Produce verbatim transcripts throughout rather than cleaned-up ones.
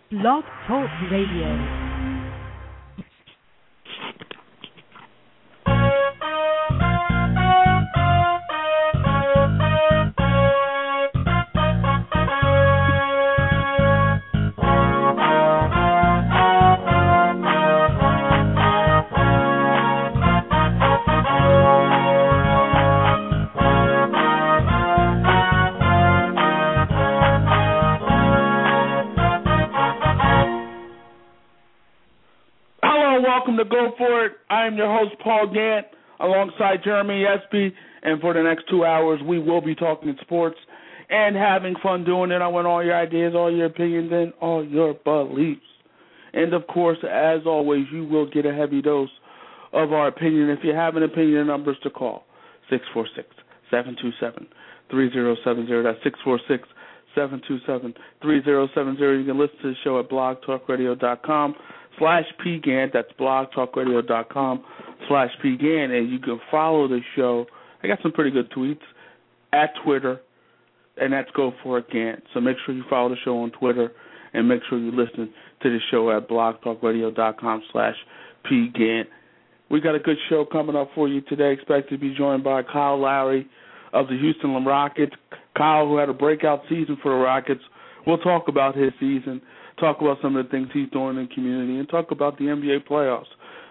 Blog Talk Radio. To Go For It. I am your host, Paul Gant, alongside Jeremy Espy, and for the next two hours, we will be talking sports and having fun doing it. I want all your ideas, all your opinions, and all your beliefs. And, of course, as always, you will get a heavy dose of our opinion. If you have an opinion, numbers to call, six four six, seven two seven, three zero seven zero. That's six four six, seven two seven, three zero seven zero. You can listen to the show at blog talk radio dot com. slash P G A N, that's blog talk radio dot com slash P G A N, and you can follow the show. I got some pretty good tweets at Twitter, and that's Go For It Gant. So make sure you follow the show on Twitter, and make sure you listen to the show at blog talk radio dot com slash P G A N. We got a good show coming up for you today. Expected to be joined by Kyle Lowry of the Houston Rockets. Kyle, who had a breakout season for the Rockets. We'll talk about his season, talk about some of the things he's doing in the community, and talk about the N B A playoffs.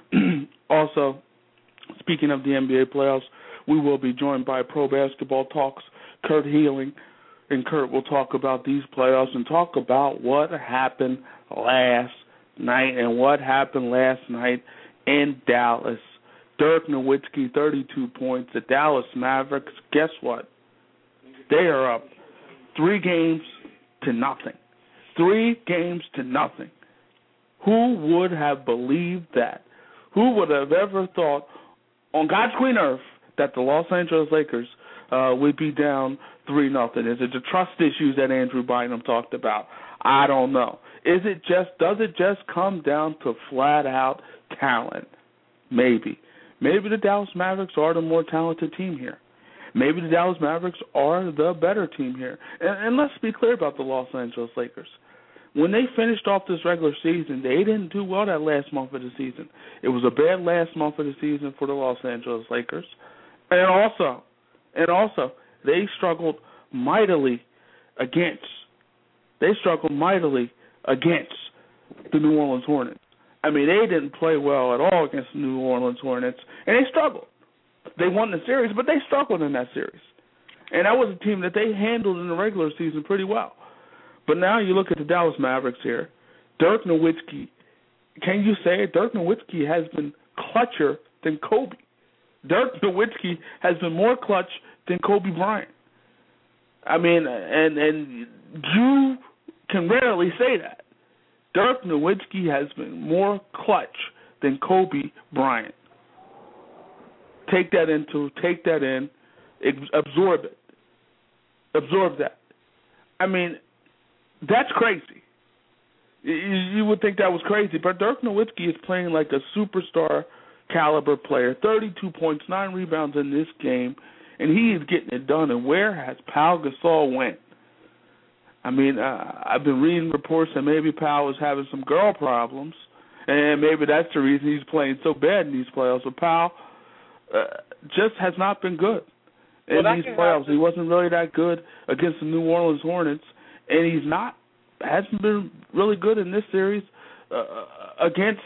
Also, speaking of the N B A playoffs, we will be joined by Pro Basketball Talks, Kurt Healing, and Kurt will talk about these playoffs and talk about what happened last night and what happened last night in Dallas. Dirk Nowitzki, thirty-two points. The Dallas Mavericks, guess what? They are up three games to nothing. Three games to nothing. Who would have believed that? Who would have ever thought on God's green earth that the Los Angeles Lakers uh, would be down three nothing? Is it the trust issues that Andrew Bynum talked about? I don't know. Is it just? Does it just come down to flat out talent? Maybe. Maybe the Dallas Mavericks are the more talented team here. Maybe the Dallas Mavericks are the better team here. And, and let's be clear about the Los Angeles Lakers. When they finished off this regular season, they didn't do well that last month of the season. It was a bad last month of the season for the Los Angeles Lakers. And also, and also, they struggled mightily against, they struggled mightily against the New Orleans Hornets. I mean, they didn't play well at all against the New Orleans Hornets, and they struggled. They won the series, but they struggled in that series. And that was a team that they handled in the regular season pretty well. But now you look at the Dallas Mavericks here. Dirk Nowitzki, can you say it? Dirk Nowitzki has been clutcher than Kobe. Dirk Nowitzki has been more clutch than Kobe Bryant. I mean, and and you can rarely say that. Dirk Nowitzki has been more clutch than Kobe Bryant. Take that into, take that in, absorb it. Absorb that. I mean, that's crazy. You, you would think that was crazy, but Dirk Nowitzki is playing like a superstar caliber player. thirty-two points, nine rebounds in this game, and he is getting it done. And where has Pau Gasol went? I mean, uh, I've been reading reports that maybe Pau is having some girl problems, and maybe that's the reason he's playing so bad in these playoffs. But Pau uh, just has not been good in well, these playoffs. Happen. He wasn't really that good against the New Orleans Hornets, and he's not hasn't been really good in this series uh, against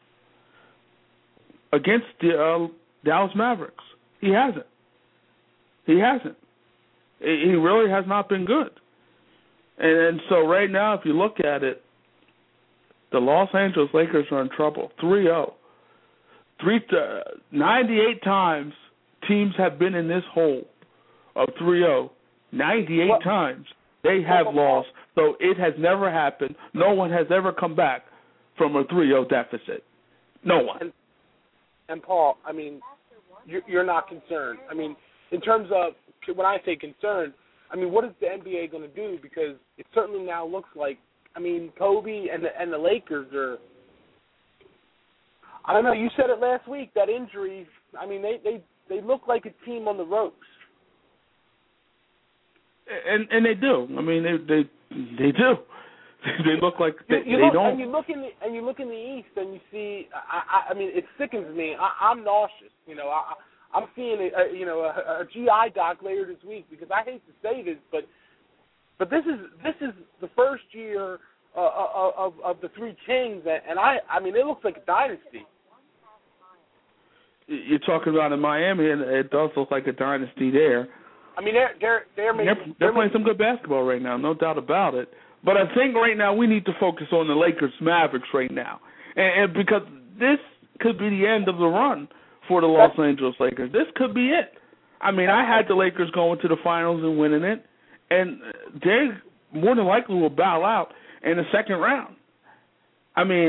against the uh, Dallas Mavericks. He hasn't. He hasn't. He really has not been good. And so right now, if you look at it, the Los Angeles Lakers are in trouble, three oh. Three, uh, ninety-eight times teams have been in this hole of three oh. ninety-eight what? times they have what? lost. So it has never happened. No one has ever come back from a three oh deficit. No one. And, and Paul, I mean, you're, you're not concerned. I mean, in terms of, when I say concerned, I mean, what is the N B A going to do? Because it certainly now looks like, I mean, Kobe and the, and the Lakers are, I don't know, you said it last week, that injury, I mean, they, they, they look like a team on the ropes. And and they do. I mean, they they they do. they look like they, you, you they look, don't. And you look in the and you look in the East, and you see. I, I, I mean, it sickens me. I, I'm nauseous. You know, I, I'm seeing a, a you know a, a G I doc later this week because I hate to say this, but but this is this is the first year uh, of of the three kings, and I I mean, it looks like a dynasty. You're talking about in Miami, and it does look like a dynasty there. I mean, they're they're they're, making, they're, they're, they're playing making, some good basketball right now, no doubt about it. But I think right now we need to focus on the Lakers Mavericks right now, and, and because this could be the end of the run for the Los Angeles Lakers. This could be it. I mean, I had the Lakers going to the finals and winning it, and they more than likely will bow out in the second round. I mean.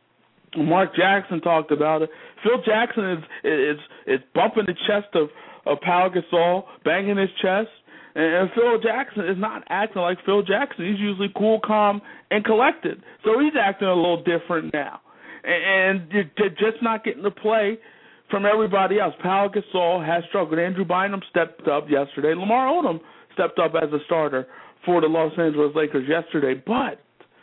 Mark Jackson talked about it. Phil Jackson is is is bumping the chest of, of Pau Gasol, banging his chest, and, and Phil Jackson is not acting like Phil Jackson. He's usually cool, calm, and collected. So he's acting a little different now, and, and you're just not getting the play from everybody else. Pau Gasol has struggled. Andrew Bynum stepped up yesterday. Lamar Odom stepped up as a starter for the Los Angeles Lakers yesterday, but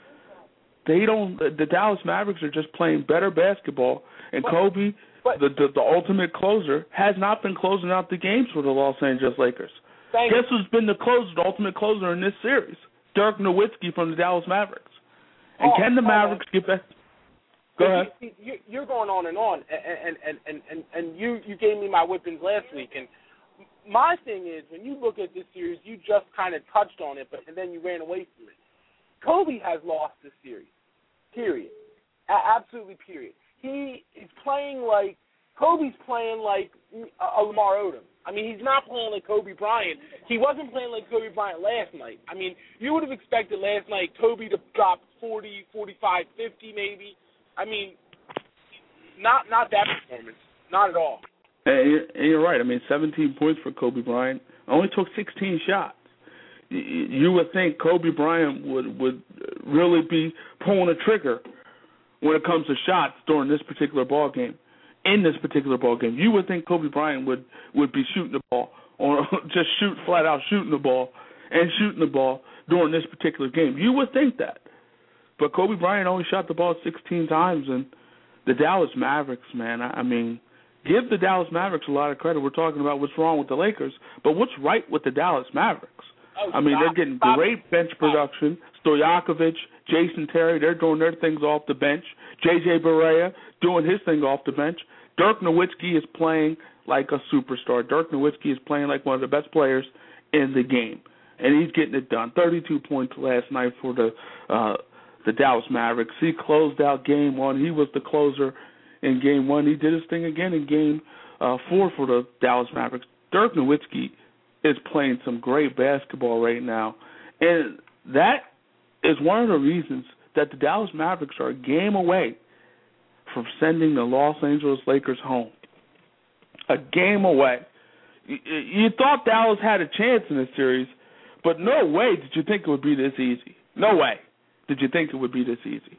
They don't. The Dallas Mavericks are just playing better basketball, and Kobe, but, the, the the ultimate closer, has not been closing out the games for the Los Angeles Lakers. Guess who's been the closer, the ultimate closer in this series? Dirk Nowitzki from the Dallas Mavericks. And oh, can the oh, Mavericks get back? Go you, ahead. You, you're going on and on, and and, and, and and you you gave me my whippings last week, and my thing is when you look at this series, you just kind of touched on it, but and then you ran away from it. Kobe has lost this series, period. A- absolutely, period. He is playing like, Kobe's playing like a Lamar Odom. I mean, he's not playing like Kobe Bryant. He wasn't playing like Kobe Bryant last night. I mean, you would have expected last night Kobe to drop forty, forty-five, fifty maybe. I mean, not not that performance. Not at all. And you're, and you're right. I mean, seventeen points for Kobe Bryant. Only took sixteen shots. You would think Kobe Bryant would, would really be pulling a trigger when it comes to shots during this particular ball game. In this particular ball game, you would think Kobe Bryant would, would be shooting the ball, or just shoot flat out shooting the ball and shooting the ball during this particular game. You would think that, but Kobe Bryant only shot the ball sixteen times, and the Dallas Mavericks, man, I, I mean, give the Dallas Mavericks a lot of credit. We're talking about what's wrong with the Lakers, but what's right with the Dallas Mavericks? Oh, I mean, stop, they're getting stop, great bench stop. production. Stojakovic, Jason Terry, they're doing their things off the bench. J J Barea doing his thing off the bench. Dirk Nowitzki is playing like a superstar. Dirk Nowitzki is playing like one of the best players in the game, and he's getting it done. thirty-two points last night for the uh, the Dallas Mavericks. He closed out game one. He was the closer in game one. He did his thing again in game uh, four for the Dallas Mavericks. Dirk Nowitzki is playing some great basketball right now, and that is one of the reasons that the Dallas Mavericks are a game away from sending the Los Angeles Lakers home. A game away. You, you thought Dallas had a chance in this series, but no way did you think it would be this easy. No way did you think it would be this easy.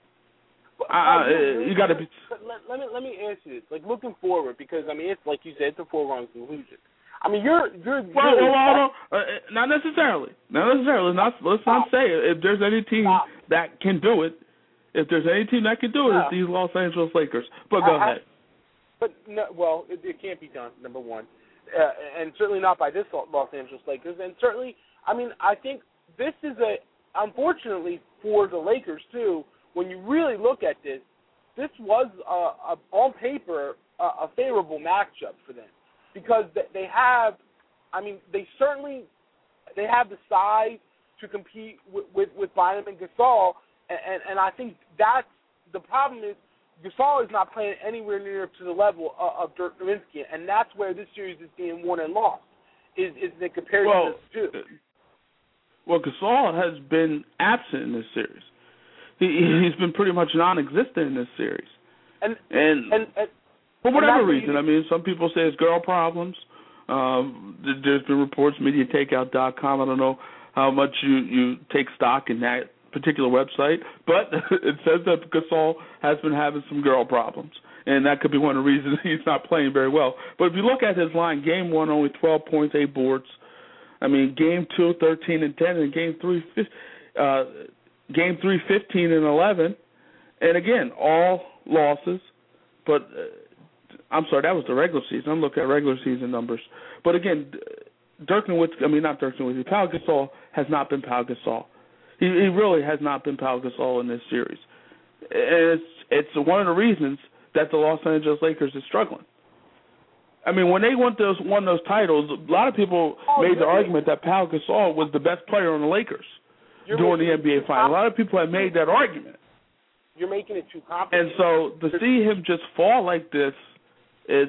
Uh, uh, you got to be. Let, let me let me ask you this: like looking forward, because I mean, it's like you said, it's a foregone conclusion. I mean, you're you're. Well, really well, hold on. Uh, not necessarily. Not necessarily. Not, let's not say it. If there's any team Stop. that can do it, if there's any team that can do it, No. it's these Los Angeles Lakers. But go I, ahead. I, but no, well, it, it can't be done. Number one, uh, and certainly not by this Los Angeles Lakers. And certainly, I mean, I think this is a unfortunately for the Lakers too. When you really look at this, this was a, a, on paper a, a favorable matchup for them. Because they have, I mean, they certainly they have the size to compete with, with, with Bynum and Gasol, and, and, and I think that's the problem is Gasol is not playing anywhere near to the level of, of Dirk Nowitzki, and that's where this series is being won and lost, is, is the comparison well, of the two. Well, Gasol has been absent in this series. He, he's been pretty much non-existent in this series. And and, and, and for whatever reason, I mean, some people say it's girl problems. Um, there's been reports, media takeout dot com. I don't know how much you, you take stock in that particular website, but it says that Gasol has been having some girl problems, and that could be one of the reasons he's not playing very well. But if you look at his line, game one, only twelve points, eight boards. I mean, game two, thirteen and ten, and game three, uh, Game three, fifteen and eleven. And, again, all losses. But, uh, I'm sorry, that was the regular season. I'm looking at regular season numbers. But, again, Dirk Nowitzki, I mean, not Dirk Nowitzki, Pau Gasol has not been Pau Gasol. He, he really has not been Pau Gasol in this series. And it's, it's one of the reasons that the Los Angeles Lakers is struggling. I mean, when they won those, won those titles, a lot of people oh, made the really? argument that Pau Gasol was the best player on the Lakers You're during the N B A Finals. A lot of people have made that argument. You're making it too complicated. And so to see him just fall like this is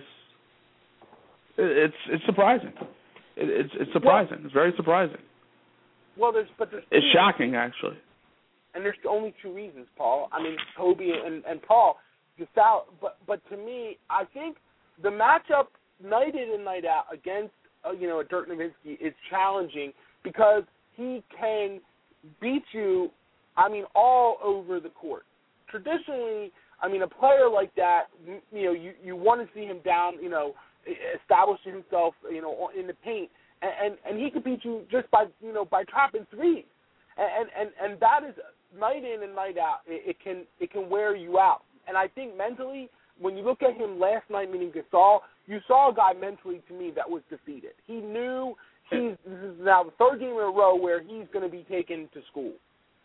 it's it's surprising. It, it's it's surprising. Well, it's very surprising. Well, there's but there's it's shocking actually. And there's only two reasons, Paul. I mean, Kobe and, and Paul Gasol. But but to me, I think the matchup night in and night out against uh, you know a Dirk Nowitzki is challenging because he can beat you. I mean, all over the court. Traditionally, I mean, a player like that, you know, you, you want to see him down, you know, establishing himself, you know, in the paint, and, and, and he can beat you just by, you know, by trapping threes, and and, and that is night in and night out. It, it can it can wear you out, and I think mentally, when you look at him last night, meaning Gasol, you saw a guy mentally to me that was defeated. He knew he's this is now the third game in a row where he's going to be taken to school.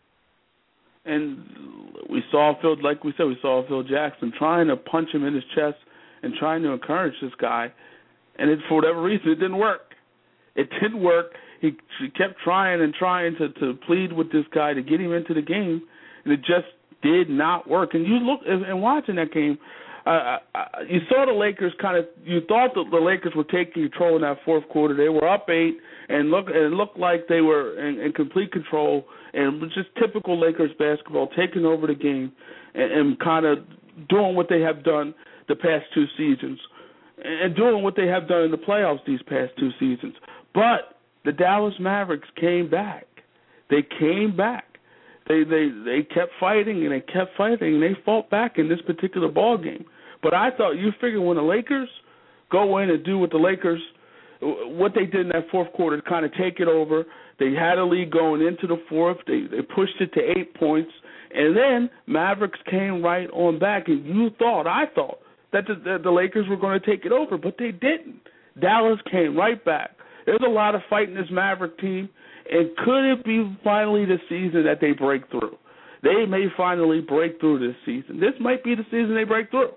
And we saw Phil, like we said, we saw Phil Jackson trying to punch him in his chest and trying to encourage this guy. And it, for whatever reason, it didn't work. It didn't work. He, he kept trying and trying to, to plead with this guy to get him into the game, and it just did not work. And you look and watching that game, uh, you saw the Lakers kind of. You thought that the Lakers were taking control in that fourth quarter. They were up eight, and look, it looked like they were in, in complete control. And it was just typical Lakers basketball, taking over the game and, and kind of doing what they have done the past two seasons, and doing what they have done in the playoffs these past two seasons. But the Dallas Mavericks came back. They came back. They they they kept fighting and they kept fighting and they fought back in this particular ball game. But I thought you figure when the Lakers go in and do what the Lakers, what they did in that fourth quarter, kind of take it over. They had a lead going into the fourth. They they pushed it to eight points, and then Mavericks came right on back. And you thought, I thought that the, that the Lakers were going to take it over, but they didn't. Dallas came right back. There's a lot of fight in this Maverick team, and could it be finally the season that they break through? They may finally break through this season. This might be the season they break through.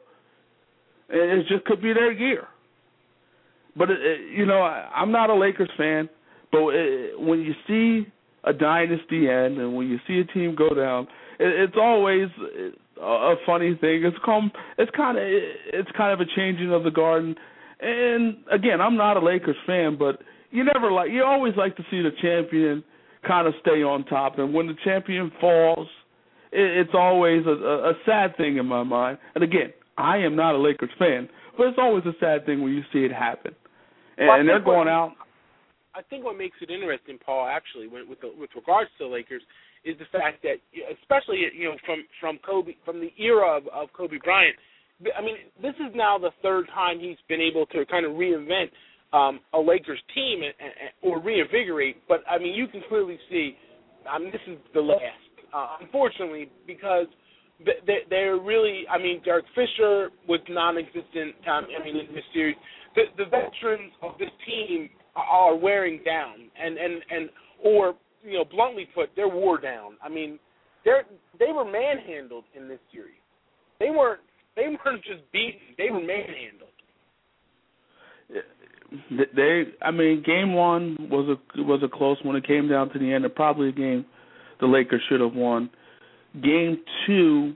It just could be their year. But, it, it, you know, I, I'm not a Lakers fan, but it, when you see a dynasty end and when you see a team go down, it, it's always a, a funny thing. It's come, it's kind of it's kind of a changing of the garden. And, again, I'm not a Lakers fan, but you never like you always like to see the champion kind of stay on top. And when the champion falls, it, it's always a, a, a sad thing in my mind. And, again, I am not a Lakers fan, but it's always a sad thing when you see it happen. And, well, and they're going what, out. I think what makes it interesting, Paul, actually, when, with the, with regards to the Lakers, is the fact that, especially you know from from Kobe, from the era of, of Kobe Bryant. I mean, this is now the third time he's been able to kind of reinvent um, a Lakers team and, and, or reinvigorate. But I mean, you can clearly see. I mean, this is the last, uh, unfortunately, because they, they're really. I mean, Derek Fisher was non-existent. Um, I mean, in this series, the, the veterans of this team are wearing down, and, and, and or you know, bluntly put, they're wore down. I mean, they're they were manhandled in this series. They weren't they weren't just beaten; they were manhandled. They, I mean, game one was a was a close one. It came down to the end. It probably a game the Lakers should have won. Game two,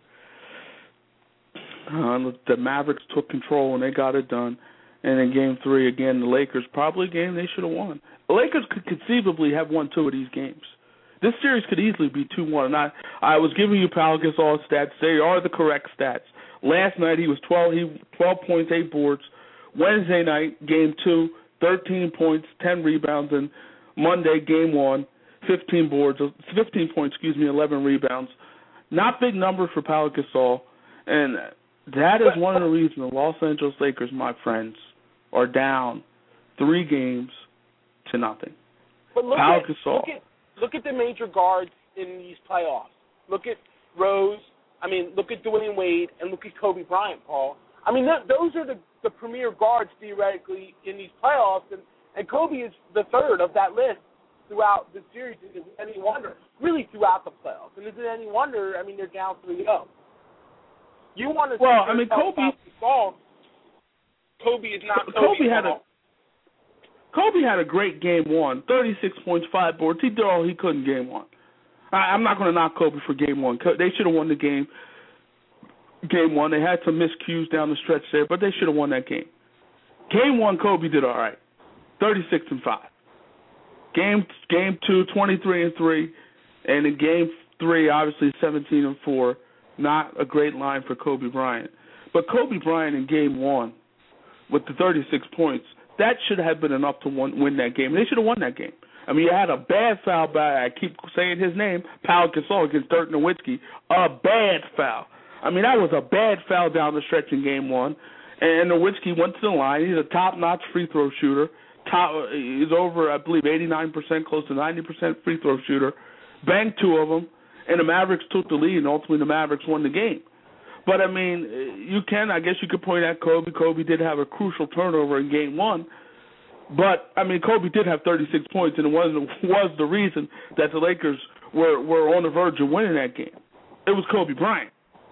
uh, the Mavericks took control and they got it done. And in game three, again, the Lakers, probably a game they should have won. The Lakers could conceivably have won two of these games. This series could easily be two one. And I, I was giving you Pau Gasol stats. They are the correct stats. Last night he was twelve, he twelve points, eight boards. Wednesday night, game two, thirteen points, ten rebounds. And Monday, game one, fifteen boards, fifteen points, excuse me, eleven rebounds. Not big numbers for Pau Gasol. And that is one of the reasons the Los Angeles Lakers, my friends, are down three games to nothing. But look, Pau at, Gasol. look at look at the major guards in these playoffs. Look at Rose. I mean, look at Dwayne Wade and look at Kobe Bryant, Paul. I mean, th- those are the, the premier guards theoretically in these playoffs, and, and Kobe is the third of that list throughout the series. Is it any wonder? Really throughout the playoffs. And is it any wonder? I mean, they're down three oh. You want to well, I mean, Kobe. Ball, Kobe is not Kobe. Kobe had a Kobe had a great game one, thirty-six points, five boards. He did all he could in game one. I, I'm not going to knock Kobe for game one. They should have won the game. Game one, they had some miscues down the stretch there, but they should have won that game. Game one, Kobe did all right, thirty-six and five. Game game two, twenty-three and three, and in game three, obviously seventeen and four. Not a great line for Kobe Bryant, but Kobe Bryant in game one with the thirty-six points, that should have been enough to won, win that game. They should have won that game. I mean, you had a bad foul by, I keep saying his name, Pau Gasol against Dirk Nowitzki. A bad foul. I mean, that was a bad foul down the stretch in game one. And Nowitzki went to the line. He's a top-notch free throw shooter. Top, he's over, I believe, eighty-nine percent, close to ninety percent free throw shooter. Banked two of them, and the Mavericks took the lead, and ultimately the Mavericks won the game. But, I mean, you can, I guess you could point at Kobe. Kobe did have a crucial turnover in game one. But, I mean, Kobe did have thirty-six points, and it was, was the reason that the Lakers were, were on the verge of winning that game. It was Kobe Bryant.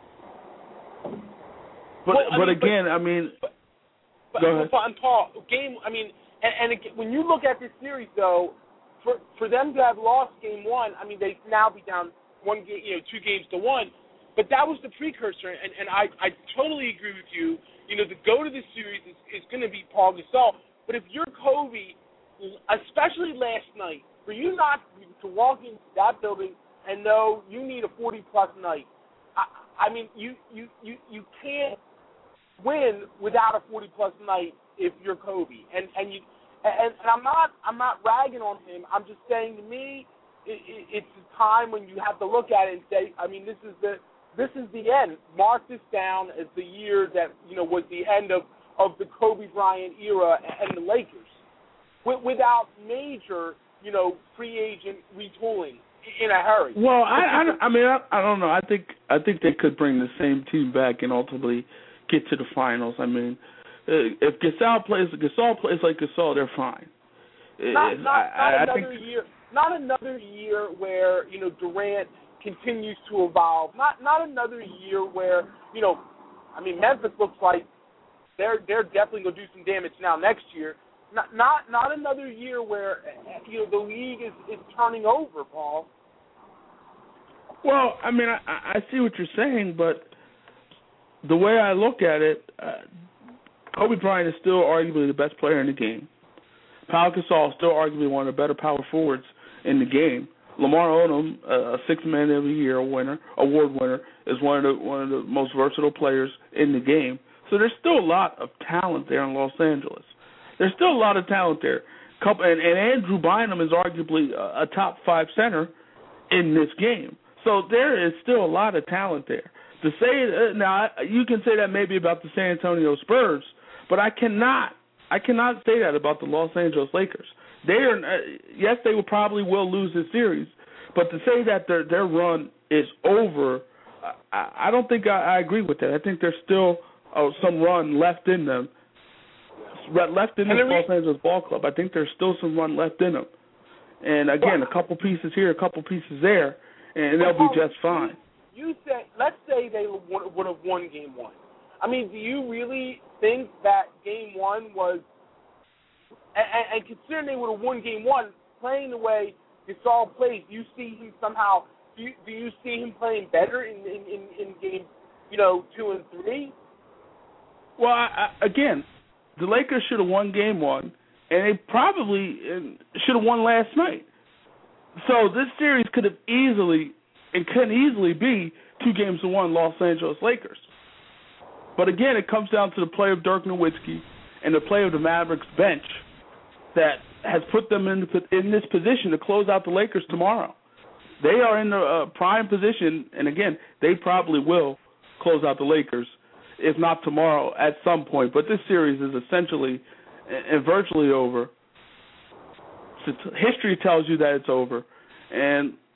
But, well, I but mean, again, but, I mean, but, but, go ahead. But, Paul, game, I mean, and, and again, when you look at this series, though, for for them to have lost game one, I mean, they now be down one game, you know, two games to one. But that was the precursor, and, and I, I totally agree with you. You know, the go to this series is, is going to be Paul Gasol. But if you're Kobe, especially last night, for you not to walk into that building and know you need a forty-plus night, I, I mean, you, you, you, you can't win without a forty-plus night if you're Kobe. And and you and, and I'm not I'm not ragging on him. I'm just saying, to me, it, it, it's a time when you have to look at it and say, I mean, this is the this is the end. Mark this down as the year that, you know, was the end of, of the Kobe Bryant era and the Lakers, with, without major, you know, free agent retooling in a hurry. Well, I, I, I mean, I, I don't know. I think I think they could bring the same team back and ultimately get to the finals. I mean, if Gasol plays, Gasol plays like Gasol, they're fine. Not, not, I, not I another think, year. Not another year where, you know, Durant continues to evolve. Not not another year where, you know, I mean, Memphis looks like they're they're definitely gonna do some damage now next year. Not not not another year where, you know, the league is, is turning over, Paul. Well, I mean, I, I see what you're saying, but the way I look at it, uh, Kobe Bryant is still arguably the best player in the game. Pau Gasol is still arguably one of the better power forwards in the game. Lamar Odom, a Sixth Man of the Year winner, award winner, is one of the one of the most versatile players in the game. So there's still a lot of talent there in Los Angeles. There's still a lot of talent there. Couple, and, and Andrew Bynum is arguably a, a top five center in this game. So there is still a lot of talent there. To say uh, now, you can say that maybe about the San Antonio Spurs, but I cannot, I cannot say that about the Los Angeles Lakers. They are, uh, yes, they will probably will lose this series, but to say that their their run is over, I, I don't think I, I agree with that. I think there's still uh, some run left in them, left in this Los Angeles ball club. I think there's still some run left in them. And again, a couple pieces here, a couple pieces there, and they'll be just fine. You said, let's say they would have won game one. I mean, do you really think that game one was, and, and considering they would have won game one, playing the way Gasol plays, do you see him somehow, do you, do you see him playing better in, in, in, in game, you know, two and three? Well, I, I, again, the Lakers should have won game one, and they probably should have won last night. So this series could have easily, it could easily be two games to one Los Angeles Lakers. But again, it comes down to the play of Dirk Nowitzki and the play of the Mavericks bench that has put them in, the, in this position to close out the Lakers tomorrow. They are in the uh, prime position, and again, they probably will close out the Lakers, if not tomorrow, at some point. But this series is essentially and virtually over. History tells you that it's over. And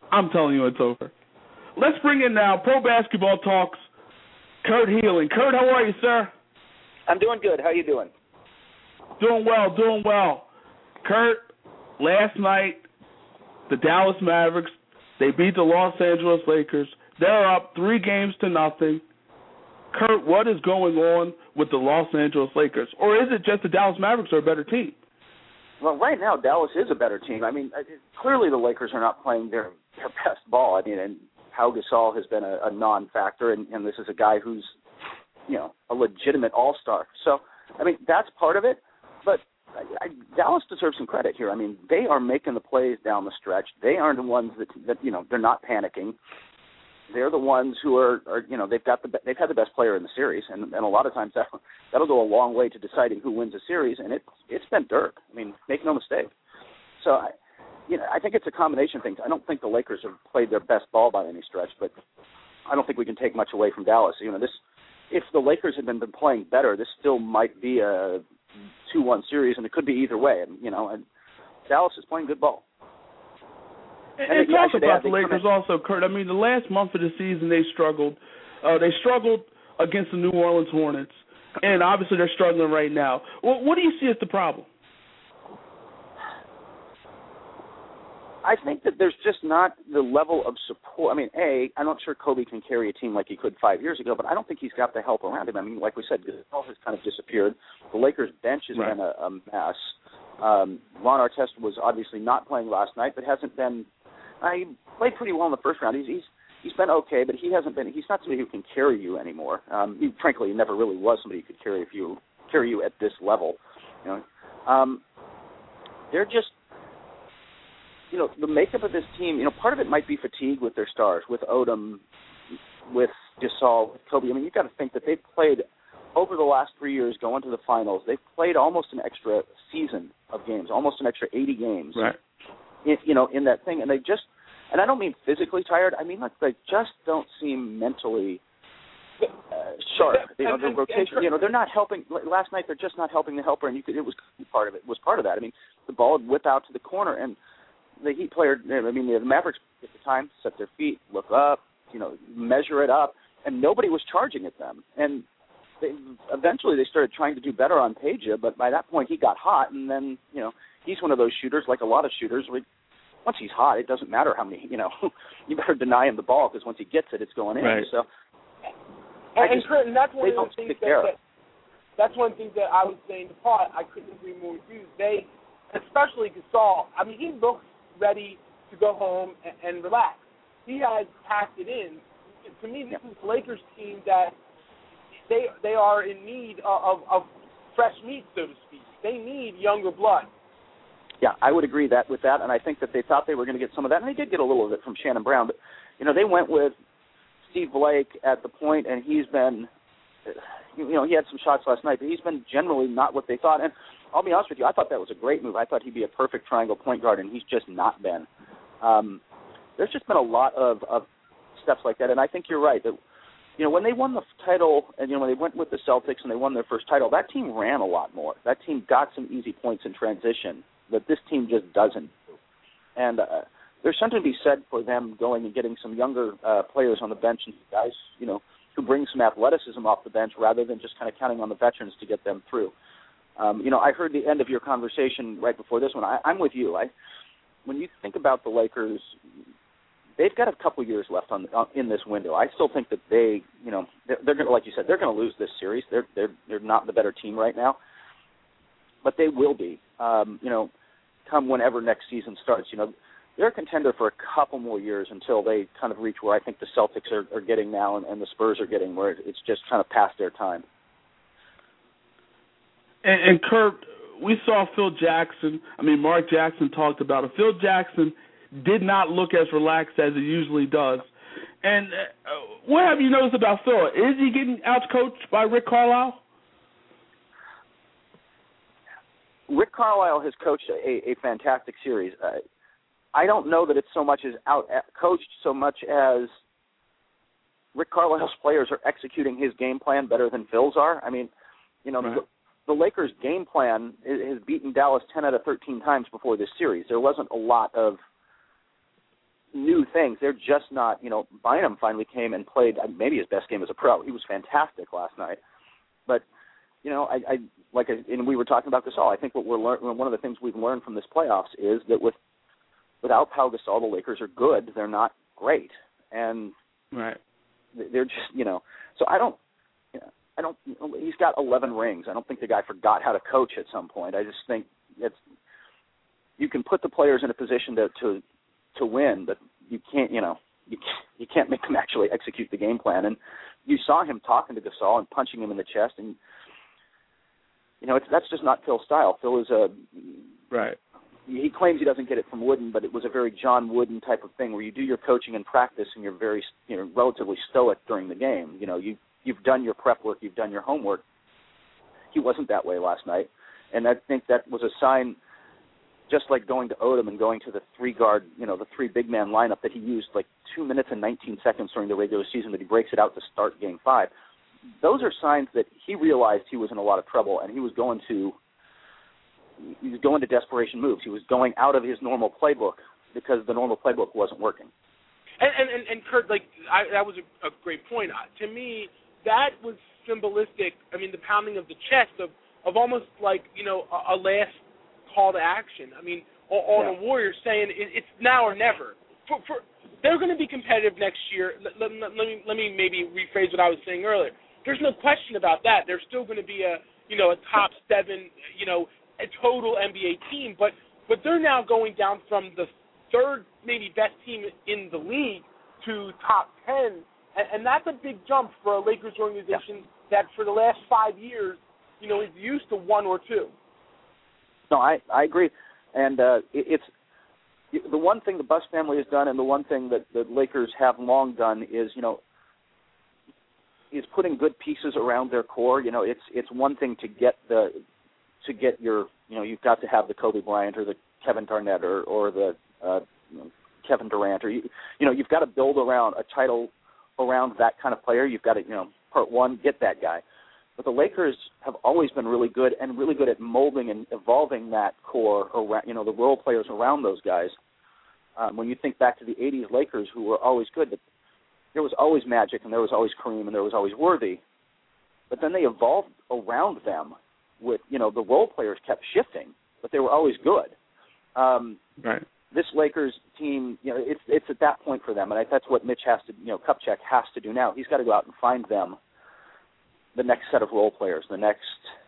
I'm telling you it's over. Let's bring in now Pro Basketball Talks, Kurt Healing. Kurt, how are you, sir? I'm doing good. How you doing? Doing well, doing well. Kurt, last night, the Dallas Mavericks, they beat the Los Angeles Lakers. They're up three games to nothing. Kurt, what is going on with the Los Angeles Lakers? Or is it just the Dallas Mavericks are a better team? Well, right now, Dallas is a better team. I mean, clearly the Lakers are not playing their, their best ball. I mean, and Pau Gasol has been a, a non-factor, and, and this is a guy who's, you know, a legitimate all-star. So, I mean, that's part of it. But I, I, Dallas deserves some credit here. I mean, they are making the plays down the stretch. They aren't the ones that, that you know, they're not panicking. They're the ones who are, are, you know, they've got the they've had the best player in the series, and, and a lot of times that that'll go a long way to deciding who wins a series. And it's it's been Dirk. I mean, make no mistake. So, I, you know, I think it's a combination of things. I don't think the Lakers have played their best ball by any stretch, but I don't think we can take much away from Dallas. You know, this if the Lakers had been, been playing better, this still might be a two one series, and it could be either way. And you know, and Dallas is playing good ball. And, and talk about the Lakers also, Kurt. I mean, the last month of the season they struggled. Uh, they struggled against the New Orleans Hornets, and obviously they're struggling right now. Well, what do you see as the problem? I think that there's just not the level of support. I mean, A, I'm not sure Kobe can carry a team like he could five years ago, but I don't think he's got the help around him. I mean, like we said, Gasol has kind of disappeared. The Lakers' bench has right. been a, a mess. Um, Ron Artest was obviously not playing last night, but hasn't been uh, – he played pretty well in the first round. He's, he's he's been okay, but he hasn't been – he's not somebody who can carry you anymore. Um, he, frankly, he never really was somebody who could carry you, carry you at this level. You know, um, they're just – you know, the makeup of this team, you know, part of it might be fatigue with their stars, with Odom, with Gasol, with Kobe. I mean, you've got to think that they've played over the last three years going to the finals. They've played almost an extra season of games, almost an extra eighty games, right. in, you know, in that thing. And they just, and I don't mean physically tired. I mean, like, they just don't seem mentally uh, sharp. You know, the rotation, you know, they're not helping. Last night, they're just not helping the helper, and you could, it was part of it, was part of that. I mean, the ball would whip out to the corner, and the Heat player, I mean, the Mavericks at the time set their feet, look up, you know, measure it up, and nobody was charging at them. And they, eventually they started trying to do better on Peja, but by that point he got hot, and then, you know, he's one of those shooters, like a lot of shooters. We, once he's hot, it doesn't matter how many, you know, you better deny him the ball because once he gets it, it's going in. Right. So, and, just, and Kurt, and that's one they of don't the things stick that, there. that that's one thing that I was saying to Paul. I couldn't agree more with you. They, especially Gasol, I mean, he looks ready to go home and, and relax. He has packed it in. To me, this is the Lakers team that they they are in need of, of fresh meat, so to speak. They need younger blood. Yeah, I would agree that with that, and I think that they thought they were going to get some of that, and they did get a little of it from Shannon Brown. But you know, they went with Steve Blake at the point, and he's been, you know, he had some shots last night, but he's been generally not what they thought. And I'll be honest with you, I thought that was a great move. I thought he'd be a perfect triangle point guard, and he's just not been. Um, there's just been a lot of, of steps like that, and I think you're right. That, you know, when they won the title, and, you know, when they went with the Celtics and they won their first title, that team ran a lot more. That team got some easy points in transition that this team just doesn't. And uh, there's something to be said for them going and getting some younger uh, players on the bench and guys, you know, who bring some athleticism off the bench rather than just kind of counting on the veterans to get them through. Um, you know, I heard the end of your conversation right before this one. I, I'm with you. I, when you think about the Lakers, they've got a couple years left on, on in this window. I still think that they, you know, they're, they're going to, like you said, they're going to lose this series. They're they're they're not the better team right now, but they will be. Um, you know, come whenever next season starts. You know, they're a contender for a couple more years until they kind of reach where I think the Celtics are, are getting now, and, and the Spurs are getting, where it's just kind of past their time. And, and Kurt, we saw Phil Jackson. I mean, Mark Jackson talked about it. Phil Jackson did not look as relaxed as he usually does. And uh, what have you noticed about Phil? Is he getting out-coached by Rick Carlisle? Rick Carlisle has coached a, a fantastic series. Uh, I don't know that it's so much as out-coached so much as Rick Carlisle's players are executing his game plan better than Phil's are. I mean, you know, right. the, the Lakers' game plan has beaten Dallas ten out of thirteen times before this series. There wasn't a lot of, new things. They're just not, you know, Bynum finally came and played maybe his best game as a pro. He was fantastic last night. But, you know, I, I like, I, and we were talking about Gasol. I think what we're learning, one of the things we've learned from this playoffs is that with without Pau Gasol, the Lakers are good. They're not great. And right. they're just, you know, so I don't, you know, I don't, he's got eleven rings. I don't think the guy forgot how to coach at some point. I just think it's, you can put the players in a position to, to, to win, but you can't, you know, you can't, you can't make them actually execute the game plan. And you saw him talking to Gasol and punching him in the chest, and you know, it's, that's just not Phil's style. Phil is a right. He claims he doesn't get it from Wooden, but it was a very John Wooden type of thing where you do your coaching and practice, and you're very, you know, relatively stoic during the game. You know, you you've done your prep work, you've done your homework. He wasn't that way last night, and I think that was a sign. Just like going to Odom and going to the three guard, you know, the three big man lineup that he used like two minutes and nineteen seconds during the regular season, that he breaks it out to start game five. Those are signs that he realized he was in a lot of trouble, and he was going to he was going to desperation moves. He was going out of his normal playbook because the normal playbook wasn't working. And and, and, and Kurt, like I, that was a, a great point. Uh, to me, that was symbolistic. I mean, the pounding of the chest of, of almost like, you know, a, a last call to action. I mean, on yeah. the Warriors saying it, it's now or never. For, for they're going to be competitive next year. Let, let, let me let me maybe rephrase what I was saying earlier. There's no question about that. They're still going to be a you know a top seven you know a total N B A team, but but they're now going down from the third maybe best team in the league to top ten, and, and that's a big jump for a Lakers organization yeah. that for the last five years you know is used to one or two. No, I, I agree. And uh, it, it's the one thing the Buss family has done, and the one thing that the Lakers have long done is, you know, is putting good pieces around their core. You know, it's it's one thing to get the to get your, you know, you've got to have the Kobe Bryant or the Kevin Garnett or or the uh, you know, Kevin Durant, or you, you know, you've got to build around a title around that kind of player. You've got to, you know, part one, get that guy. But the Lakers have always been really good and really good at molding and evolving that core around, you know, the role players around those guys. Um, when you think back to the eighties Lakers, who were always good, but there was always Magic and there was always Kareem and there was always Worthy. But then they evolved around them with, you know, the role players kept shifting, but they were always good. Um, right. This Lakers team, you know, it's it's at that point for them, and I, that's what Mitch has to, you know, Kupchak has to do now. He's got to go out and find them the next set of role players, the next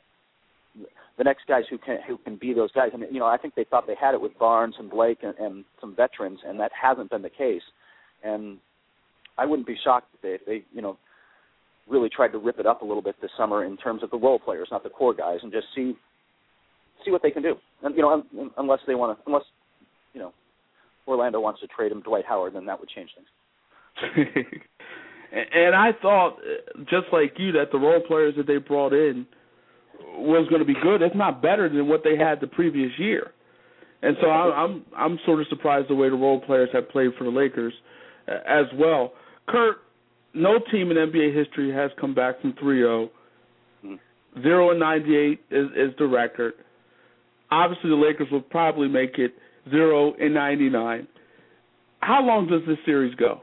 the next guys who can who can be those guys. I mean, you know, I think they thought they had it with Barnes and Blake and, and some veterans, and that hasn't been the case. And I wouldn't be shocked if they, if they, you know, really tried to rip it up a little bit this summer in terms of the role players, not the core guys, and just see see what they can do. And you know, unless they want to, unless you know, Orlando wants to trade him Dwight Howard, then that would change things. And I thought, just like you, that the role players that they brought in was going to be good, if not better than what they had the previous year. And so I'm I'm sort of surprised the way the role players have played for the Lakers as well. Kurt, no team in N B A history has come back from three oh. zero and ninety-eight is, is the record. Obviously, the Lakers will probably make it zero and ninety-nine. How long does this series go?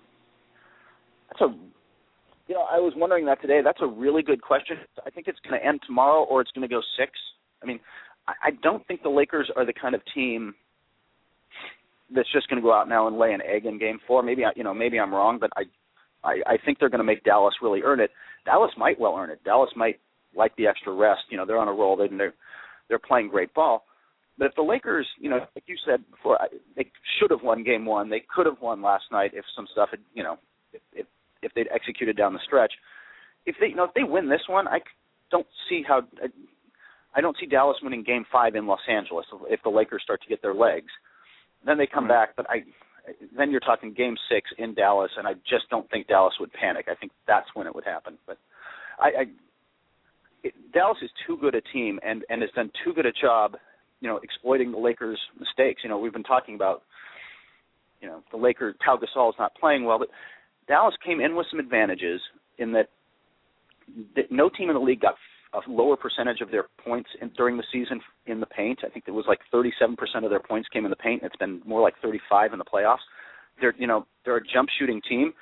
That's a, you know, I was wondering that today. That's a really good question. I think it's going to end tomorrow, or it's going to go six. I mean, I, I don't think the Lakers are the kind of team that's just going to go out now and lay an egg in Game Four. Maybe I, you know, maybe I'm wrong, but I, I, I think they're going to make Dallas really earn it. Dallas might well earn it. Dallas might like the extra rest. You know, they're on a roll. They, they're they're playing great ball. But if the Lakers, you know, like you said before, they should have won Game One. They could have won last night if some stuff had, you know, if, if if they'd executed down the stretch. If they, you know, if they win this one, I don't see how. I don't see Dallas winning Game Five in Los Angeles if the Lakers start to get their legs. Then they come back, but I. Then you're talking Game Six in Dallas, and I just don't think Dallas would panic. I think that's when it would happen. But I, I it, Dallas is too good a team, and and has done too good a job, you know, exploiting the Lakers' mistakes. You know, we've been talking about, you know, the Lakers. Pau Gasol is not playing well, but Dallas came in with some advantages in that, that no team in the league got a lower percentage of their points in, during the season in the paint. I think it was like thirty-seven percent of their points came in the paint. It's been more like thirty-five in the playoffs. they're you know they're a jump shooting team.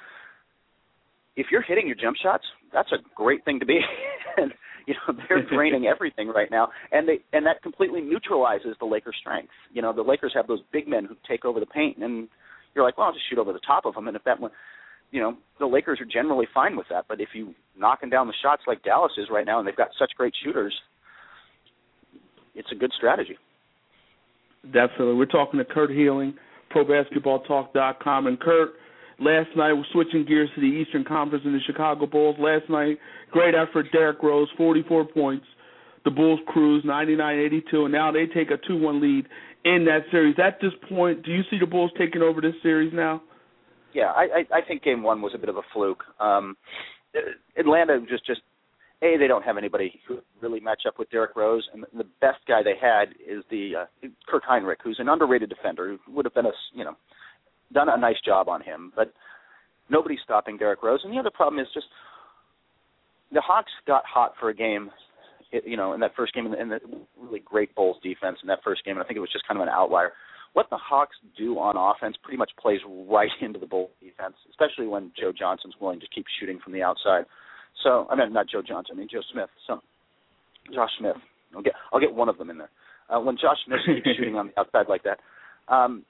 If you're hitting your jump shots, that's a great thing to be. And you know they're draining everything right now, and they and that completely neutralizes the Lakers' strength. You know the Lakers have those big men who take over the paint, and you're like, well, I'll just shoot over the top of them, and if that one. You know, the Lakers are generally fine with that. But if you knocking down the shots like Dallas is right now, and they've got such great shooters, it's a good strategy. Definitely. We're talking to Kurt Healing, Pro Basketball Talk dot com. And Kurt, last night we're switching gears to the Eastern Conference and the Chicago Bulls. Last night, great effort, Derrick Rose, forty-four points. The Bulls cruise ninety-nine eighty-two, and now they take a two one lead in that series. At this point, do you see the Bulls taking over this series now? Yeah, I, I think game one was a bit of a fluke. Um, Atlanta just, just, A, they don't have anybody who really match up with Derrick Rose, and the best guy they had is the uh, Kirk Hinrich, who's an underrated defender, who would have been a, you know, done a nice job on him, but nobody's stopping Derrick Rose. And the other problem is just the Hawks got hot for a game, you know, in that first game, and the really great Bulls defense in that first game, and I think it was just kind of an outlier. What the Hawks do on offense pretty much plays right into the Bulls defense, especially when Joe Johnson's willing to keep shooting from the outside. So, I mean, not Joe Johnson, I mean Joe Smith. So, Josh Smith. I'll get I'll get one of them in there. Uh, when Josh Smith keeps shooting on the outside like that, um,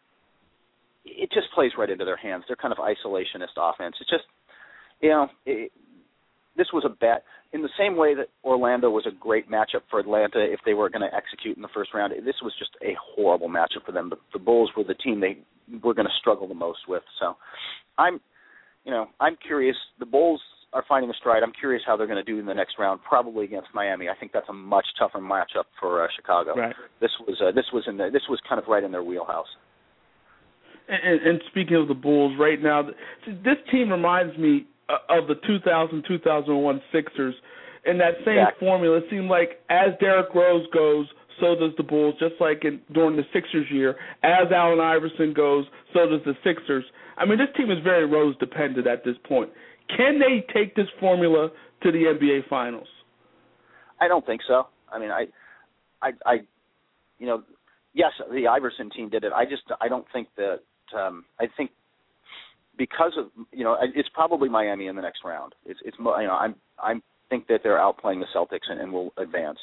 it just plays right into their hands. They're kind of isolationist offense. It's just, you know, it, this was a bet. In the same way that Orlando was a great matchup for Atlanta if they were going to execute in the first round, this was just a horrible matchup for them. The, the Bulls were the team they were going to struggle the most with. So I'm, you know, I'm curious. The Bulls are finding a stride. I'm curious how they're going to do in the next round, probably against Miami. I think that's a much tougher matchup for uh, Chicago. Right. This was uh, this was in the, this was kind of right in their wheelhouse. And, and speaking of the Bulls, right now, this team reminds me of the two thousand two thousand one Sixers. In that same exactly. formula, it seemed like as Derrick Rose goes, so does the Bulls, just like in, during the Sixers year. As Allen Iverson goes, so does the Sixers. I mean, this team is very Rose-dependent at this point. Can they take this formula to the N B A Finals? I don't think so. I mean, I, I, I you know, yes, the Iverson team did it. I just, I don't think that, um, I think because of, you know, it's probably Miami in the next round. It's, it's, you know, I'm, I'm, think that they're outplaying the Celtics and, and will advance.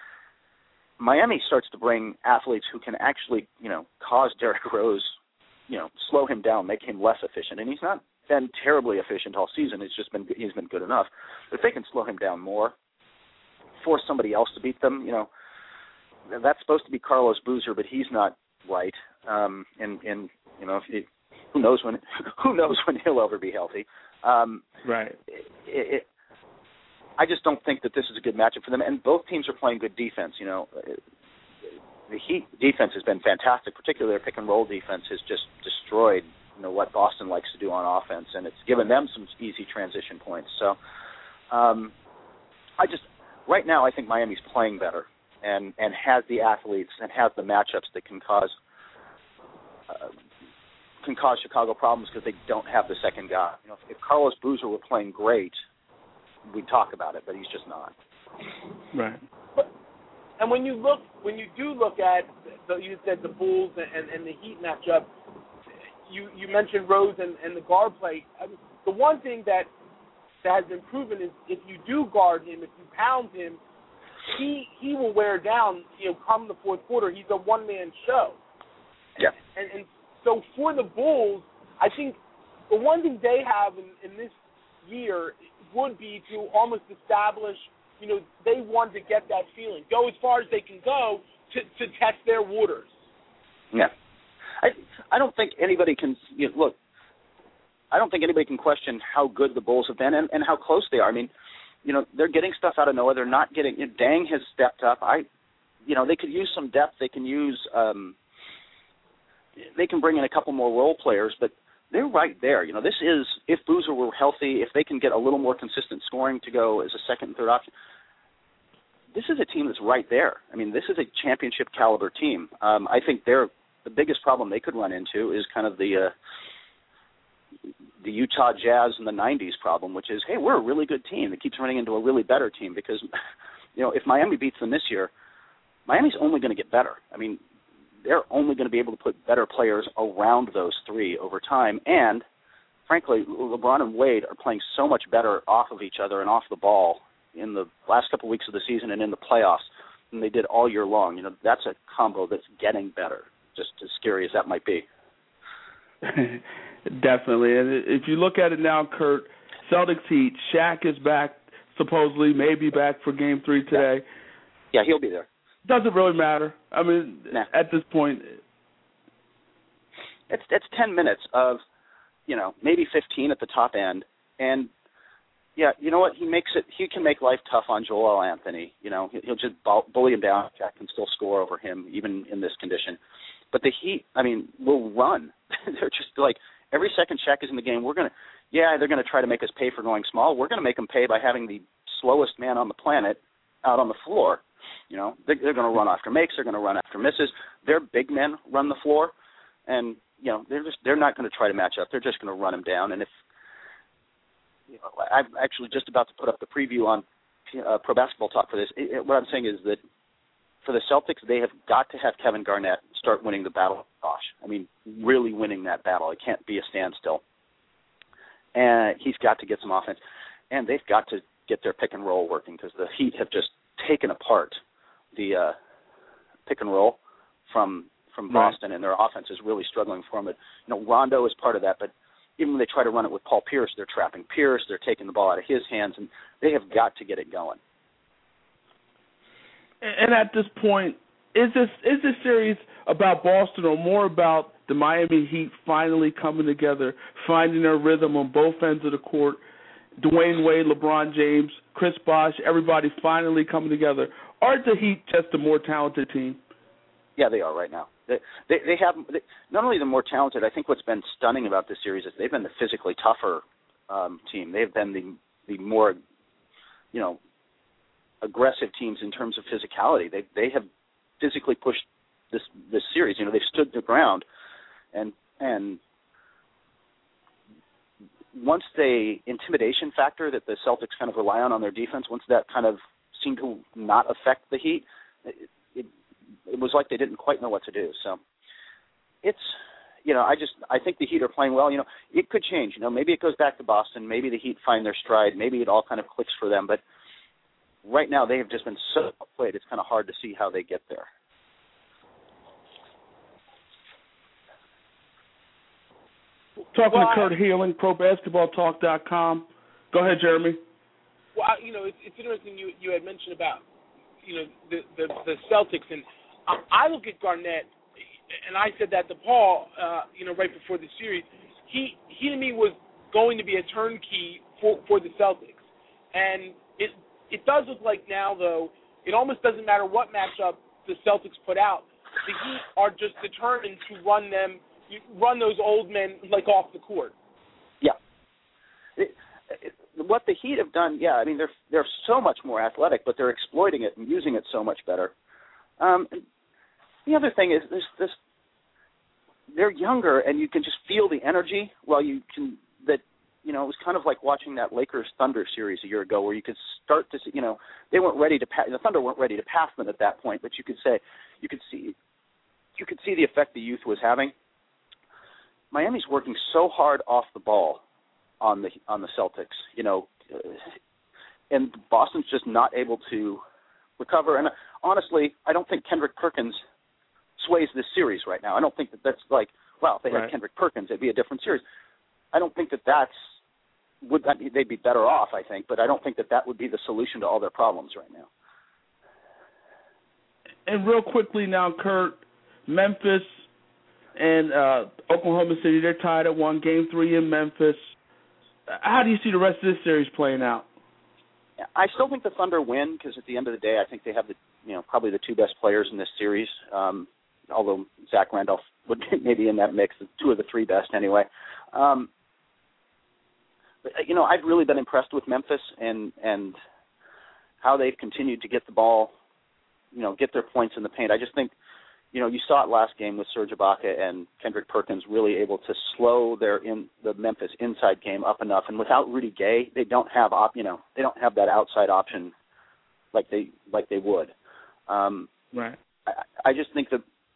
Miami starts to bring athletes who can actually, you know, cause Derrick Rose, you know, slow him down, make him less efficient. And he's not been terribly efficient all season. It's just been he's been good enough. But if they can slow him down more, force somebody else to beat them, you know, that's supposed to be Carlos Boozer, but he's not right. Um, and and you know, if he, who knows when who knows when he'll ever be healthy. Um, right. It, it, I just don't think that this is a good matchup for them. And both teams are playing good defense. You know, the Heat defense has been fantastic. Particularly their pick and roll defense has just destroyed, you know, what Boston likes to do on offense, and it's given them some easy transition points. So, um, I just right now I think Miami's playing better and and has the athletes and has the matchups that can cause uh, can cause Chicago problems because they don't have the second guy. You know, if, if Carlos Boozer were playing great, we'd talk about it, but he's just not. Right. But, and when you look, when you do look at, the, you said the Bulls and, and the Heat matchup, you, you mentioned Rose and, and the guard play. I mean, the one thing that, that has been proven is if you do guard him, if you pound him, he he will wear down, you know, come the fourth quarter. He's a one-man show. Yeah. And, and so for the Bulls, I think the one thing they have in, in this year would be to almost establish, you know, they want to get that feeling, go as far as they can go to, to test their waters. Yeah. I I don't think anybody can, you know, look, I don't think anybody can question how good the Bulls have been and, and how close they are. I mean, you know, they're getting stuff out of nowhere. They're not getting, you know, Dang has stepped up. I, you know, they could use some depth. They can use, um, they can bring in a couple more role players, but they're right there. You know, this is, if Boozer were healthy, if they can get a little more consistent scoring to go as a second and third option, this is a team that's right there. I mean, this is a championship caliber team. Um, I think they're, the biggest problem they could run into is kind of the uh, the Utah Jazz in the nineties problem, which is, hey, we're a really good team. It keeps running into a really better team because, you know, if Miami beats them this year, Miami's only going to get better. I mean, they're only going to be able to put better players around those three over time. And, frankly, LeBron and Wade are playing so much better off of each other and off the ball in the last couple of weeks of the season and in the playoffs than they did all year long. You know, that's a combo that's getting better, just as scary as that might be. Definitely. And if you look at it now, Kurt, Celtics Heat, Shaq is back, supposedly, maybe back for game three today. Yeah, yeah he'll be there. Doesn't really matter. I mean, nah. at this point. It's it's ten minutes of, you know, maybe fifteen at the top end. And, yeah, you know what? He makes it. He can make life tough on Joel Anthony. You know, he'll just bully him down. Jack can still score over him, even in this condition. But the Heat, I mean, will run. They're just like, every second Shaq is in the game, we're going to, yeah, they're going to try to make us pay for going small. We're going to make them pay by having the slowest man on the planet out on the floor. You know, they're, they're going to run after makes. They're going to run after misses. Their big men run the floor, and you know they're just they're not going to try to match up. They're just going to run him down. And if you know, I'm actually just about to put up the preview on uh, Pro Basketball Talk for this. It, it, what I'm saying is that for the Celtics, they have got to have Kevin Garnett start winning the battle. Gosh, I mean, really winning that battle. It can't be a standstill. And he's got to get some offense, and they've got to get their pick and roll working because the Heat have just taken apart the uh, pick and roll from from Boston, right. And their offense is really struggling for them. But, you know, Rondo is part of that, but even when they try to run it with Paul Pierce, they're trapping Pierce, they're taking the ball out of his hands, and they have got to get it going. And at this point, is this is this series about Boston or more about the Miami Heat finally coming together, finding their rhythm on both ends of the court? Dwayne Wade, LeBron James, Chris Bosh, everybody finally coming together. Are the Heat just a more talented team? Yeah, they are right now. They they, they have they, not only the more talented. I think what's been stunning about this series is they've been the physically tougher um, team. They've been the the more, you know, aggressive teams in terms of physicality. They they have physically pushed this this series. You know, they've stood their ground, and and. Once the intimidation factor that the Celtics kind of rely on on their defense, once that kind of seemed to not affect the Heat, it, it, it was like they didn't quite know what to do. So it's, you know, I just, I think the Heat are playing well. You know, it could change. You know, maybe it goes back to Boston. Maybe the Heat find their stride. Maybe it all kind of clicks for them. But right now they have just been so outplayed, it's kind of hard to see how they get there. Talking well, to Kurt Healing, Pro Basketball Talk dot com. Go ahead, Jeremy. Well, I, you know, it's, it's interesting you you had mentioned about, you know, the the, the Celtics, and I, I look at Garnett, and I said that to Paul, uh, you know, right before the series. He he to me was going to be a turnkey for for the Celtics, and it it does look like now though it almost doesn't matter what matchup the Celtics put out. The Heat are just determined to run them. You run those old men like off the court. Yeah. It, it, what the Heat have done, yeah, I mean they're they're so much more athletic, but they're exploiting it and using it so much better. Um, the other thing is this this they're younger and you can just feel the energy. While you can that you know it was kind of like watching that Lakers Thunder series a year ago, where you could start to see, you know they weren't ready to pass, the Thunder weren't ready to pass them at that point, but you could say you could see you could see the effect the youth was having. Miami's working so hard off the ball on the on the Celtics, you know, and Boston's just not able to recover. And honestly, I don't think Kendrick Perkins sways this series right now. I don't think that that's like, well, if they right. had Kendrick Perkins, it'd be a different series. I don't think that that's would that they'd be better off. I think, but I don't think that that would be the solution to all their problems right now. And real quickly now, Kurt, Memphis and uh, Oklahoma City, they're tied at one, game three in Memphis. How do you see the rest of this series playing out? I still think the Thunder win because at the end of the day, I think they have the you know probably the two best players in this series. Um, although Zach Randolph would be maybe in that mix, two of the three best anyway. Um, but you know, I've really been impressed with Memphis and and how they've continued to get the ball, you know, get their points in the paint. I just think. You know, you saw it last game with Serge Ibaka and Kendrick Perkins really able to slow their in the Memphis inside game up enough. And without Rudy Gay, they don't have op, you know they don't have that outside option like they like they would. Um, right. I, I just think that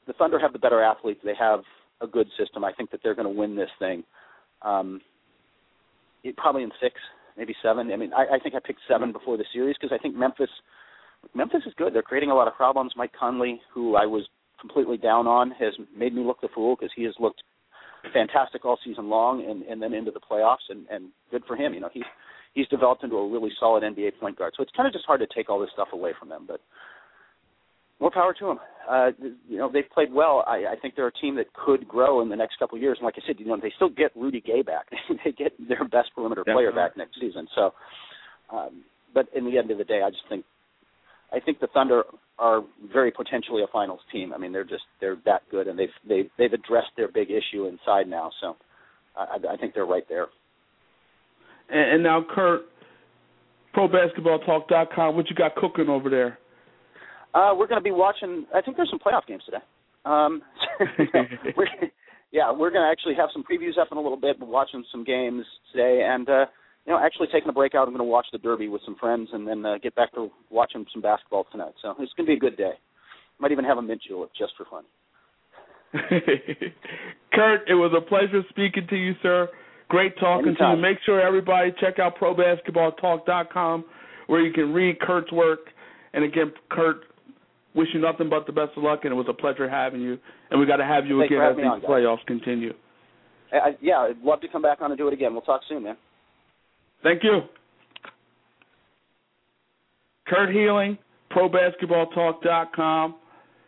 the Thunder have the better athletes. They have a good system. I think that they're going to win this thing. Um, it, probably in six, maybe seven. I mean, I, I think I picked seven before the series because I think Memphis Memphis is good. They're creating a lot of problems. Mike Conley, who I was completely down on, has made me look the fool because he has looked fantastic all season long and, and then into the playoffs, and, and good for him. You know, he's he's developed into a really solid N B A point guard. So it's kind of just hard to take all this stuff away from them, but more power to them. Uh, you know, they've played well. I, I think they're a team that could grow in the next couple of years. And like I said, you know, they still get Rudy Gay back. They get their best perimeter player Definitely. back next season. So, um, but in the end of the day, I just think I think the Thunder are very potentially a finals team. I mean, they're just they're that good, and they've they've they've addressed their big issue inside now. So, I, I think they're right there. And, and now, Kurt, Pro Basketball Talk dot com, what you got cooking over there? Uh, we're going to be watching. I think there's some playoff games today. Um, you know, we're, yeah, we're going to actually have some previews up in a little bit. We're watching some games today, and uh, you know, actually taking a break out. I'm going to watch the Derby with some friends, and then uh, get back to watching some basketball tonight. So it's going to be a good day. Might even have a mint julep just for fun. Kurt, it was a pleasure speaking to you, sir. Great talking Anytime. to you. Make sure everybody check out Pro Basketball Talk dot com, where you can read Kurt's work. And again, Kurt, wish you nothing but the best of luck, and it was a pleasure having you. And we got to have you Thanks again as these on, playoffs continue. I, I, yeah, I'd love to come back on and do it again. We'll talk soon, man. Thank you. Kurt Healing, Pro Basketball Talk dot com.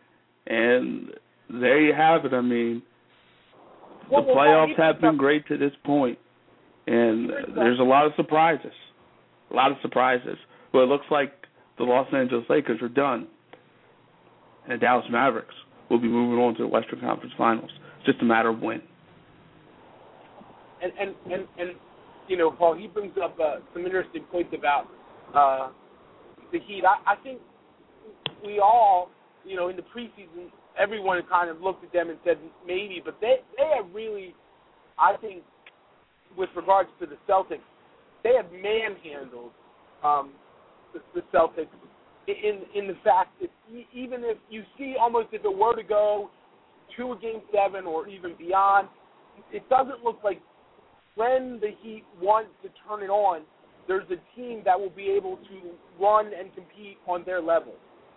And there you have it. I mean, Well, the well, playoffs well, have been great to this point, and there's a lot of surprises, a lot of surprises. Well, it looks like the Los Angeles Lakers are done, and the Dallas Mavericks will be moving on to the Western Conference Finals. It's just a matter of when. And and and, and you know, Paul, he brings up uh, some interesting points about uh, the Heat. I, I think we all, you know, in the preseason, everyone kind of looked at them and said maybe, but they they have really, I think, with regards to the Celtics, they have manhandled um, the, the Celtics in in the fact that even if you see almost if it were to go to a game seven or even beyond, it doesn't look like when the Heat want to turn it on, there's a team that will be able to run and compete on their level.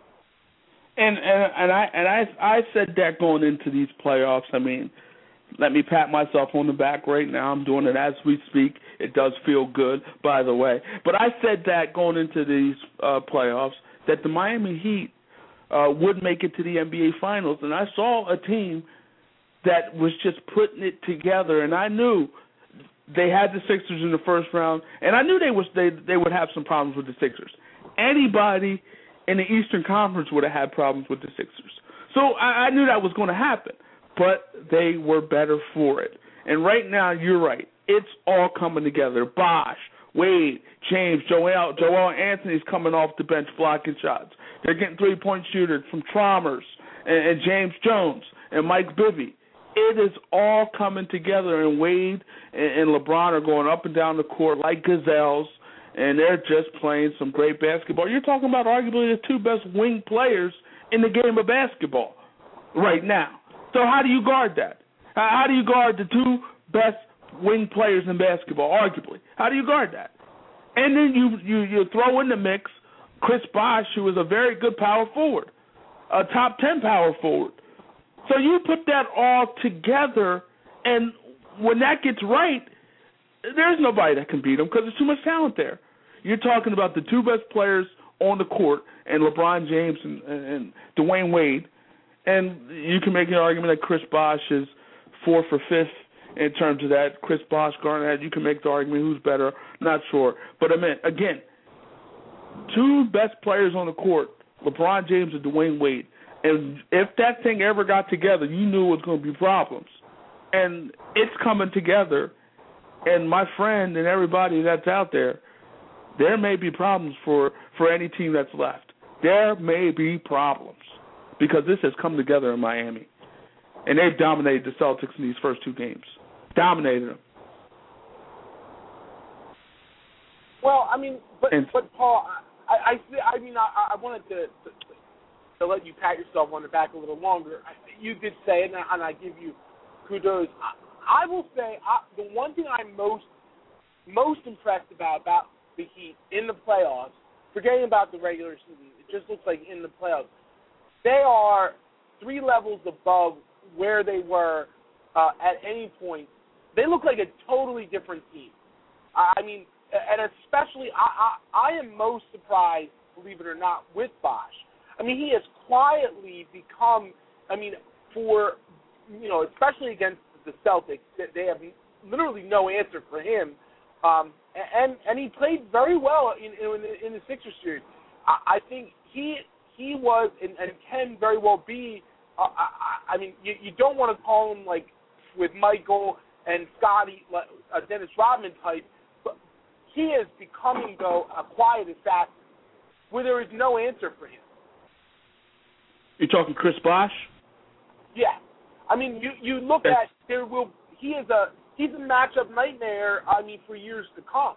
And and and I and I I said that going into these playoffs. I mean, let me pat myself on the back right now. I'm doing it as we speak. It does feel good, by the way. But I said that going into these uh, playoffs that the Miami Heat uh, would make it to the N B A Finals, and I saw a team that was just putting it together, and I knew they had the Sixers in the first round, and I knew they was they they would have some problems with the Sixers. Anybody in the Eastern Conference would have had problems with the Sixers. So I, I knew that was going to happen, but they were better for it. And right now, you're right. It's all coming together. Bosh, Wade, James, Joel, Joel Anthony's coming off the bench blocking shots. They're getting three-point shooters from Chalmers and, and James Jones and Mike Bibby. It is all coming together, and Wade and, and LeBron are going up and down the court like gazelles, and they're just playing some great basketball. You're talking about arguably the two best wing players in the game of basketball right now. So how do you guard that? How do you guard the two best wing players in basketball, arguably? How do you guard that? And then you, you, you throw in the mix Chris Bosh, who is a very good power forward, a top ten power forward. So you put that all together, and when that gets right, there's nobody that can beat them because there's too much talent there. You're talking about the two best players on the court, and LeBron James and, and, and Dwayne Wade, and you can make an argument that Chris Bosh is fourth or fifth in terms of that. Chris Bosh, Garnett, you can make the argument who's better. Not sure. But, I mean, again, two best players on the court, LeBron James and Dwayne Wade. And if that thing ever got together, you knew it was going to be problems. And it's coming together. And my friend and everybody that's out there, there may be problems for, for any team that's left. There may be problems because this has come together in Miami. And they've dominated the Celtics in these first two games. Dominated them. Well, I mean, but, and, but Paul, I, I, I mean, I, I wanted to, to to let you pat yourself on the back a little longer. You did say it, and I give you kudos. I, I will say I, the one thing I'm most most impressed about about the Heat in the playoffs, forgetting about the regular season, it just looks like in the playoffs, they are three levels above where they were uh, at any point. They look like a totally different team. I mean, and especially I, I, I am most surprised, believe it or not, with Bosh. I mean, he has quietly become, I mean, for, you know, especially against the Celtics, they have literally no answer for him. Um, and and he played very well in in, in the Sixers series. I, I think he he was and, and can very well be. Uh, I, I mean, you, you don't want to call him like with Michael and Scotty, a Dennis Rodman type, but he is becoming though a quiet assassin where there is no answer for him. You're talking Chris Bosh? Yeah, I mean, you you look at there will he is a. He's a matchup nightmare, I mean, for years to come.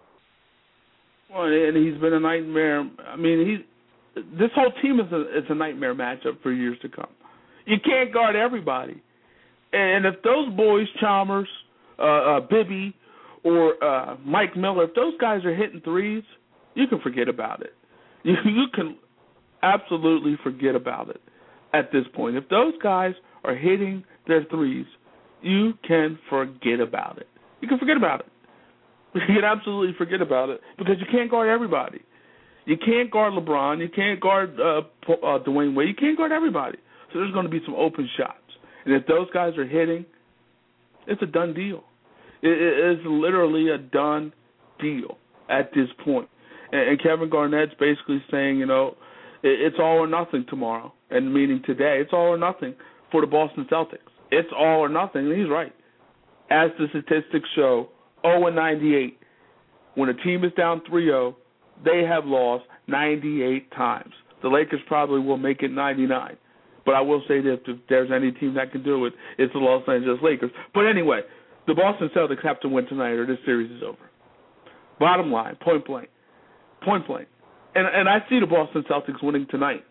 Well, and he's been a nightmare. I mean, he's this whole team is a, it's a nightmare matchup for years to come. You can't guard everybody. And if those boys, Chalmers, uh, uh, Bibby, or uh, Mike Miller, if those guys are hitting threes, you can forget about it. You, you can absolutely forget about it at this point. If those guys are hitting their threes, you can forget about it. You can forget about it. You can absolutely forget about it because you can't guard everybody. You can't guard LeBron. You can't guard uh, uh, Dwayne Wade. You can't guard everybody. So there's going to be some open shots. And if those guys are hitting, it's a done deal. It, it is literally a done deal at this point. And, and Kevin Garnett's basically saying, you know, it, it's all or nothing tomorrow, and meaning today. It's all or nothing for the Boston Celtics. It's all or nothing, and he's right. As the statistics show, oh and ninety-eight. When a team is down three oh, they have lost ninety-eight times. The Lakers probably will make it ninety-nine. But I will say that if there's any team that can do it, it's the Los Angeles Lakers. But anyway, the Boston Celtics have to win tonight or this series is over. Bottom line, point blank. Point blank. And, and I see the Boston Celtics winning tonight.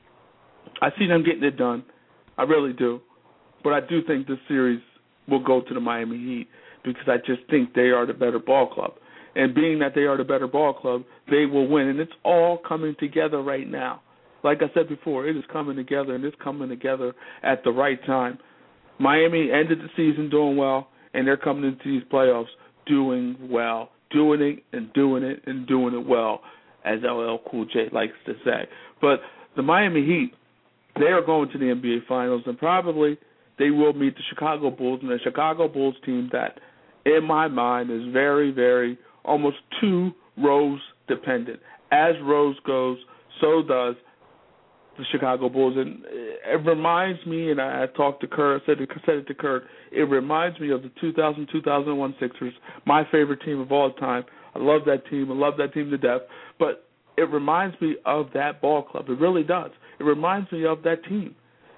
I see them getting it done. I really do. But I do think this series will go to the Miami Heat because I just think they are the better ball club. And being that they are the better ball club, they will win. And it's all coming together right now. Like I said before, it is coming together, and it's coming together at the right time. Miami ended the season doing well, and they're coming into these playoffs doing well, doing it and doing it and doing it well, as L L Cool J likes to say. But the Miami Heat, they are going to the N B A Finals, and probably they will meet the Chicago Bulls, and the Chicago Bulls team that, in my mind, is very, very almost too Rose dependent. As Rose goes, so does the Chicago Bulls. And it reminds me, and I talked to Kurt, I said, said it to Kurt, it reminds me of the two thousand two thousand one Sixers, my favorite team of all time. I love that team. I love that team to death. But it reminds me of that ball club. It really does. It reminds me of that team.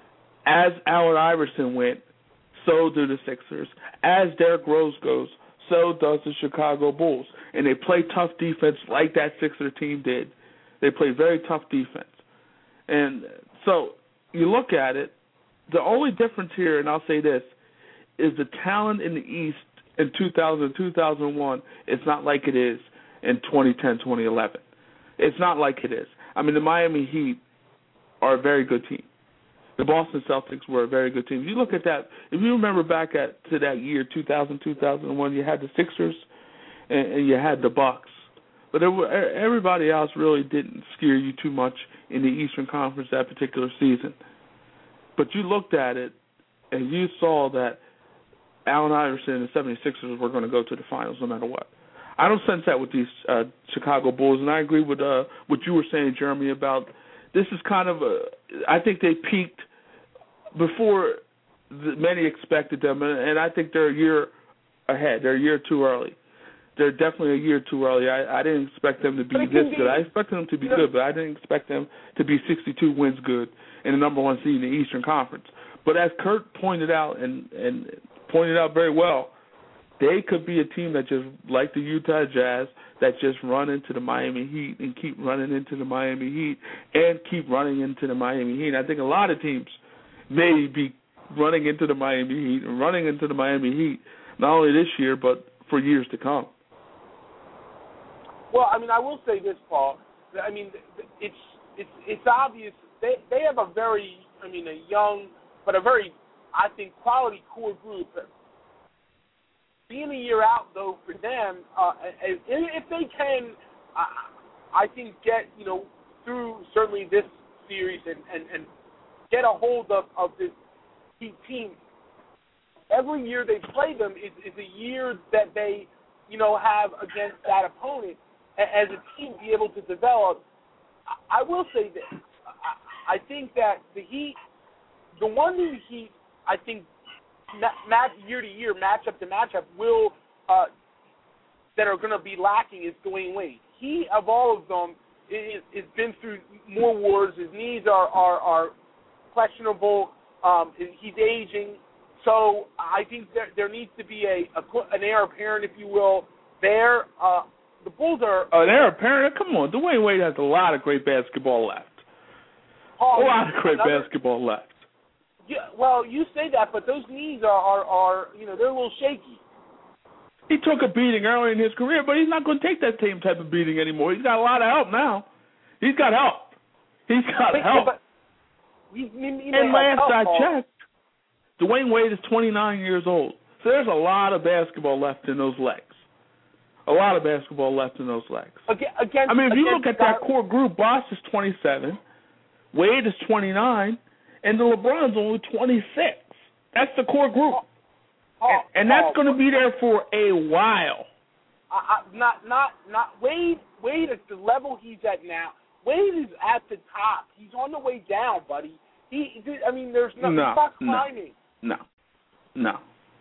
As Allen Iverson went, so do the Sixers. As Derrick Rose goes, so does the Chicago Bulls. And they play tough defense like that Sixer team did. They play very tough defense. And so you look at it, the only difference here, and I'll say this, is the talent in the East in two thousand, two thousand one is not like it is in twenty ten, twenty eleven. It's not like it is. I mean, the Miami Heat are a very good team. The Boston Celtics were a very good team. If you look at that, if you remember back at to that year, two thousand, two thousand one, you had the Sixers and, and you had the Bucks. But there were, everybody else really didn't scare you too much in the Eastern Conference that particular season. But you looked at it and you saw that Allen Iverson and the seventy-sixers were going to go to the finals no matter what. I don't sense that with these uh, Chicago Bulls, and I agree with uh, what you were saying, Jeremy, about this is kind of a – I think they peaked before the, many expected them, and, and I think they're a year ahead. They're a year too early. They're definitely a year too early. I, I didn't expect them to be this be, good. I expected them to be good, but I didn't expect them to be sixty-two wins good and the number one seed in the Eastern Conference. But as Kurt pointed out and, and pointed out very well, they could be a team that just, like the Utah Jazz, that just run into the Miami Heat and keep running into the Miami Heat and keep running into the Miami Heat. I think a lot of teams may be running into the Miami Heat and running into the Miami Heat, not only this year, but for years to come. Well, I mean, I will say this, Paul. I mean, it's it's it's obvious they they have a very, I mean, a young but a very, I think, quality core group. Being a year out, though, for them, uh, if they can, uh, I think, get, you know, through certainly this series and, and, and get a hold of, of this Heat team, every year they play them is, is a year that they, you know, have against that opponent as a team be able to develop. I will say this. I think that the Heat, the one thing the Heat, I think, match year to year, matchup to matchup, will uh, that are going to be lacking is Dwayne Wade. He, of all of them, is, is been through more wars. His knees are are, are questionable. Um, he's aging. So I think there there needs to be a, a an heir apparent, if you will. There, uh, the Bulls are uh, an heir apparent. Come on, Dwayne Wade has a lot of great basketball left. Oh, a lot of great another, basketball left. Yeah, well, you say that, but those knees are, are, are, you know, they're a little shaky. He took a beating early in his career, but he's not going to take that same type of beating anymore. He's got a lot of help now. He's got help. He's got yeah, help. But he, he, he and last help, I Paul. checked, Dwayne Wade is twenty-nine years old. So there's a lot of basketball left in those legs. A lot of basketball left in those legs. Again, against, I mean, if you look at that guys, core group, Bosh is twenty-seven, Wade is twenty-nine, and the LeBron's only twenty-six. That's the core group. Paul, and, and Paul, that's going to be there for a while. I, I, not, not, not Wade. Wade at the level he's at now. Wade is at the top. He's on the way down, buddy. He, I mean, there's no, no he's not climbing. No, no,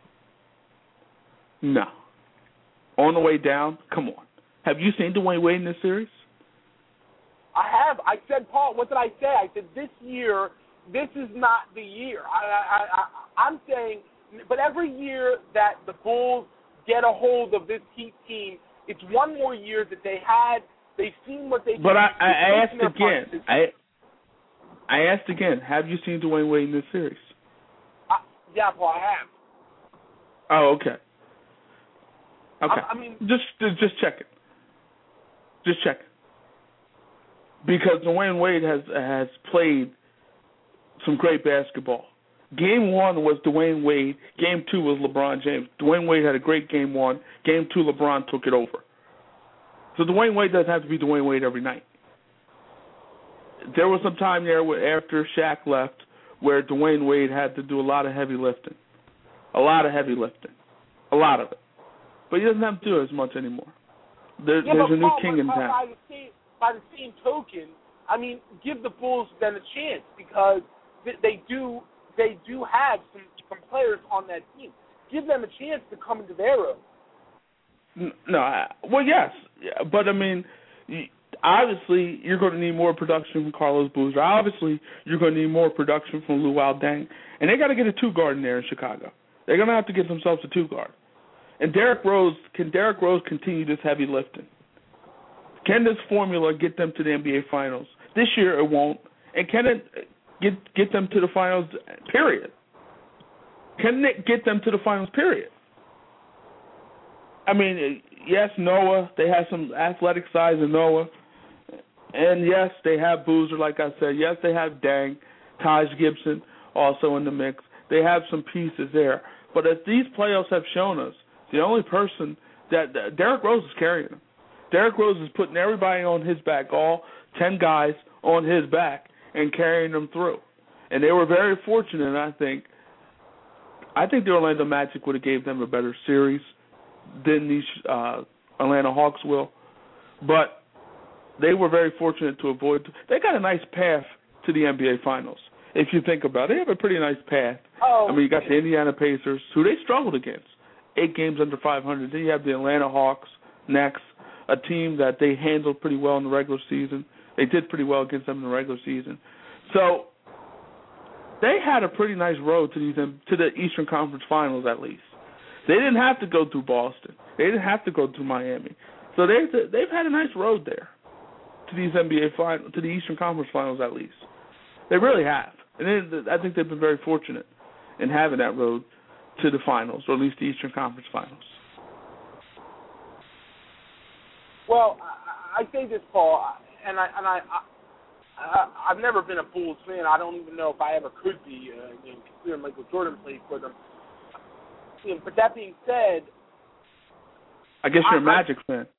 no. On the way down. Come on. Have you seen Dwayne Wade in this series? I have. I said, Paul, what did I say? I said this year, this is not the year. I, I, I, I'm saying, but every year that the Bulls get a hold of this Heat team, it's one more year that they had. They've seen what they. But I, I, I asked again. Punches. I, I asked again. Have you seen Dwayne Wade in this series? I, yeah, Paul, I have. Oh, okay. Okay. I, I mean, just, just check it. Just check it. Because Dwayne Wade has has played some great basketball. Game one was Dwayne Wade. Game two was LeBron James. Dwayne Wade had a great game one. Game two, LeBron took it over. So Dwayne Wade doesn't have to be Dwayne Wade every night. There was some time there where after Shaq left where Dwayne Wade had to do a lot of heavy lifting. A lot of heavy lifting. A lot of it. But he doesn't have to do it as much anymore. There, yeah, there's a new Paul, king in by, town. By the, same, by the same token, I mean, give the Bulls then a chance because they do they do have some, some players on that team. Give them a chance to come into their own. No, I, well, yes, but I mean, obviously you're going to need more production from Carlos Boozer. Obviously, you're going to need more production from Luol Deng, and they got to get a two guard in there in Chicago. They're going to have to get themselves a two guard. And Derrick Rose, can Derrick Rose continue this heavy lifting? Can this formula get them to the N B A Finals? This year it won't. And can it get get them to the Finals, period? Can it get them to the Finals, period? I mean, yes, Noah, they have some athletic size in Noah. And, yes, they have Boozer, like I said. Yes, they have Dang, Taj Gibson also in the mix. They have some pieces there. But as these playoffs have shown us, the only person that, that Derrick Rose is carrying them. Derrick Rose is putting everybody on his back, all ten guys on his back, and carrying them through. And they were very fortunate, I think. I think the Orlando Magic would have gave them a better series than these uh, Atlanta Hawks will. But they were very fortunate to avoid. They got a nice path to the N B A Finals. If you think about it, they have a pretty nice path. Oh. I mean, you got the Indiana Pacers, who they struggled against. Eight games under five hundred. Then you have the Atlanta Hawks next, a team that they handled pretty well in the regular season. They did pretty well against them in the regular season. So they had a pretty nice road to these to the Eastern Conference Finals, at least. They didn't have to go through Boston. They didn't have to go through Miami. So they've they've had a nice road there to these N B A final, to the Eastern Conference Finals at least. They really have, and they, I think they've been very fortunate in having that road to the finals, or at least the Eastern Conference Finals. Well, I, I say this, Paul, and I and I, I I've never been a Bulls fan. I don't even know if I ever could be, uh, you know, considering Michael Jordan played for them. You know, but that being said, I guess you're I, a Magic I, fan.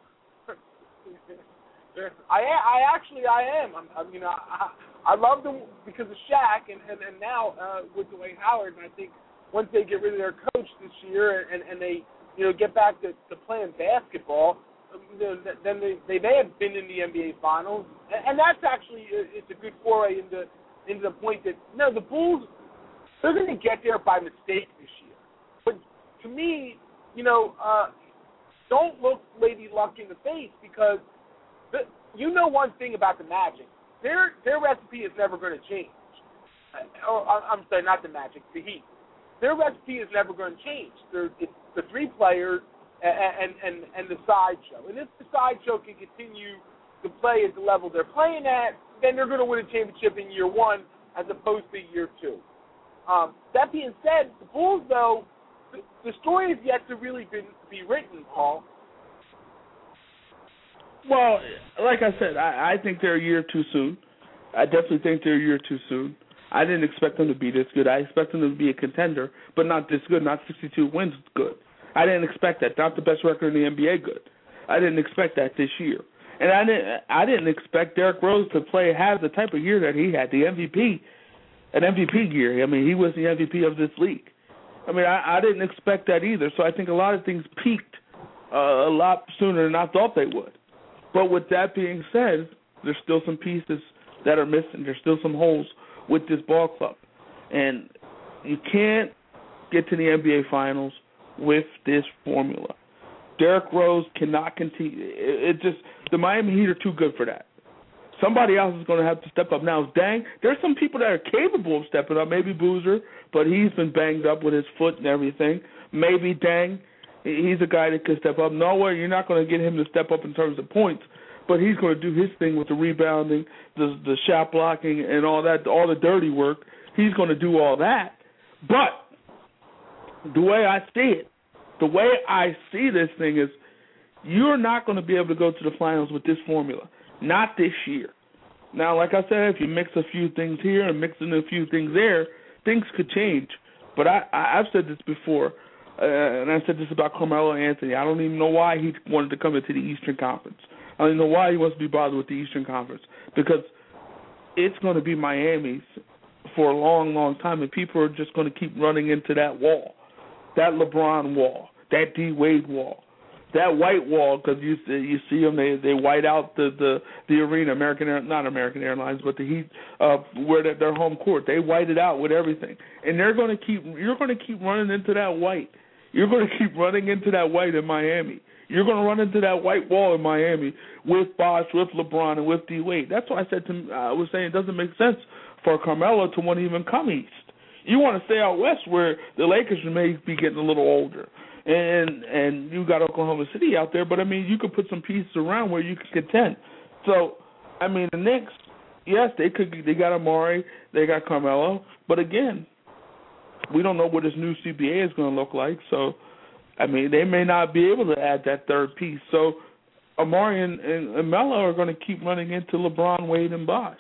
I I actually I am. I'm, I'm you know I, I love them because of Shaq, and and, and now uh, with Dwight Howard. And I think once they get rid of their coach this year, and, and they you know get back to, to playing basketball, you know, then they they may have been in the N B A Finals, and, and that's actually it's a good foray into into the point that no, the Bulls, they're going to get there by mistake this year. But to me, you know, uh, don't look Lady Luck in the face, because the, you know one thing about the Magic. Their their recipe is never going to change. Or, I'm sorry, not the Magic, the Heat. Their recipe is never going to change. They're, it's the three players and, and, and the sideshow. And if the sideshow can continue to play at the level they're playing at, then they're going to win a championship in year one as opposed to year two. Um, that being said, the Bulls, though, the, the story is yet to really be, be written, Paul. Well, like I said, I, I think they're a year too soon. I definitely think they're a year too soon. I didn't expect them to be this good. I expected them to be a contender, but not this good, not sixty-two wins good. I didn't expect that. Not the best record in the N B A good. I didn't expect that this year. And I didn't I didn't expect Derrick Rose to play have the type of year that he had, the M V P, an M V P year. I mean, he was the M V P of this league. I mean, I, I didn't expect that either. So I think a lot of things peaked uh, a lot sooner than I thought they would. But with that being said, there's still some pieces that are missing. There's still some holes with this ball club. And you can't get to the N B A Finals with this formula. Derrick Rose cannot continue. It, it just, the Miami Heat are too good for that. Somebody else is going to have to step up. Now, Dang, there's some people that are capable of stepping up. Maybe Boozer, but he's been banged up with his foot and everything. Maybe Dang. He's a guy that can step up. Nowhere, you're not going to get him to step up in terms of points, but he's going to do his thing with the rebounding, the the shot blocking, and all that, all the dirty work. He's going to do all that. But the way I see it, the way I see this thing is, you're not going to be able to go to the finals with this formula. Not this year. Now, like I said, if you mix a few things here and mix in a few things there, things could change. But I, I, I've said this before. Uh, and I said this about Carmelo Anthony. I don't even know why he wanted to come into the Eastern Conference. I don't even know why he wants to be bothered with the Eastern Conference, because it's going to be Miami's for a long, long time, and people are just going to keep running into that wall, that LeBron wall, that D Wade wall, that white wall, because you you see them, they they white out the the, the arena, American Air, not American Airlines, but the Heat, uh, where their, their home court. They white it out with everything, and they're going to keep. You're going to keep running into that white. You're going to keep running into that white in Miami. You're going to run into that white wall in Miami with Bosh, with LeBron, and with D Wade. That's why I said to I was saying it doesn't make sense for Carmelo to want to even come east. You want to stay out west where the Lakers may be getting a little older, and and you got Oklahoma City out there. But I mean, you could put some pieces around where you could contend. So I mean, the Knicks, yes, they could. They got Amari, they got Carmelo, but again, we don't know what this new C B A is going to look like. So, I mean, they may not be able to add that third piece. So, Amari and, and, and Melo are going to keep running into LeBron, Wade, and Bosh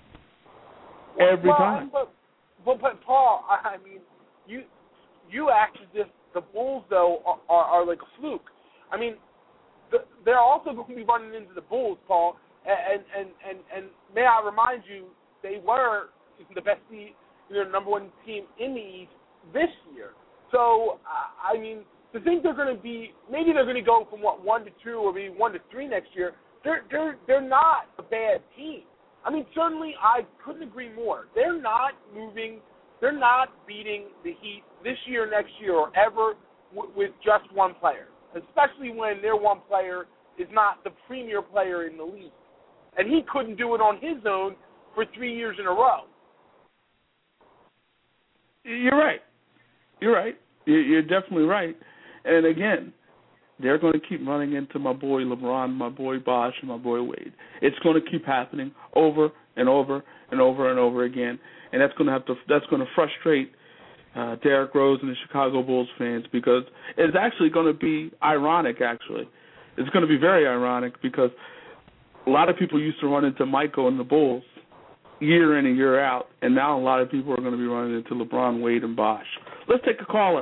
every well, time. But, but, but, Paul, I mean, you you act as if the Bulls, though, are, are, are like a fluke. I mean, the, they're also going to be running into the Bulls, Paul, and, and, and, and may I remind you, they were the best team, you know, number one team in the East this year. So, uh, I mean, to think they're going to be, maybe they're going to go from, what, one to two or maybe one to three next year, they're, they're, they're not a bad team. I mean, certainly I couldn't agree more. They're not moving, they're not beating the Heat this year, next year, or ever w- with just one player, especially when their one player is not the premier player in the league. And he couldn't do it on his own for three years in a row. You're right. You're right. You're definitely right. And again, they're going to keep running into my boy LeBron, my boy Bosh, and my boy Wade. It's going to keep happening over and over and over and over again, and that's going to have to that's going to frustrate uh, Derrick Rose and the Chicago Bulls fans, because it's actually going to be ironic. Actually, it's going to be very ironic, because a lot of people used to run into Michael and the Bulls year in and year out, and now a lot of people are going to be running into LeBron, Wade, and Bosh. Let's take a caller.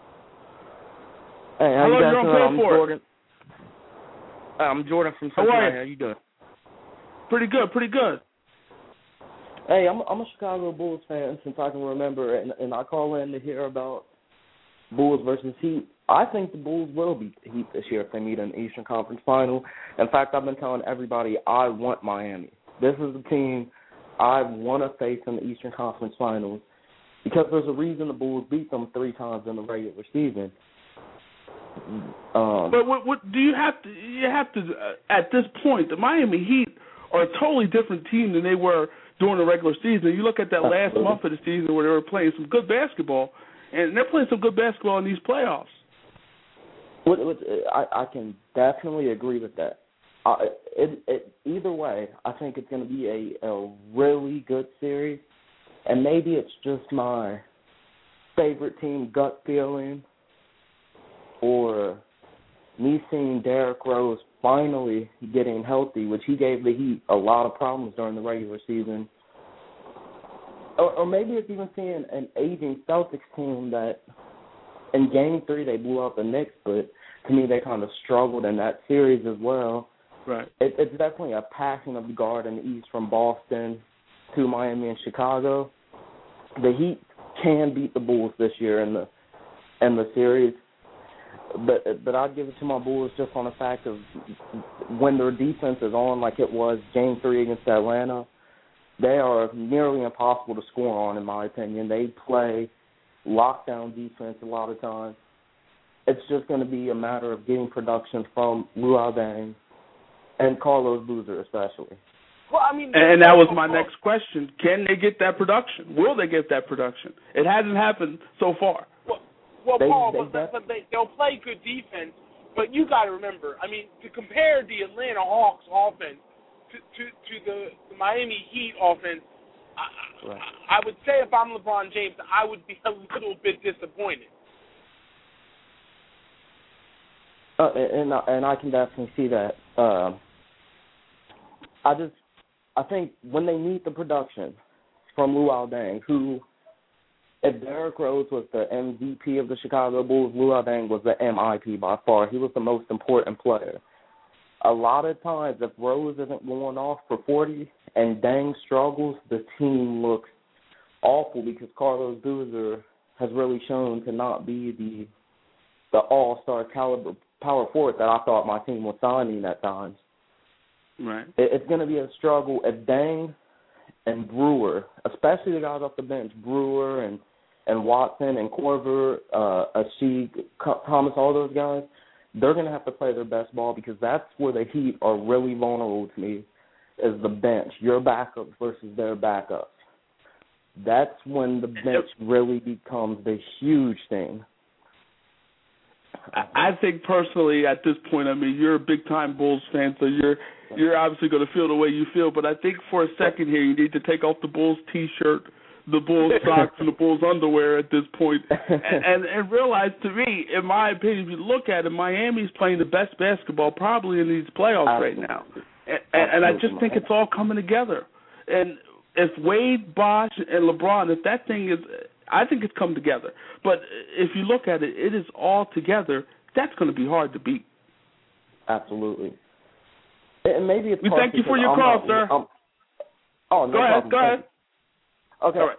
Hey, how Hello, you guys you're on doing? I'm Play For It. Jordan. Uh, I'm Jordan from How are Cincinnati. you? How you doing? Pretty good, pretty good. Hey, I'm I'm a Chicago Bulls fan since I can remember, and and I call in to hear about Bulls versus Heat. I think the Bulls will beat the Heat this year if they meet in the Eastern Conference Final. In fact, I've been telling everybody I want Miami. This is the team I want to face in the Eastern Conference Finals, because there's a reason the Bulls beat them three times in the regular season. Um, but what, what do you have to? You have to uh, at this point, the Miami Heat are a totally different team than they were during the regular season. You look at that last absolutely. month of the season where they were playing some good basketball, and they're playing some good basketball in these playoffs. What, what, I, I can definitely agree with that. Uh, it, it, either way, I think it's going to be a, a really good series, and maybe it's just my favorite team gut feeling, or me seeing Derrick Rose finally getting healthy, which he gave the Heat a lot of problems during the regular season. Or, or maybe it's even seeing an aging Celtics team that in Game three they blew out the Knicks, but to me they kind of struggled in that series as well. Right. It, it's definitely a passing of the guard in the East from Boston to Miami and Chicago. The Heat can beat the Bulls this year in the in the series. But but I'd give it to my Bulls just on the fact of when their defense is on like it was Game three against Atlanta, they are nearly impossible to score on, in my opinion. They play lockdown defense a lot of times. It's just going to be a matter of getting production from Luol Deng and Carlos Boozer especially. Well, I mean, and that was my next question. Can they get that production? Will they get that production? It hasn't happened so far. Well, Well, They- Paul, they but, def- but they, they'll play good defense. But you got to remember, I mean, to compare the Atlanta Hawks offense to to, to the, the Miami Heat offense, I, Right. I, I would say if I'm LeBron James, I would be a little bit disappointed. Uh, and and I can definitely see that. Um, I just I think when they meet the production from Luol Deng, who, if Derrick Rose was the M V P of the Chicago Bulls, Luol Deng was the M I P by far. He was the most important player. A lot of times, if Rose isn't going off for forty and Deng struggles, the team looks awful, because Carlos Boozer has really shown to not be the the all-star caliber power forward that I thought my team was signing at times. Right. It, it's going to be a struggle if Deng and Brewer, especially the guys off the bench, Brewer and, and Watson and Korver, uh, Asheed, Thomas, all those guys, they're going to have to play their best ball, because that's where the Heat are really vulnerable to me, is the bench, your backups versus their backups. That's when the bench really becomes the huge thing. I think personally at this point, I mean, you're a big-time Bulls fan, so you're you're obviously going to feel the way you feel. But I think for a second here, you need to take off the Bulls T-shirt, the Bulls socks, and the Bulls underwear at this point, and, and, and realize, to me, in my opinion, if you look at it, Miami's playing the best basketball probably in these playoffs right now. And, and, and I just think it's all coming together. And if Wade, Bosh, and LeBron, if that thing is – I think it's come together. But if you look at it, it is all together. That's going to be hard to beat. Absolutely. And maybe it's we thank you for your I'm call, not, sir. I'm, oh, no go ahead. problem. Go ahead. Okay. All right.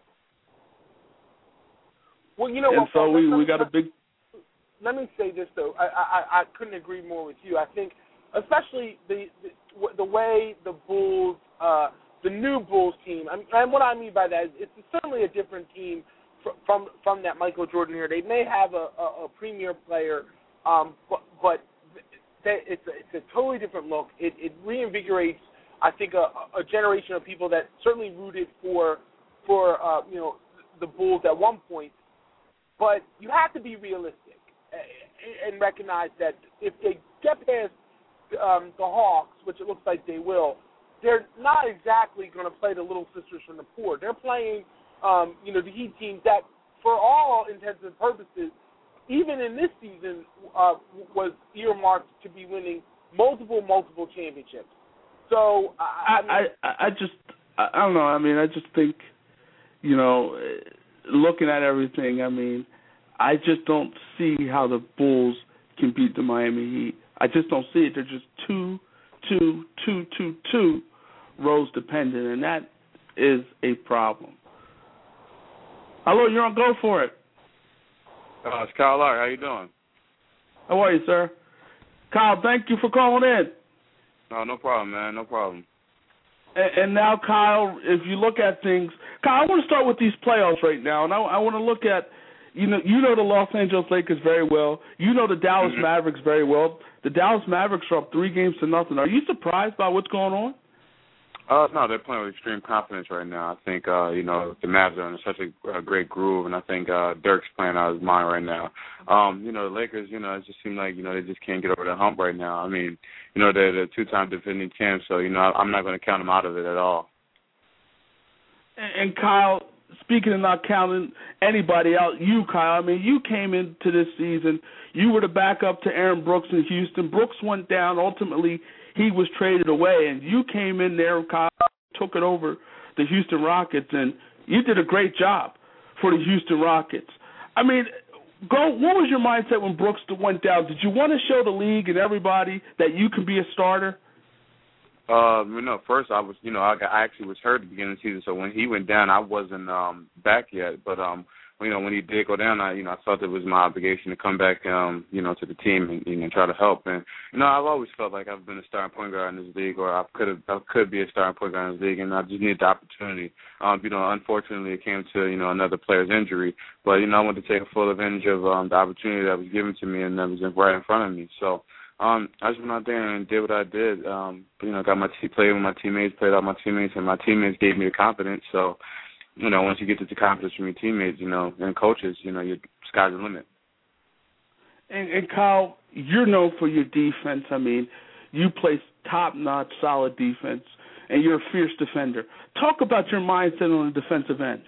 Well, you know and what? so Paul, we, let, we got a big. Let me say this though. I, I I couldn't agree more with you. I think, especially the the, the way the Bulls. Uh, The new Bulls team, and what I mean by that is it's certainly a different team from from that Michael Jordan era. They may have a, a, a premier player, um, but, but they, it's, a, it's a totally different look. It, it reinvigorates, I think, a, a generation of people that certainly rooted for for uh, you know the Bulls at one point. But you have to be realistic and recognize that if they get past um, the Hawks, which it looks like they will, they're not exactly going to play the little sisters from the poor. They're playing, um, you know, the Heat team that, for all intents and purposes, even in this season, uh, was earmarked to be winning multiple, multiple championships. So I, I, mean, I, I, I just, I don't know. I mean, I just think, you know, looking at everything, I mean, I just don't see how the Bulls can beat the Miami Heat. I just don't see it. They're just too, too, too, too, too Rose dependent, and that is a problem. Hello, you're on Go For It. Uh, it's Kyle Lark. How you doing? How are you, sir? Kyle, thank you for calling in. No, no problem, man. No problem. And, and now, Kyle, if you look at things, Kyle, I want to start with these playoffs right now, and I, I want to look at, you know, you know the Los Angeles Lakers very well. You know the Dallas mm-hmm. Mavericks very well. The Dallas Mavericks are up three games to nothing. Are you surprised by what's going on? Uh, no, they're playing with extreme confidence right now. I think, uh, you know, the Mavs are in such a, a great groove, and I think uh, Dirk's playing out of his mind right now. Um, you know, the Lakers, you know, it just seems like, you know, they just can't get over the hump right now. I mean, you know, they're the two-time defending champs, so, you know, I'm not going to count them out of it at all. And, and Kyle, speaking of not counting anybody out, you, Kyle, I mean, you came into this season, you were the backup to Aaron Brooks in Houston. Brooks went down. Ultimately, he was traded away, and you came in there, Kyle, took it over the Houston Rockets, and you did a great job for the Houston Rockets. I mean, go. What was your mindset when Brooks went down? Did you want to show the league and everybody that you can be a starter? Uh, you know, first I was, you know, I, got, I actually was hurt at the beginning of the season, so when he went down, I wasn't um, back yet, but um. You know, when he did go down, I, you know, I felt it was my obligation to come back, um, you know, to the team and, you know, try to help. And, you know, I've always felt like I've been a starting point guard in this league, or I could have, I could be a starting point guard in this league, and I just needed the opportunity. Um, you know, unfortunately, it came to, you know, another player's injury, but, you know, I wanted to take full advantage of um, the opportunity that was given to me and that was right in front of me. So, um, I just went out there and did what I did. Um, you know, got my te- played with my teammates, played out my teammates, and my teammates gave me the confidence. So. You know, once you get to the confidence from your teammates, you know, and coaches, you know, your sky's the limit. And, and Kyle, you're known for your defense. I mean, you play top-notch, solid defense, and you're a fierce defender. Talk about your mindset on the defensive end.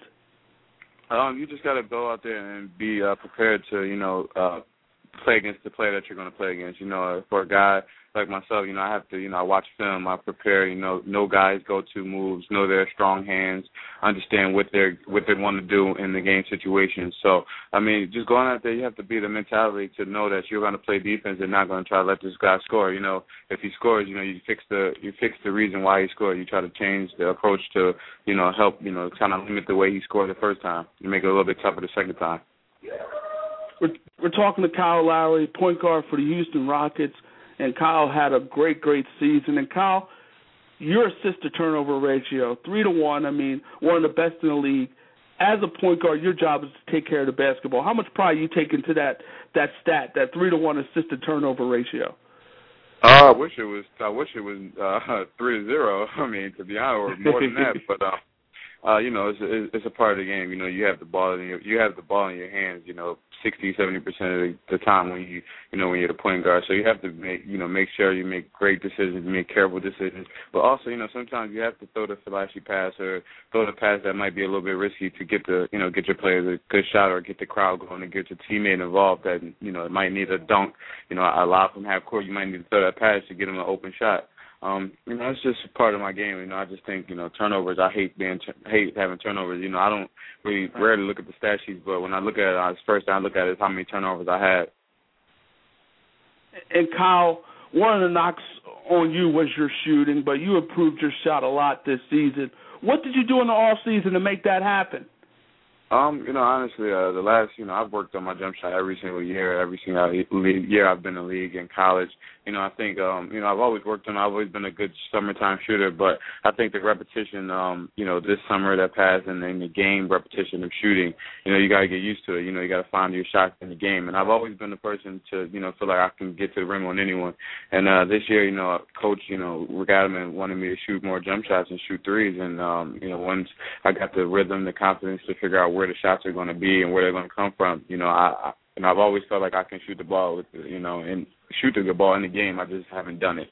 Um, you just got to go out there and be uh, prepared to, you know, uh, play against the player that you're going to play against. You know, for a guy like myself, you know, I have to, you know, I watch film, I prepare, you know, know guys' go-to moves, know their strong hands, understand what they're what they want to do in the game situation. So, I mean, just going out there, you have to be the mentality to know that you're going to play defense and not going to try to let this guy score. You know, if he scores, you know, you fix the you fix the reason why he scored. You try to change the approach to, you know, help, you know, kind of limit the way he scored the first time. You make it a little bit tougher the second time. We're, we're talking to Kyle Lowry, point guard for the Houston Rockets. And Kyle had a great, great season. And Kyle, your assist-to-turnover ratio, three to one. I mean, one of the best in the league. As a point guard, your job is to take care of the basketball. How much pride you take into that that stat, that three to one assist-to-turnover ratio? Uh, I wish it was. I wish it was uh, three to zero. I mean, to be honest, or more than that. But uh, uh, you know, it's a, it's a part of the game. You know, you have the ball in your you have the ball in your hands. You know, sixty, seventy percent of the time when you you know when you're the point guard. So you have to make you know make sure you make great decisions, make careful decisions. But also, you know, sometimes you have to throw the flashy pass or throw the pass that might be a little bit risky to get the you know get your players a good shot or get the crowd going and get your teammate involved. That you know it might need a dunk. You know, a lot from half court. You might need to throw that pass to get them an open shot. Um, you know, it's just part of my game. You know, I just think, you know, turnovers, I hate being, hate having turnovers. You know, I don't really rarely look at the stat sheets, but when I look at it, the first thing I look at is how many turnovers I had. And Kyle, one of the knocks on you was your shooting, but you improved your shot a lot this season. What did you do in the off season to make that happen? Um, you know, honestly, uh, the last, you know, I've worked on my jump shot every single year, every single year I've been in the league in college, You know, I think, um, you know, I've always worked on, I've always been a good summertime shooter, but I think the repetition, um, you know, this summer that passed and then the game repetition of shooting, you know, you got to get used to it. You know, you got to find your shots in the game. And I've always been the person to, you know, feel like I can get to the rim on anyone. And uh, this year, you know, Coach, you know, Rick Adelman wanted me to shoot more jump shots and shoot threes. And, um, you know, once I got the rhythm, the confidence to figure out where the shots are going to be and where they're going to come from, you know, I, I and I've always felt like I can shoot the ball, with the, you know, and shoot the ball in the game. I just haven't done it.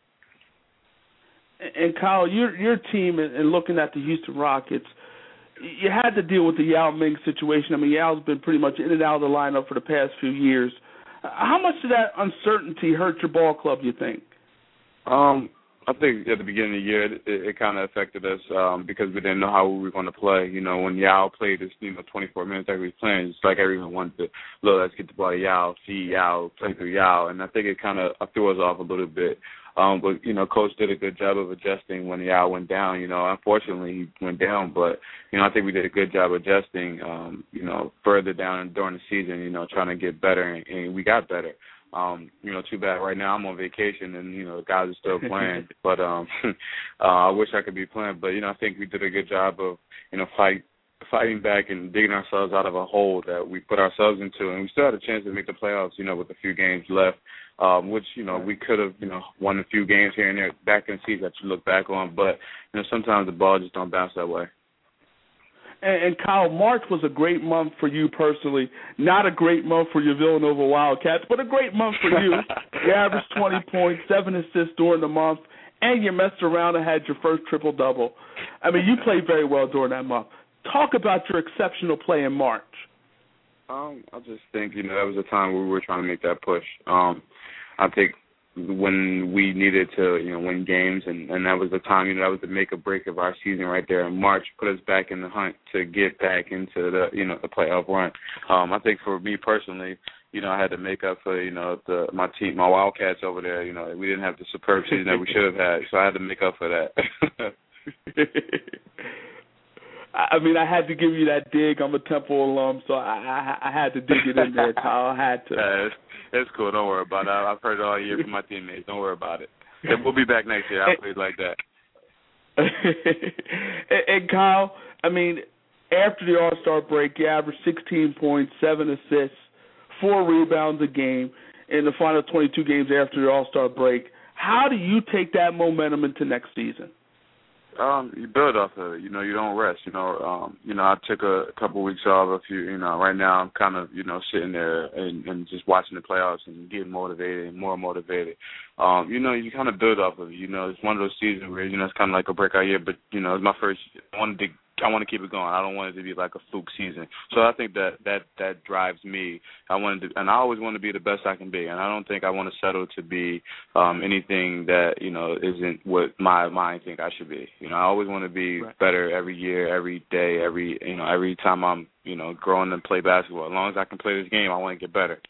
And Kyle, your your team, and looking at the Houston Rockets, you had to deal with the Yao Ming situation. I mean, Yao's been pretty much in and out of the lineup for the past few years. How much did that uncertainty hurt your ball club, you think? Um, I think at the beginning of the year, it, it kind of affected us um, because we didn't know how we were going to play. You know, when Yao played this, you know, twenty-four minutes that he was playing, it's like everyone wanted to, look, let's get the ball to Yao, see Yao, play through Yao. And I think it kind of threw us off a little bit. Um, but, you know, Coach did a good job of adjusting when Yao went down. You know, unfortunately, he went down. But, you know, I think we did a good job adjusting, um, you know, further down during the season, you know, trying to get better. And, and we got better. Um, you know, too bad right now I'm on vacation and, you know, the guys are still playing. But um, uh, I wish I could be playing. But, you know, I think we did a good job of, you know, fight, fighting back and digging ourselves out of a hole that we put ourselves into. And we still had a chance to make the playoffs, you know, with a few games left, um, which, you know, we could have, you know, won a few games here and there back in the season that you look back on. But, you know, sometimes the ball just don't bounce that way. And, and Kyle, March was a great month for you personally. Not a great month for your Villanova Wildcats, but a great month for you. You averaged twenty points, seven assists during the month, and you messed around and had your first triple-double. I mean, you played very well during that month. Talk about your exceptional play in March. Um, I just think, you know, that was a time where we were trying to make that push. Um, I think when we needed to, you know, win games, and, and that was the time, you know, that was the make or break of our season right there in March, put us back in the hunt to get back into the, you know, the playoff run. Um, I think for me personally, you know, I had to make up for, you know, the my team, my Wildcats over there. You know, we didn't have the superb season that we should have had, so I had to make up for that. I mean, I had to give you that dig. I'm a Temple alum, so I, I, I had to dig it in there, Kyle. I had to. Yeah, it's, it's cool. Don't worry about it. I've heard it all year from my teammates. Don't worry about it. And we'll be back next year. I'll play like that. and, and, Kyle, I mean, after the All-Star break, you averaged sixteen points, seven assists, four rebounds a game in the final twenty-two games after the All-Star break. How do you take that momentum into next season? Um, you build off of it. You know, you don't rest. You know, um, you know, I took a, a couple of weeks off. A few, you know, right now I'm kind of, you know, sitting there and, and just watching the playoffs and getting motivated and more motivated. Um, you know, you kind of build off of it. You know, it's one of those seasons where, you know, it's kind of like a breakout year, but, you know, it's my first. I wanted to. I want to keep it going. I don't want it to be like a fluke season. So I think that that, that drives me. I wanted to, and I always want to be the best I can be. And I don't think I want to settle to be um, anything that, you know, isn't what my mind think I should be. You know, I always want to be right. better every year, every day, every you know, every time I'm, you know, growing and play basketball. As long as I can play this game, I want to get better.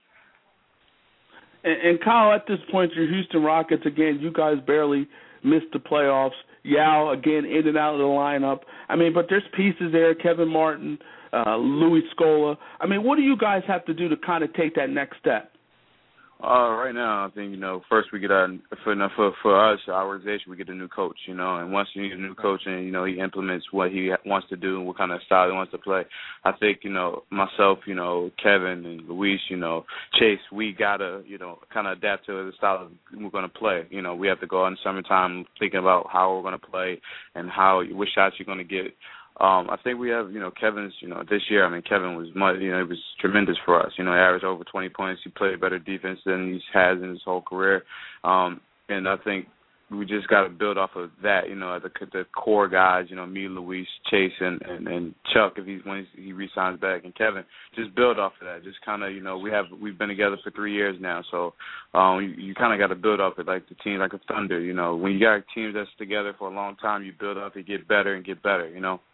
And, and Kyle, at this point, your Houston Rockets again. You guys barely missed the playoffs. Yao, again, in and out of the lineup. I mean, but there's pieces there, Kevin Martin, uh, Louis Scola. I mean, what do you guys have to do to kind of take that next step? Uh, right now, I think, you know, first we get out, for, for, for us, our organization, we get a new coach, you know, and once you get a new coach and, you know, he implements what he wants to do and what kind of style he wants to play, I think, you know, myself, you know, Kevin and Luis, you know, Chase, we got to, you know, kind of adapt to the style we're going to play. You know, we have to go out in the summertime thinking about how we're going to play and how, what shots you're going to get. Um, I think we have, you know, Kevin's, you know, this year, I mean, Kevin was, much, you know, it was tremendous for us. You know, he averaged over twenty points. He played better defense than he has in his whole career. Um, and I think we just got to build off of that, you know, the, the core guys, you know, me, Luis, Chase, and, and, and Chuck, if he's when he re-signs back, and Kevin, just build off of that. Just kind of, you know, we have, we've been together for three years now, so um, you, you kind of got to build off it like the team, like a Thunder, you know. When you got teams that's together for a long time, you build up, you get better and get better, you know.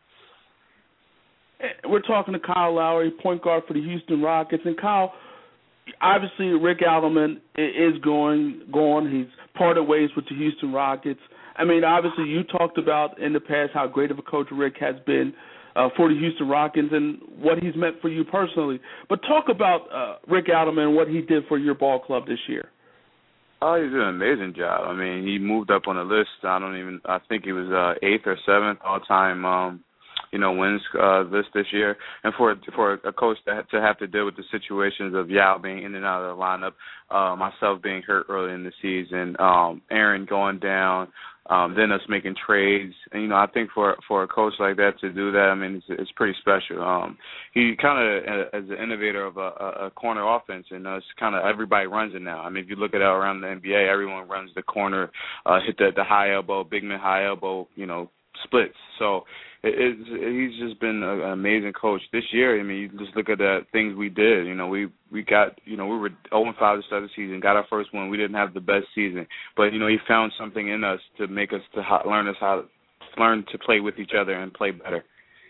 We're talking to Kyle Lowry, point guard for the Houston Rockets. And, Kyle, obviously Rick Adelman is going, gone. He's parted ways with the Houston Rockets. I mean, obviously you talked about in the past how great of a coach Rick has been uh, for the Houston Rockets and what he's meant for you personally. But talk about uh, Rick Adelman and what he did for your ball club this year. Oh, he's doing an amazing job. I mean, he moved up on the list. I don't even. I think he was uh, eighth or seventh all-time, um, you know, wins uh, list this year. And for for a coach to to have to deal with the situations of Yao being in and out of the lineup, uh, myself being hurt early in the season, um, Aaron going down. Um, then us making trades, and you know, I think for for a coach like that to do that, I mean, it's, it's pretty special. Um, he kind of, as an innovator of a, a, a corner offense, and uh, it's kind of everybody runs it now. I mean, if you look at it around the N B A, everyone runs the corner, uh, hit the, the high elbow, big man high elbow, you know, splits. So it, it's, he's just been a, an amazing coach this year. I mean, you just look at the things we did. You know, we we got, you know, we were oh and five to start the season, got our first one. We didn't have the best season, but you know, he found something in us to make us to ho- learn us how to learn to play with each other and play better.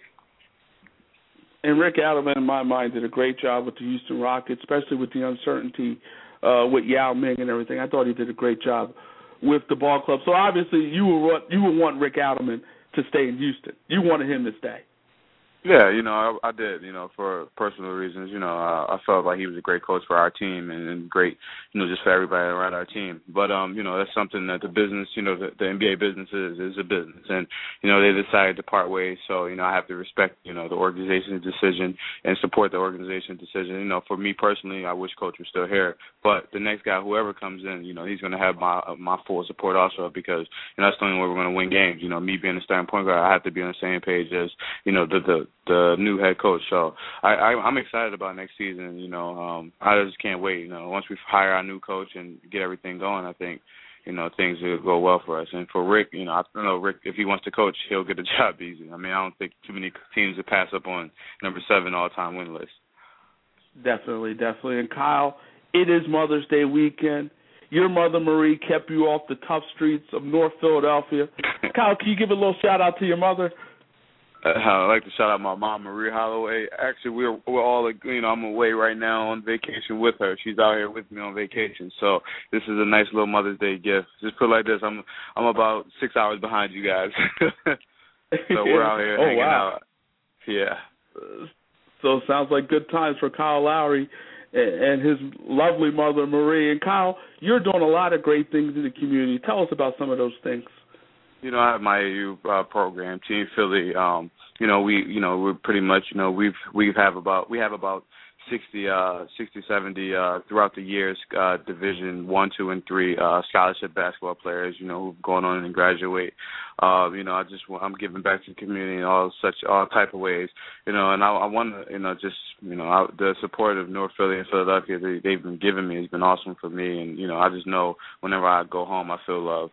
And Rick Adelman, in my mind, did a great job with the Houston Rockets, especially with the uncertainty uh, with Yao Ming and everything. I thought he did a great job with the ball club. So obviously, you would want you would want Rick Adelman to stay in Houston. You wanted him to stay. Yeah, you know, I, I did, you know, for personal reasons. You know, uh, I felt like he was a great coach for our team and, and great, you know, just for everybody around our team. But, um, you know, that's something that the business, you know, the, the N B A business is, is a business. And, you know, they decided to part ways. So, you know, I have to respect, you know, the organization's decision and support the organization's decision. You know, for me personally, I wish Coach was still here. But the next guy, whoever comes in, you know, he's going to have my my full support also because, you know, that's the only way we're going to win games. You know, me being a starting point guard, I have to be on the same page as, you know, the the the new head coach. So I, I, I'm excited about next season. You know, um, I just can't wait. You know, once we hire our new coach and get everything going, I think, you know, things will go well for us. And for Rick, you know, I don't know, Rick, if he wants to coach, he'll get the job easy. I mean, I don't think too many teams would pass up on number seven all-time win list. Definitely, definitely. And Kyle, it is Mother's Day weekend. Your mother, Marie, kept you off the tough streets of North Philadelphia. Kyle, can you give a little shout-out to your mother? Uh, I'd like to shout out my mom, Marie Holloway. Actually, we're we're all, you know, I'm away right now on vacation with her. She's out here with me on vacation. So this is a nice little Mother's Day gift. Just put it like this: I'm I'm about six hours behind you guys. So we're out here oh, hanging wow. out. Yeah. So it sounds like good times for Kyle Lowry and his lovely mother, Marie. And Kyle, you're doing a lot of great things in the community. Tell us about some of those things. You know, I have my A U uh, program, Team Philly. Um, you know, we, you know, we're pretty much, you know, we've we have about we have about sixty, uh, sixty, seventy uh, throughout the years, uh, Division One, Two, and Three uh, scholarship basketball players. You know, who've gone on and graduate. Uh, you know, I just I'm giving back to the community in all such all type of ways. You know, and I, I want to, you know, just you know, I, the support of North Philly and Philadelphia they, they've been giving me has been awesome for me. And you know, I just know whenever I go home, I feel love.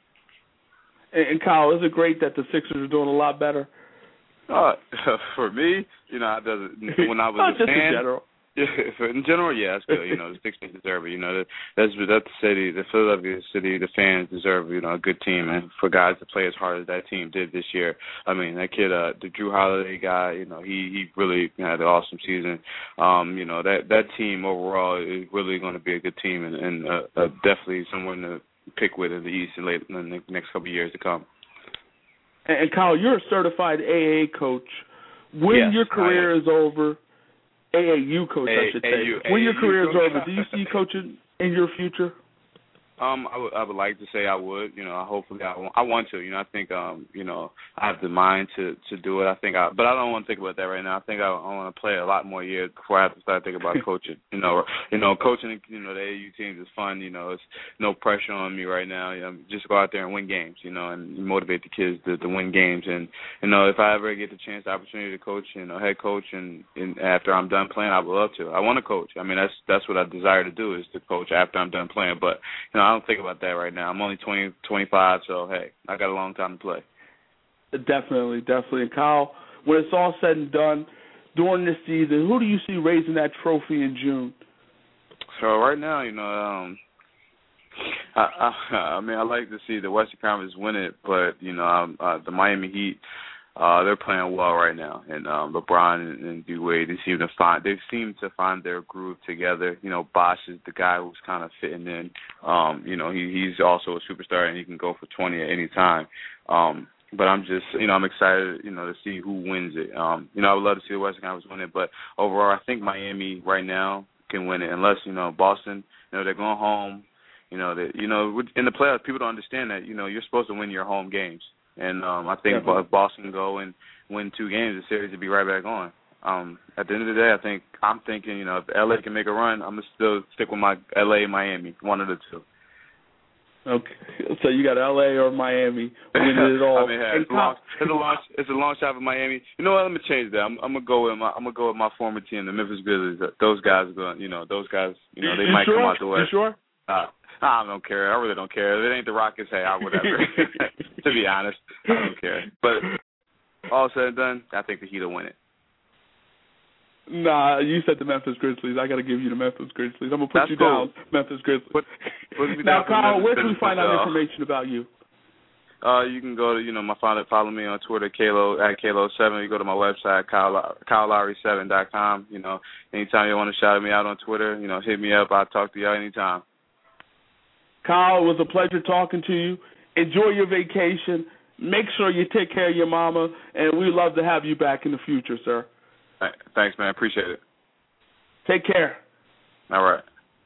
And Kyle, is it great that the Sixers are doing a lot better? Uh, for me, you know, it doesn't, when I was Not a just fan, in general. in general, yeah, it's good. You know, the Sixers deserve it. You know, that's that's the city, the Philadelphia city, the fans deserve, you know, a good team, and for guys to play as hard as that team did this year. I mean, that kid, uh, the Drew Holiday guy, you know, he he really had an awesome season. Um, you know, that that team overall is really going to be a good team, and, and uh, uh, definitely someone to pick with in the East in, late, in the next couple of years to come. And, and Kyle, you're a certified A A coach. When yes, your career is over, A A U coach, A- I should say. A A U, when your A A U career is coach. over, do you see coaching in your future? Um, I would, I would like to say I would. You know, hopefully I, I want to. You know, I think, um, you know, I have the mind to, to do it. I think, I, but I don't want to think about that right now. I think I, I want to play a lot more years before I have to start thinking about coaching. You know, you know, coaching, you know, the A A U teams is fun. You know, it's no pressure on me right now. You know, just go out there and win games. You know, and motivate the kids to, to win games. And you know, if I ever get the chance, the opportunity to coach, you know, head coach, and, and after I'm done playing, I would love to. I want to coach. I mean, that's that's what I desire to do is to coach after I'm done playing. But you know, I don't think about that right now. I'm only twenty, twenty-five, so, hey, I got a long time to play. Definitely, definitely. And Kyle, when it's all said and done, during this season, who do you see raising that trophy in June? So right now, you know, um, I, I, I mean, I like to see the Western Conference win it, but, you know, um, uh, the Miami Heat, Uh, they're playing well right now, and um, LeBron and, and D-Wade, they seem to find they seem to find their groove together. You know, Bosh is the guy who's kind of fitting in. Um, you know, he, he's also a superstar, and he can go for twenty at any time. Um, but I'm just, you know, I'm excited, you know, to see who wins it. Um, you know, I would love to see the Western Conference win it, but overall, I think Miami right now can win it, unless you know Boston. You know, they're going home. You know that you know in the playoffs, people don't understand that. You know, you're supposed to win your home games, and um, I think Definitely. if Boston can go and win two games, the series will be right back on. Um, at the end of the day, I think I'm thinking, you know, if L A can make a run, I'm gonna still stick with my L A and Miami, one of the two. Okay, so you got L A or Miami winning it all. I mean, hey, it's, a long, it's a long, it's a long shot for Miami. You know what? Let me change that. I'm, I'm gonna go with my, I'm gonna go with my former team, the Memphis Grizzlies. Those guys are going, you know, those guys, you know, they you might sure? come out the West. You sure? Uh, I don't care. I really don't care. If it ain't the Rockets, hey, I whatever. To be honest, I don't care. But all said and done, I think the Heat will win it. Nah, you said the Memphis Grizzlies. I got to give you the Memphis Grizzlies. I'm going to put That's you cool. down, Memphis Grizzlies. Put, put now, Kyle, where can we find out information about you? Uh, you can go to, you know, my follow, follow me on Twitter, Kalo, at Kalo seven. You go to my website, Kyle Lowry seven dot com. You know, anytime you want to shout me out on Twitter, you know, hit me up. I'll talk to y'all anytime. Kyle, it was a pleasure talking to you. Enjoy your vacation. Make sure you take care of your mama, and we'd love to have you back in the future, sir. Thanks, man. Appreciate it. Take care. All right.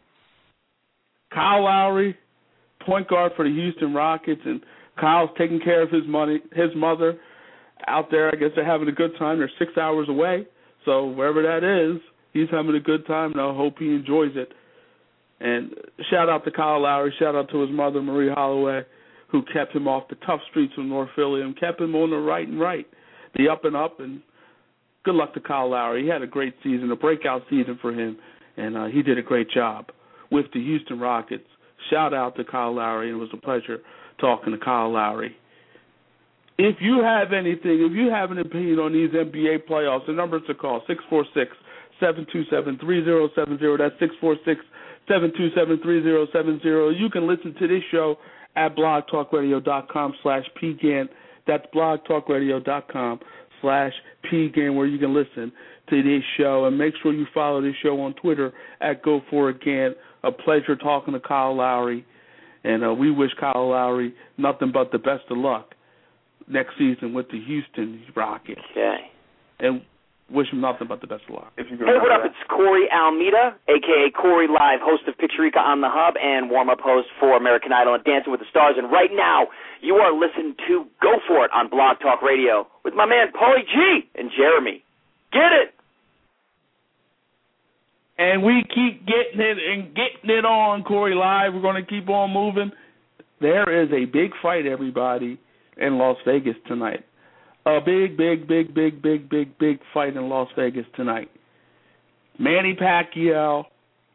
Kyle Lowry, point guard for the Houston Rockets, and Kyle's taking care of his money, his mother out there. I guess they're having a good time. They're six hours away, so wherever that is, he's having a good time, and I hope he enjoys it. And shout out to Kyle Lowry. Shout out to his mother, Marie Holloway, who kept him off the tough streets of North Philly and kept him on the right and right, the up and up. And good luck to Kyle Lowry. He had a great season, a breakout season for him, and uh, he did a great job with the Houston Rockets. Shout out to Kyle Lowry, and it was a pleasure talking to Kyle Lowry. If you have anything, if you have an opinion on these N B A playoffs, the numbers to call, six four six, seven two seven, three zero seven zero. That's six four six, seven two seven, three zero seven zero. You can listen to this show at blogtalkradio.com slash pgan. That's blogtalkradio.com slash pgan, where you can listen to this show. And make sure you follow this show on Twitter at Go For Again. A pleasure talking to Kyle Lowry. And uh, we wish Kyle Lowry nothing but the best of luck next season with the Houston Rockets. Okay. And wish him nothing but the best of luck. Hey, what up? It's Corey Almeida, a k a. Corey Live, host of Picturica on the Hub and warm-up host for American Idol and Dancing with the Stars. And right now, you are listening to Go For It on Blog Talk Radio with my man Paulie G and Jeremy. Get it! And we keep getting it and getting it on, Corey Live. We're going to keep on moving. There is a big fight, everybody, in Las Vegas tonight. A big, big, big, big, big, big, big fight in Las Vegas tonight. Manny Pacquiao,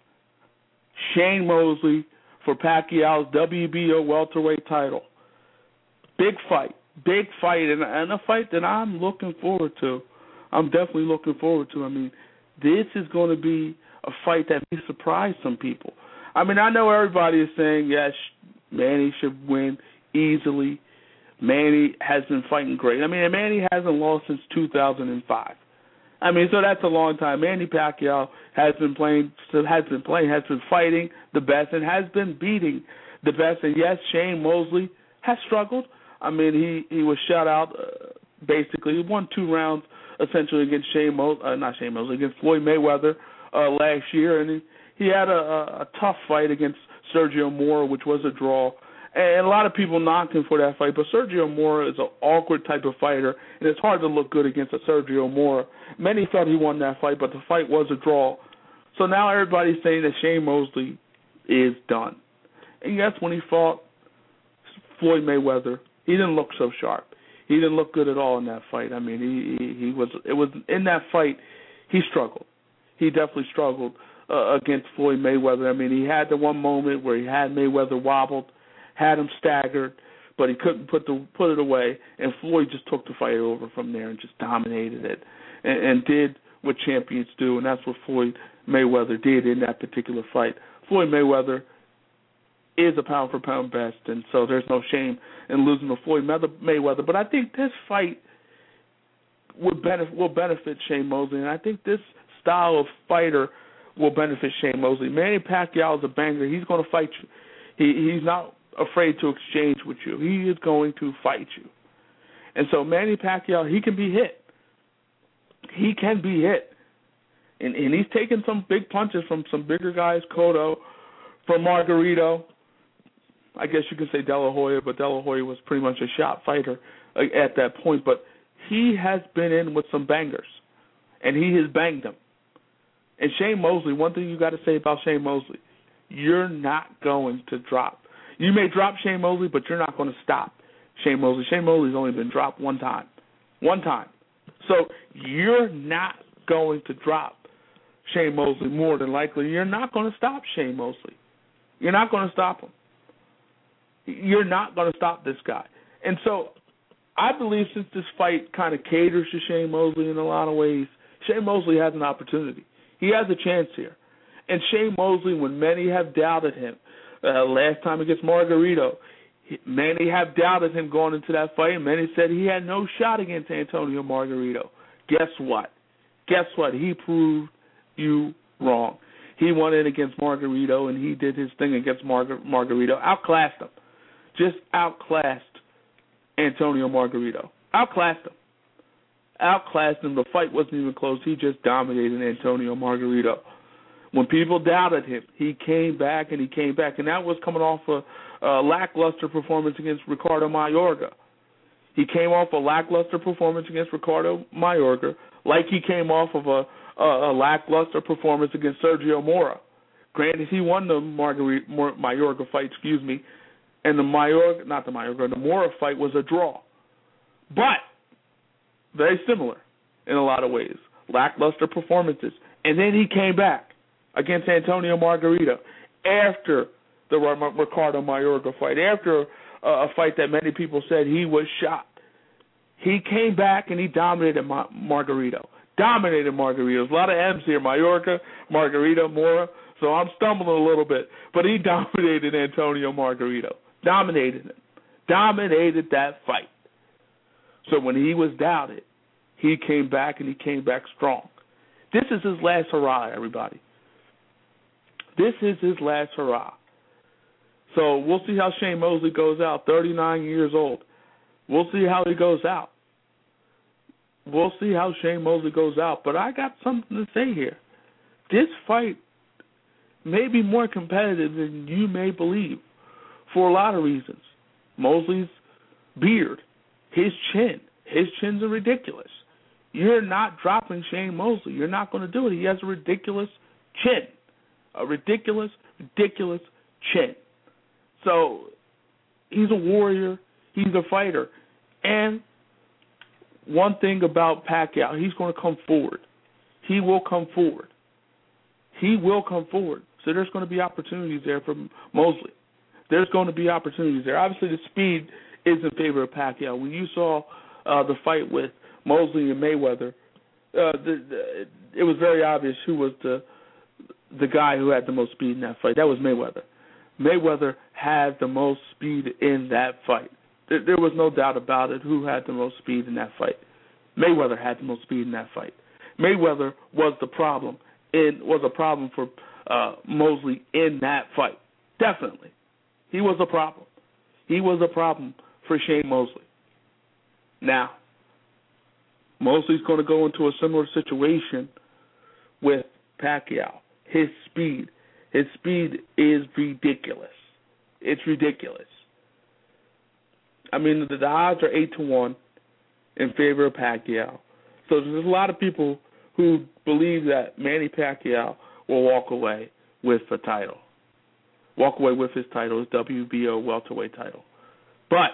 Shane Mosley for Pacquiao's W B O welterweight title. Big fight, big fight, and, and a fight that I'm looking forward to. I'm definitely looking forward to. I mean, this is going to be a fight that may surprise some people. I mean, I know everybody is saying, yes, Manny should win easily. Manny has been fighting great. I mean, Manny hasn't lost since two thousand five. I mean, so that's a long time. Manny Pacquiao has been playing, has been playing, has been fighting the best, and has been beating the best. And yes, Shane Mosley has struggled. I mean, he, he was shut out uh, basically. He won two rounds essentially against Shane Mosley, uh, not Shane Mosley, against Floyd Mayweather uh, last year, and he, he had a, a, a tough fight against Sergio Mora, which was a draw. And a lot of people knocked him for that fight, but Sergio Mora is an awkward type of fighter, and it's hard to look good against a Sergio Mora. Many thought he won that fight, but the fight was a draw. So now everybody's saying that Shane Mosley is done. And yes, when he fought Floyd Mayweather, he didn't look so sharp. He didn't look good at all in that fight. I mean, he he, he was it was in that fight he struggled. He definitely struggled uh, against Floyd Mayweather. I mean, he had the one moment where he had Mayweather wobbled, had him staggered, but he couldn't put the put it away, and Floyd just took the fight over from there and just dominated it and, and did what champions do, and that's what Floyd Mayweather did in that particular fight. Floyd Mayweather is a pound-for-pound best, and so there's no shame in losing to Floyd Mayweather. But I think this fight would benefit, will benefit Shane Mosley, and I think this style of fighter will benefit Shane Mosley. Manny Pacquiao is a banger. He's going to fight you. He, he's not afraid to exchange with you. He is going to fight you. And so Manny Pacquiao, he can be hit. He can be hit. And, and he's taken some big punches from some bigger guys, Cotto, from Margarito. I guess you could say De La Hoya, but De La Hoya was pretty much a shot fighter at that point. But he has been in with some bangers, and he has banged them. And Shane Mosley, one thing you got to say about Shane Mosley, you're not going to drop. You may drop Shane Mosley, but you're not going to stop Shane Mosley. Shane Mosley's only been dropped one time. One time. So you're not going to drop Shane Mosley more than likely. You're not going to stop Shane Mosley. You're not going to stop him. You're not going to stop this guy. And so I believe since this fight kind of caters to Shane Mosley in a lot of ways, Shane Mosley has an opportunity. He has a chance here. And Shane Mosley, when many have doubted him, uh, last time against Margarito, many have doubted him going into that fight, and many said he had no shot against Antonio Margarito. Guess what? Guess what? He proved you wrong. He went in against Margarito, and he did his thing against Margar- Margarito, outclassed him. Just outclassed Antonio Margarito. Outclassed him. Outclassed him. The fight wasn't even close. He just dominated Antonio Margarito. When people doubted him, he came back and he came back, and that was coming off a, a lackluster performance against Ricardo Mayorga. He came off a lackluster performance against Ricardo Mayorga, like he came off of a, a, a lackluster performance against Sergio Mora. Granted, he won the Margarita, Mayorga fight, excuse me, and the Mayorga, not the Mayorga, the Mora fight was a draw. But very similar in a lot of ways. Lackluster performances. And then he came back against Antonio Margarito after the Ricardo Mayorga fight, after uh, a fight that many people said he was shot. He came back and he dominated Ma- Margarito. Dominated Margarito. There's a lot of M's here. Mayorga, Margarito, Mora. So I'm stumbling a little bit. But he dominated Antonio Margarito. Dominated him. Dominated that fight. So when he was doubted, he came back and he came back strong. This is his last hurrah, everybody. This is his last hurrah. So we'll see how Shane Mosley goes out, thirty-nine years old. We'll see how he goes out. We'll see how Shane Mosley goes out. But I got something to say here. This fight may be more competitive than you may believe for a lot of reasons. Mosley's beard, his chin, his chins are ridiculous. You're not dropping Shane Mosley. You're not going to do it. He has a ridiculous chin. A ridiculous, ridiculous chin. So he's a warrior. He's a fighter. And one thing about Pacquiao, he's going to come forward. He will come forward. He will come forward. So there's going to be opportunities there for Mosley. There's going to be opportunities there. Obviously, the speed is in favor of Pacquiao. When you saw uh, the fight with Mosley and Mayweather, uh, the, the, it was very obvious who was the the guy who had the most speed in that fight. That was Mayweather. Mayweather had the most speed in that fight. There, there was no doubt about it who had the most speed in that fight. Mayweather had the most speed in that fight. Mayweather was the problem. It was a problem for uh, Mosley in that fight. Definitely. He was a problem. He was a problem for Shane Mosley. Now, Mosley's going to go into a similar situation with Pacquiao. His speed. His speed is ridiculous. It's ridiculous. I mean, the, the odds are eight to one in favor of Pacquiao. So there's a lot of people who believe that Manny Pacquiao will walk away with the title. Walk away with his title, his W B O welterweight title. But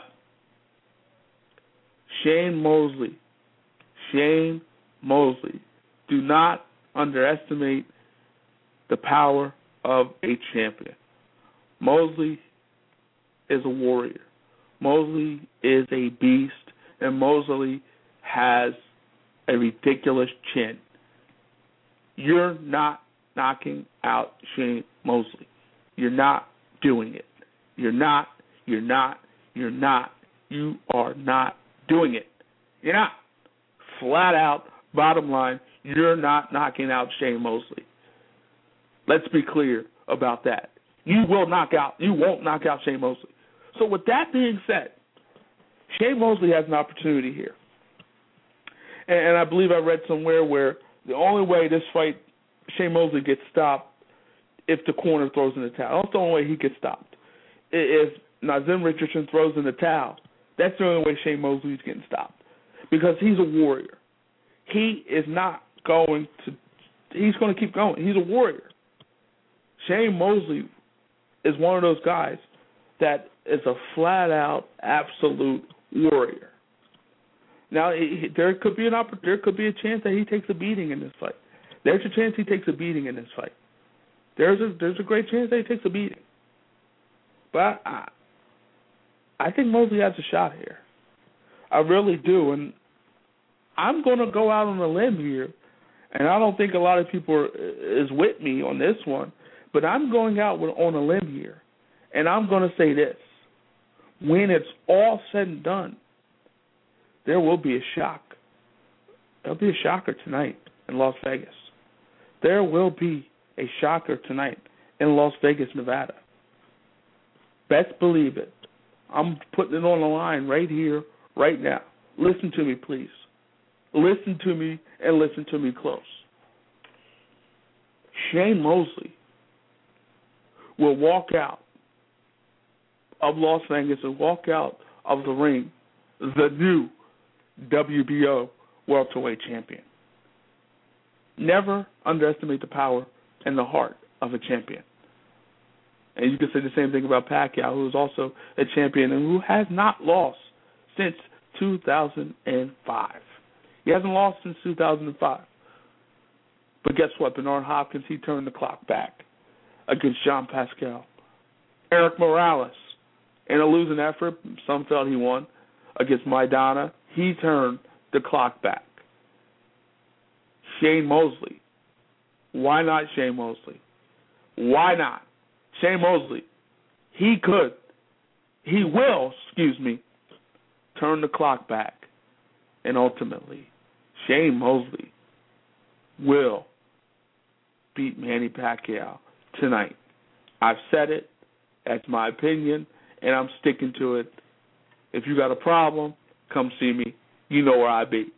Shane Mosley, Shane Mosley, do not underestimate the power of a champion. Mosley is a warrior. Mosley is a beast, and Mosley has a ridiculous chin. You're not knocking out Shane Mosley. You're not doing it. You're not, you're not, you're not, you are not doing it. You're not. Flat out, bottom line, you're not knocking out Shane Mosley. Let's be clear about that. You will knock out, you won't knock out Shane Mosley. So with that being said, Shane Mosley has an opportunity here. And, and I believe I read somewhere where the only way this fight, Shane Mosley gets stopped if the corner throws in the towel. That's the only way he gets stopped. If Nazem Richardson throws in the towel, that's the only way Shane Mosley is getting stopped, because he's a warrior. He is not going to – he's going to keep going. He's a warrior. Shane Mosley is one of those guys that is a flat-out, absolute warrior. Now, he, there could be an oppor- there could be a chance that he takes a beating in this fight. There's a chance he takes a beating in this fight. There's a there's a great chance that he takes a beating. But I, I think Mosley has a shot here. I really do, and I'm going to go out on a limb here, and I don't think a lot of people are, is with me on this one, but I'm going out with, on a limb here, and I'm going to say this. When it's all said and done, there will be a shock. There'll be a shocker tonight in Las Vegas. There will be a shocker tonight in Las Vegas, Nevada. Best believe it. I'm putting it on the line right here, right now. Listen to me, please. Listen to me and listen to me close. Shane Mosley will walk out of Las Vegas and walk out of the ring the new W B O welterweight champion. Never underestimate the power and the heart of a champion. And you can say the same thing about Pacquiao, who is also a champion and who has not lost since two thousand five. He hasn't lost since two thousand five. But guess what? Bernard Hopkins, he turned the clock back against Jean Pascal. Eric Morales, in a losing effort, some felt he won, against Maidana, he turned the clock back. Shane Mosley. Why not Shane Mosley? Why not? Shane Mosley. He could, he will, excuse me, turn the clock back. And ultimately, Shane Mosley will beat Manny Pacquiao tonight. I've said it. That's my opinion, and I'm sticking to it. If you got a problem, come see me. You know where I be.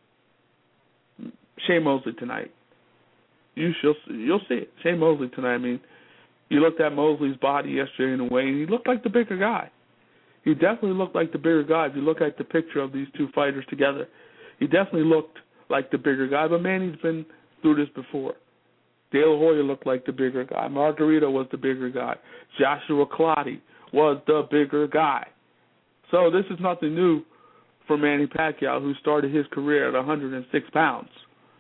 Shane Mosley tonight. You shall, you'll see it. Shane Mosley tonight. I mean, you looked at Mosley's body yesterday in a way, and he looked like the bigger guy. He definitely looked like the bigger guy. If you look at the picture of these two fighters together, he definitely looked like the bigger guy. But Manny's been through this before. De La Hoya looked like the bigger guy. Margarito was the bigger guy. Joshua Clottey was the bigger guy. So this is nothing new for Manny Pacquiao, who started his career at one hundred six pounds.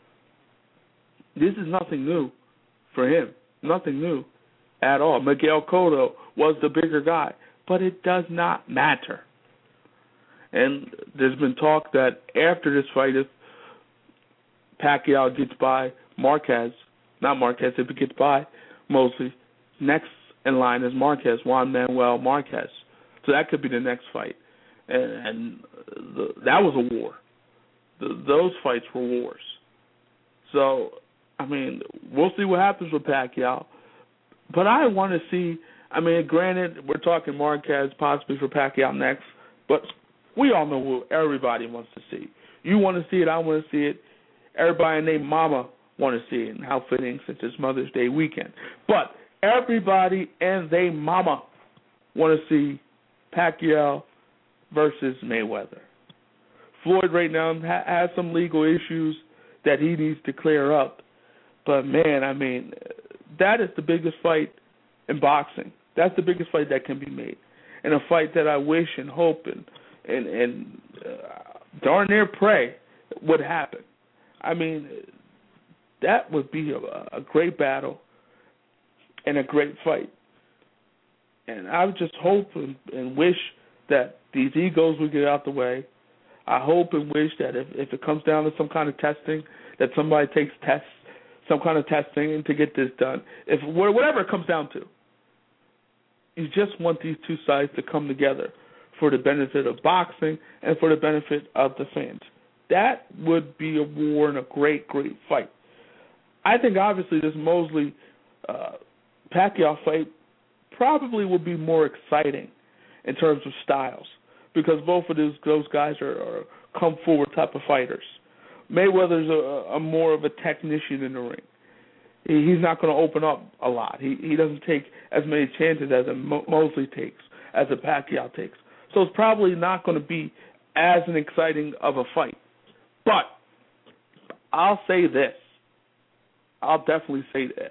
This is nothing new for him. Nothing new at all. Miguel Cotto was the bigger guy, but it does not matter. And there's been talk that after this fight, if Pacquiao gets by Marquez, not Marquez, if he gets by Mosley, next in line is Marquez, Juan Manuel Marquez. So that could be the next fight. And, and the, that was a war. The, those fights were wars. So, I mean, we'll see what happens with Pacquiao. But I want to see, I mean, granted, we're talking Marquez possibly for Pacquiao next, but we all know who everybody wants to see. You want to see it, I want to see it. Everybody named Mama want to see it, and how fitting since it's Mother's Day weekend. But everybody and they mama want to see Pacquiao versus Mayweather. Floyd right now ha- has some legal issues that he needs to clear up. But, man, I mean, that is the biggest fight in boxing. That's the biggest fight that can be made. And a fight that I wish and hope and, and, and uh, darn near pray would happen. I mean, that would be a, a great battle and a great fight. And I would just hope and, and wish that these egos would get out the way. I hope and wish that if, if it comes down to some kind of testing, that somebody takes tests, some kind of testing to get this done. If whatever it comes down to, you just want these two sides to come together for the benefit of boxing and for the benefit of the fans. That would be a war and a great, great fight. I think obviously this Mosley uh, Pacquiao fight probably will be more exciting in terms of styles because both of those those guys are, are come forward type of fighters. Mayweather's a, a more of a technician in the ring. He, he's not going to open up a lot. He he doesn't take as many chances as a Mo- Mosley takes, as a Pacquiao takes. So it's probably not going to be as an exciting of a fight. But I'll say this. I'll definitely say this.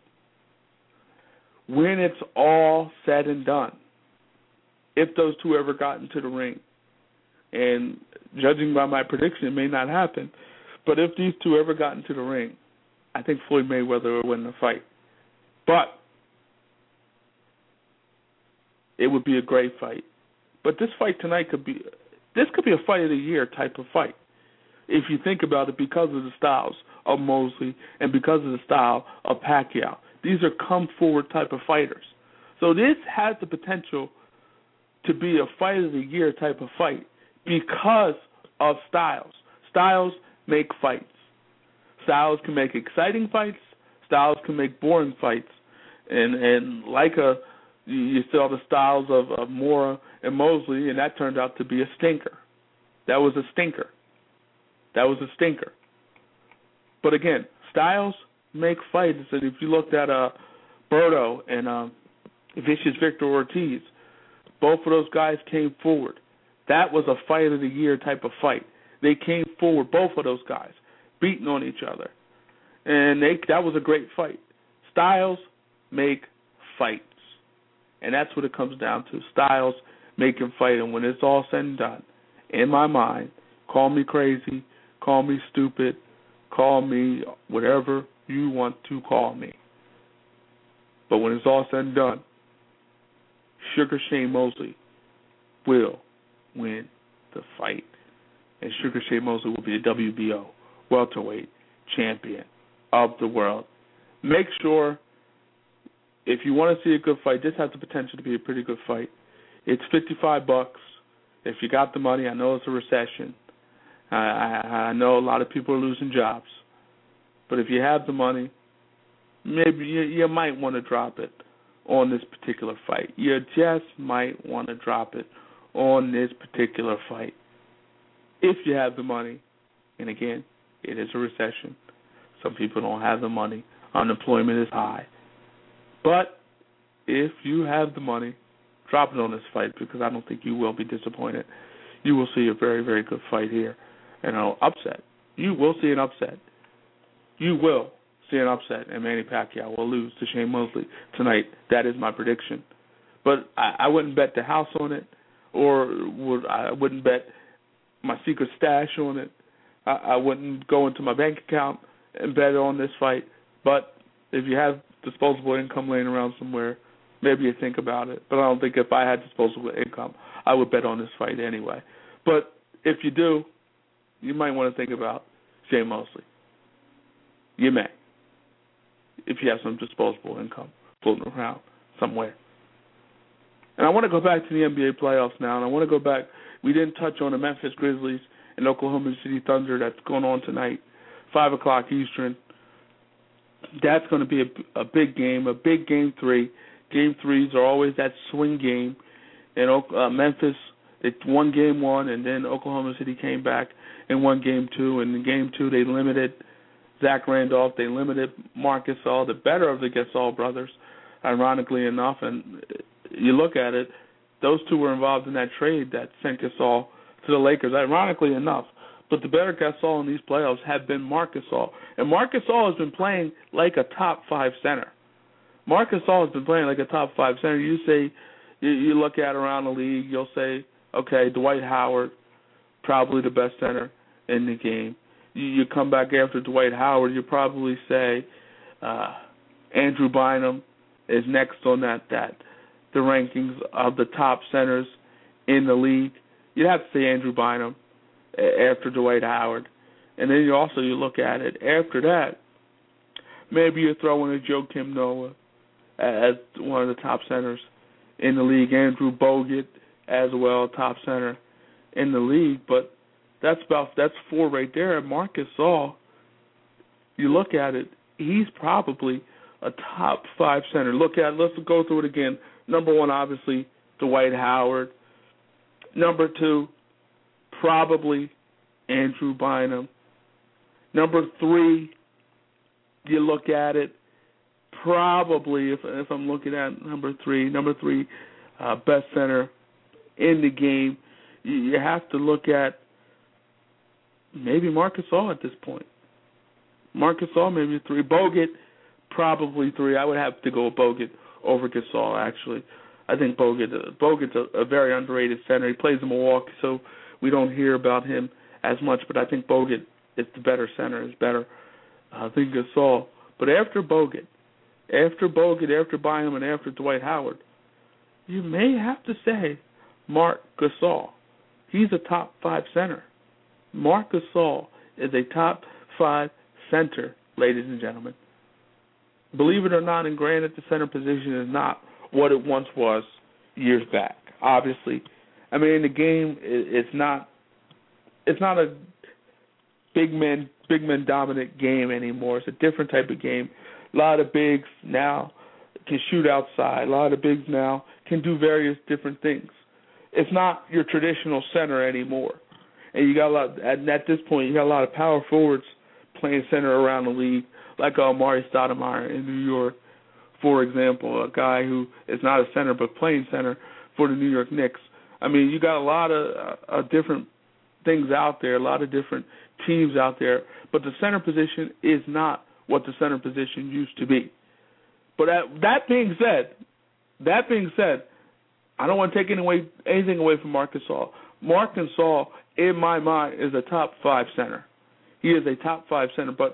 When it's all said and done, if those two ever got into the ring, and judging by my prediction, it may not happen, but if these two ever got into the ring, I think Floyd Mayweather would win the fight. But it would be a great fight. But this fight tonight could be, this could be a fight of the year type of fight, if you think about it, because of the styles of Mosley and because of the style of Pacquiao. These are come-forward type of fighters. So this has the potential to be a fight of the year type of fight because of styles. Styles make fights. Styles can make exciting fights. Styles can make boring fights. And and like a, you saw the styles of, of Mora and Mosley, and that turned out to be a stinker. That was a stinker. That was a stinker. But again, styles make fights. And if you looked at uh, Berto and uh, Vicious Victor Ortiz, both of those guys came forward. That was a fight of the year type of fight. They came forward, both of those guys, beating on each other. And they, that was a great fight. Styles make fights. And that's what it comes down to. Styles make him fight. And when it's all said and done, in my mind, call me crazy, call me stupid, call me whatever you want to call me. But when it's all said and done, Sugar Shane Mosley will win the fight. And Sugar Shane Mosley will be the W B O welterweight champion of the world. Make sure, if you want to see a good fight, this has the potential to be a pretty good fight. It's fifty-five bucks. If you got the money, I know it's a recession. I, I, I know a lot of people are losing jobs. But if you have the money, maybe you, you might want to drop it on this particular fight. You just might want to drop it on this particular fight. If you have the money, and again, it is a recession. Some people don't have the money. Unemployment is high. But if you have the money, drop it on this fight, because I don't think you will be disappointed. You will see a very, very good fight here. And an upset. You will see an upset. You will see an upset, and Manny Pacquiao will lose to Shane Mosley tonight. That is my prediction. But I, I wouldn't bet the house on it, or would I wouldn't bet my secret stash on it. I, I wouldn't go into my bank account and bet on this fight. But if you have disposable income laying around somewhere, maybe you think about it. But I don't think if I had disposable income, I would bet on this fight anyway. But if you do, you might want to think about Shane Mosley. You may, if you have some disposable income floating around somewhere. And I want to go back to the N B A playoffs now, and I want to go back. We didn't touch on the Memphis Grizzlies and Oklahoma City Thunder that's going on tonight, five o'clock Eastern. That's going to be a, a big game, a big game three. Game threes are always that swing game. And uh, Memphis, it won game one, and then Oklahoma City came back and won game two. And in game two, they limited Zach Randolph. They limited Marc Gasol, the better of the Gasol brothers, ironically enough. And you look at it, those two were involved in that trade that sent Gasol to the Lakers, ironically enough. But the better Gasol in these playoffs have been Marc Gasol. And Marc Gasol has been playing like a top five center. Marc Gasol has been playing like a top five center. You say, you, you look at around the league, you'll say, okay, Dwight Howard, probably the best center in the game. You, you come back after Dwight Howard, you probably say uh, Andrew Bynum is next on that, that the rankings of the top centers in the league. You'd have to say Andrew Bynum after Dwight Howard. And then you also you look at it. After that, maybe you throw in a Joakim Noah as one of the top centers in the league. Andrew Bogut as well, top center in the league. But that's about that's four right there. And Marc Gasol, you look at it, he's probably a top five center. Look at let's go through it again. Number one, obviously, Dwight Howard. Number two, probably Andrew Bynum. Number three, you look at it, probably, if if I'm looking at number three, number three, uh, best center in the game. You, you have to look at maybe Marc Gasol at this point. Marc Gasol maybe three. Bogut probably three. I would have to go with Bogut over Gasol, actually. I think Bogut, uh, Bogut's a, a very underrated center. He plays in Milwaukee, so we don't hear about him as much, but I think Bogut is the better center, is better uh, than Gasol. But after Bogut, after Bogut, after Bynum, and after Dwight Howard, you may have to say Marc Gasol. He's a top five center. Marc Gasol is a top five center, ladies and gentlemen. Believe it or not, and granted, the center position is not what it once was years back. Obviously, I mean the game it's not it's not a big men big men dominant game anymore. It's a different type of game. A lot of bigs now can shoot outside. A lot of bigs now can do various different things. It's not your traditional center anymore. And you got a lot at, at this point. You got a lot of power forwards playing center around the league, like Amari Stoudemire in New York, for example, a guy who is not a center but playing center for the New York Knicks. I mean, you got a lot of uh, uh, different things out there, a lot of different teams out there, but the center position is not what the center position used to be. But that, that being said, that being said, I don't want to take any way, anything away from Marc Gasol. Marc Gasol, in my mind, is a top five center. He is a top five center, but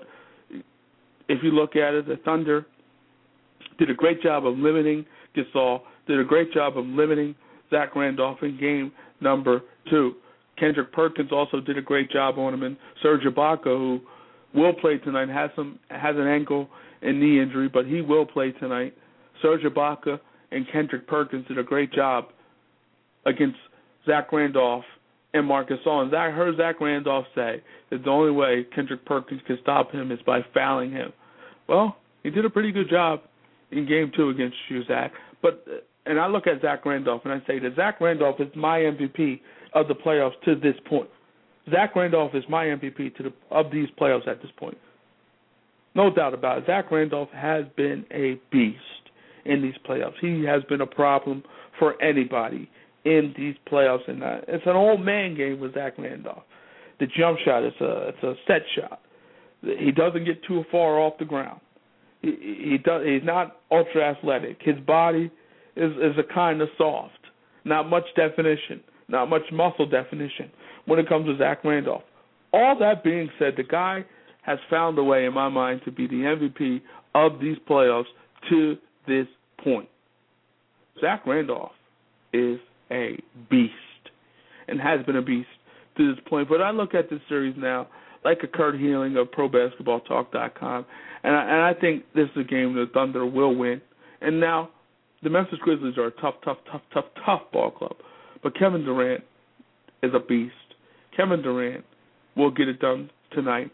if you look at it, the Thunder did a great job of limiting Gasol, did a great job of limiting Zach Randolph in game number two. Kendrick Perkins also did a great job on him, and Serge Ibaka, who will play tonight, has some has an ankle and knee injury, but he will play tonight. Serge Ibaka and Kendrick Perkins did a great job against Zach Randolph and Marc Gasol. And I heard Zach Randolph say that the only way Kendrick Perkins can stop him is by fouling him. Well, he did a pretty good job in game two against you, Zach. But and I look at Zach Randolph and I say that Zach Randolph is my M V P of the playoffs to this point. Zach Randolph is my M V P to the, of these playoffs at this point. No doubt about it. Zach Randolph has been a beast in these playoffs. He has been a problem for anybody in these playoffs, and uh, it's an old man game with Zach Randolph. The jump shot is a it's a set shot. He doesn't get too far off the ground. He, he does. He's not ultra athletic. His body is is a kind of soft, not much definition, not much muscle definition when it comes to Zach Randolph. All that being said, the guy has found a way, in my mind, to be the M V P of these playoffs to this point. Zach Randolph is a beast and has been a beast to this point. But I look at this series now like a Kurt Healing of Pro Basketball Talk dot com, and I, and I think this is a game the Thunder will win. And now the Memphis Grizzlies are a tough, tough, tough, tough, tough ball club. But Kevin Durant is a beast. Kevin Durant will get it done tonight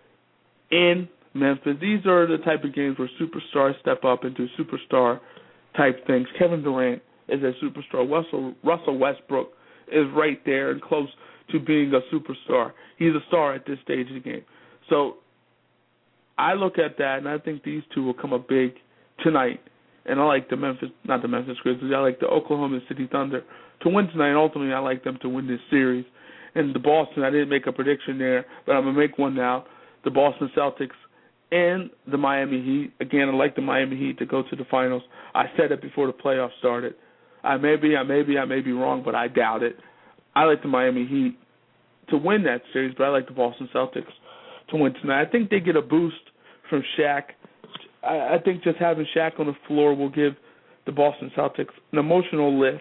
in Memphis. These are the type of games where superstars step up and do superstar-type things. Kevin Durant is a superstar. Russell, Russell Westbrook is right there and close to being a superstar. He's a star at this stage of the game. So I look at that, and I think these two will come up big tonight. And I like the Memphis, not the Memphis Grizzlies, I like the Oklahoma City Thunder to win tonight. And ultimately, I like them to win this series. And the Boston, I didn't make a prediction there, but I'm going to make one now. The Boston Celtics and the Miami Heat. Again, I like the Miami Heat to go to the finals. I said it before the playoffs started. I may be, I may be, I may be wrong, but I doubt it. I like the Miami Heat to win that series, but I like the Boston Celtics to win tonight. I think they get a boost from Shaq. I, I think just having Shaq on the floor will give the Boston Celtics an emotional lift.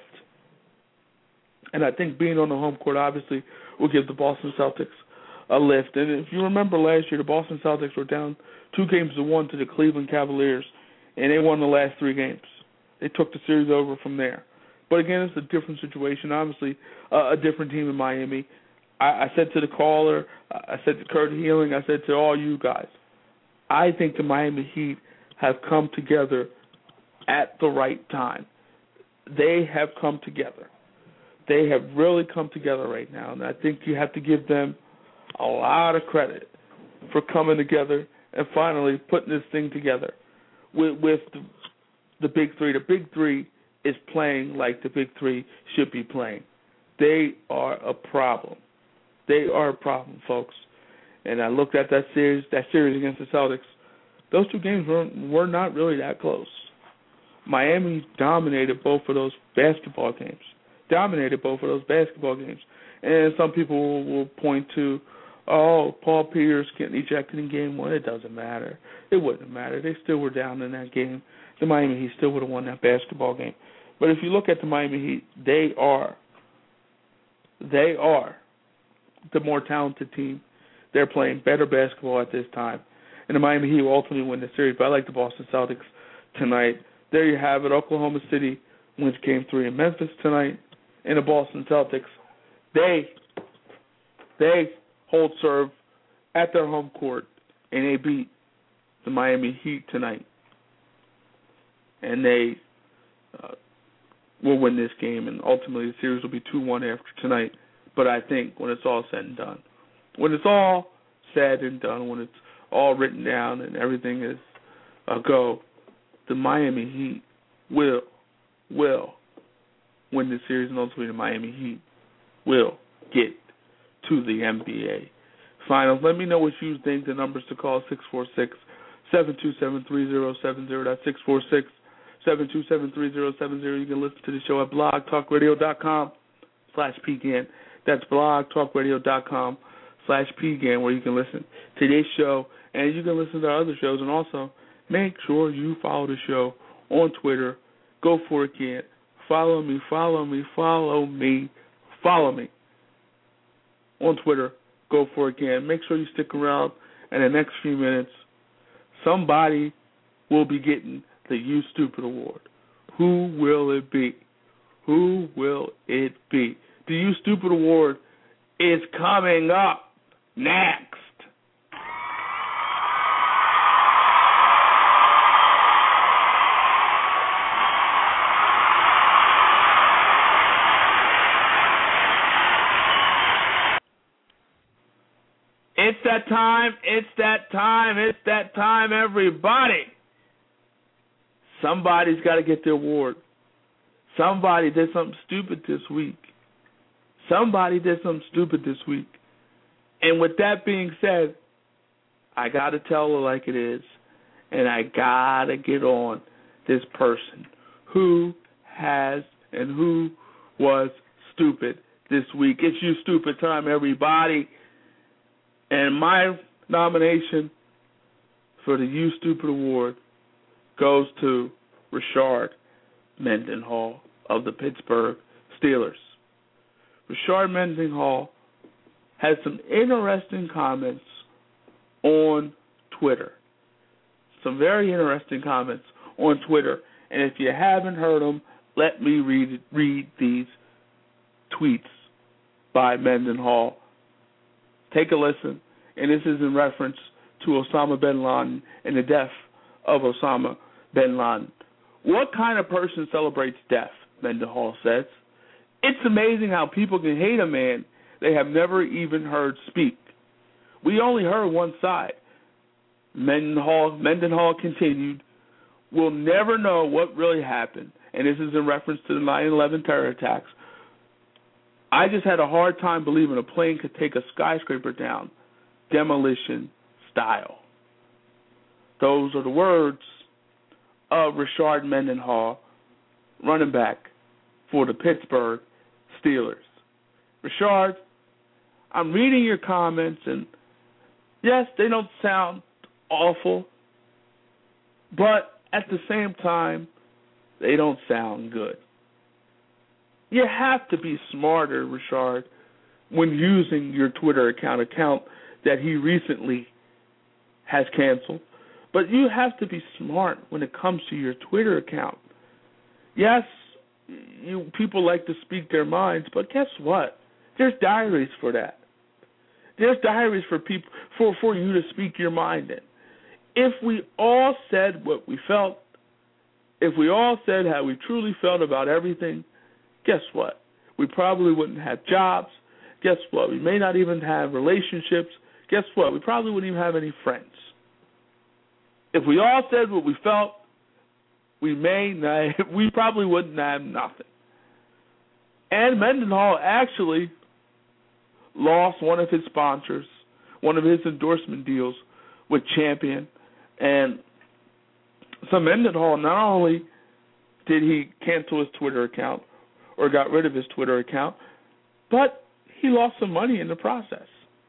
And I think being on the home court, obviously, will give the Boston Celtics a lift. And if you remember last year, the Boston Celtics were down two games to one to the Cleveland Cavaliers, and they won the last three games. They took the series over from there. But again, it's a different situation. Obviously, uh, a different team in Miami. I, I said to the caller, I said to Kurt Healing, I said to all you guys, I think the Miami Heat have come together at the right time. They have come together. They have really come together right now, and I think you have to give them a lot of credit for coming together and finally putting this thing together with, with the, the big three. The big three is playing like the Big Three should be playing. They are a problem. They are a problem, folks. And I looked at that series, that series against the Celtics. Those two games were, were not really that close. Miami dominated both of those basketball games. Dominated both of those basketball games. And some people will, will point to, oh, Paul Pierce getting ejected in game one. It doesn't matter. It wouldn't matter. They still were down in that game. The Miami Heat still would have won that basketball game. But if you look at the Miami Heat, they are, they are the more talented team. They're playing better basketball at this time. And the Miami Heat will ultimately win the series. But I like the Boston Celtics tonight. There you have it. Oklahoma City wins game three in Memphis tonight. And the Boston Celtics, they, they hold serve at their home court, and they beat the Miami Heat tonight. And they uh, will win this game, and ultimately the series will be two one after tonight. But I think when it's all said and done, when it's all said and done, when it's all written down and everything is a go, the Miami Heat will, will win the series, and ultimately the Miami Heat will get to the N B A Finals. Let me know what you think. The numbers to call, six four six, seven two seven, three zero seven zero. That's six four six, seven two seven, three zero seven zero. You can listen to the show at blogtalkradio.com slash PGAN. That's blogtalkradio.com slash PGAN, where you can listen to this show, and you can listen to our other shows. And also, make sure you follow the show on Twitter. Go for it, kid. Follow me, follow me, follow me, follow me on Twitter. Go for it, kid. Make sure you stick around. In the next few minutes, somebody will be getting the You Stupid Award. Who will it be? Who will it be? The You Stupid Award is coming up next. It's that time, it's that time, it's that time, everybody. Somebody's got to get the award. Somebody did something stupid this week. Somebody did something stupid this week. And with that being said, I got to tell her like it is, and I got to get on this person who has and who was stupid this week. It's You Stupid time, everybody. And my nomination for the You Stupid Award goes to Rashard Mendenhall of the Pittsburgh Steelers. Rashard Mendenhall has some interesting comments on Twitter. Some very interesting comments on Twitter. And if you haven't heard them, let me read read these tweets by Mendenhall. Take a listen. And this is in reference to Osama bin Laden and the death of Osama bin Laden. What kind of person celebrates death? Mendenhall says. It's amazing how people can hate a man they have never even heard speak. We only heard one side. Mendenhall, Mendenhall continued, we'll never know what really happened, and this is in reference to the nine eleven terror attacks. I just had a hard time believing a plane could take a skyscraper down, demolition style. Those are the words of Rashard Mendenhall, running back for the Pittsburgh Steelers. Rashard, I'm reading your comments, and yes, they don't sound awful, but at the same time, they don't sound good. You have to be smarter, Rashard, when using your Twitter account, account that he recently has canceled. But you have to be smart when it comes to your Twitter account. Yes, you people like to speak their minds, but guess what? There's diaries for that. There's diaries for people for, for you to speak your mind in. If we all said what we felt, if we all said how we truly felt about everything, guess what? We probably wouldn't have jobs. Guess what? We may not even have relationships. Guess what? We probably wouldn't even have any friends. If we all said what we felt, we may not, we probably wouldn't have nothing. And Mendenhall actually lost one of his sponsors, one of his endorsement deals with Champion. And so Mendenhall, not only did he cancel his Twitter account or got rid of his Twitter account, but he lost some money in the process.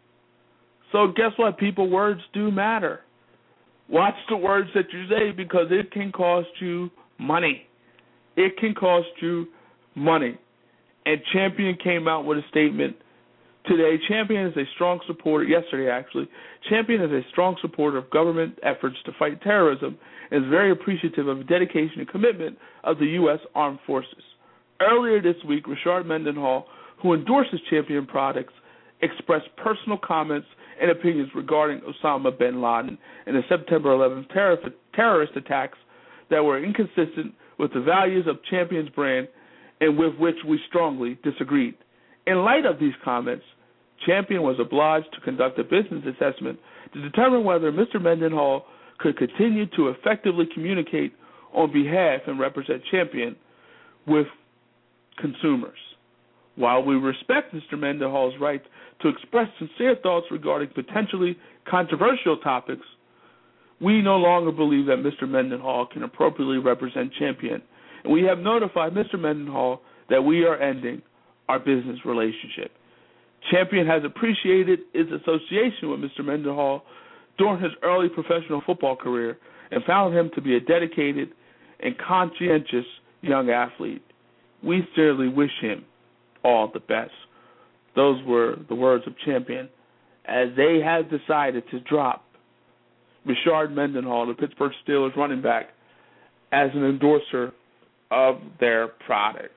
So guess what, people? Words do matter. Watch the words that you say because it can cost you money. It can cost you money. And Champion came out with a statement today. Champion is a strong supporter, yesterday actually, Champion is a strong supporter of government efforts to fight terrorism and is very appreciative of the dedication and commitment of the U S Armed Forces. Earlier this week, Richard Mendenhall, who endorses Champion products, expressed personal comments and opinions regarding Osama bin Laden and the September eleventh terror, terrorist attacks that were inconsistent with the values of Champion's brand and with which we strongly disagreed. In light of these comments, Champion was obliged to conduct a business assessment to determine whether Mister Mendenhall could continue to effectively communicate on behalf and represent Champion with consumers. While we respect Mister Mendenhall's right to express sincere thoughts regarding potentially controversial topics, we no longer believe that Mister Mendenhall can appropriately represent Champion, and we have notified Mister Mendenhall that we are ending our business relationship. Champion has appreciated its association with Mister Mendenhall during his early professional football career and found him to be a dedicated and conscientious young athlete. We sincerely wish him all the best. Those were the words of Champion as they have decided to drop Richard Mendenhall, the Pittsburgh Steelers running back, as an endorser of their products.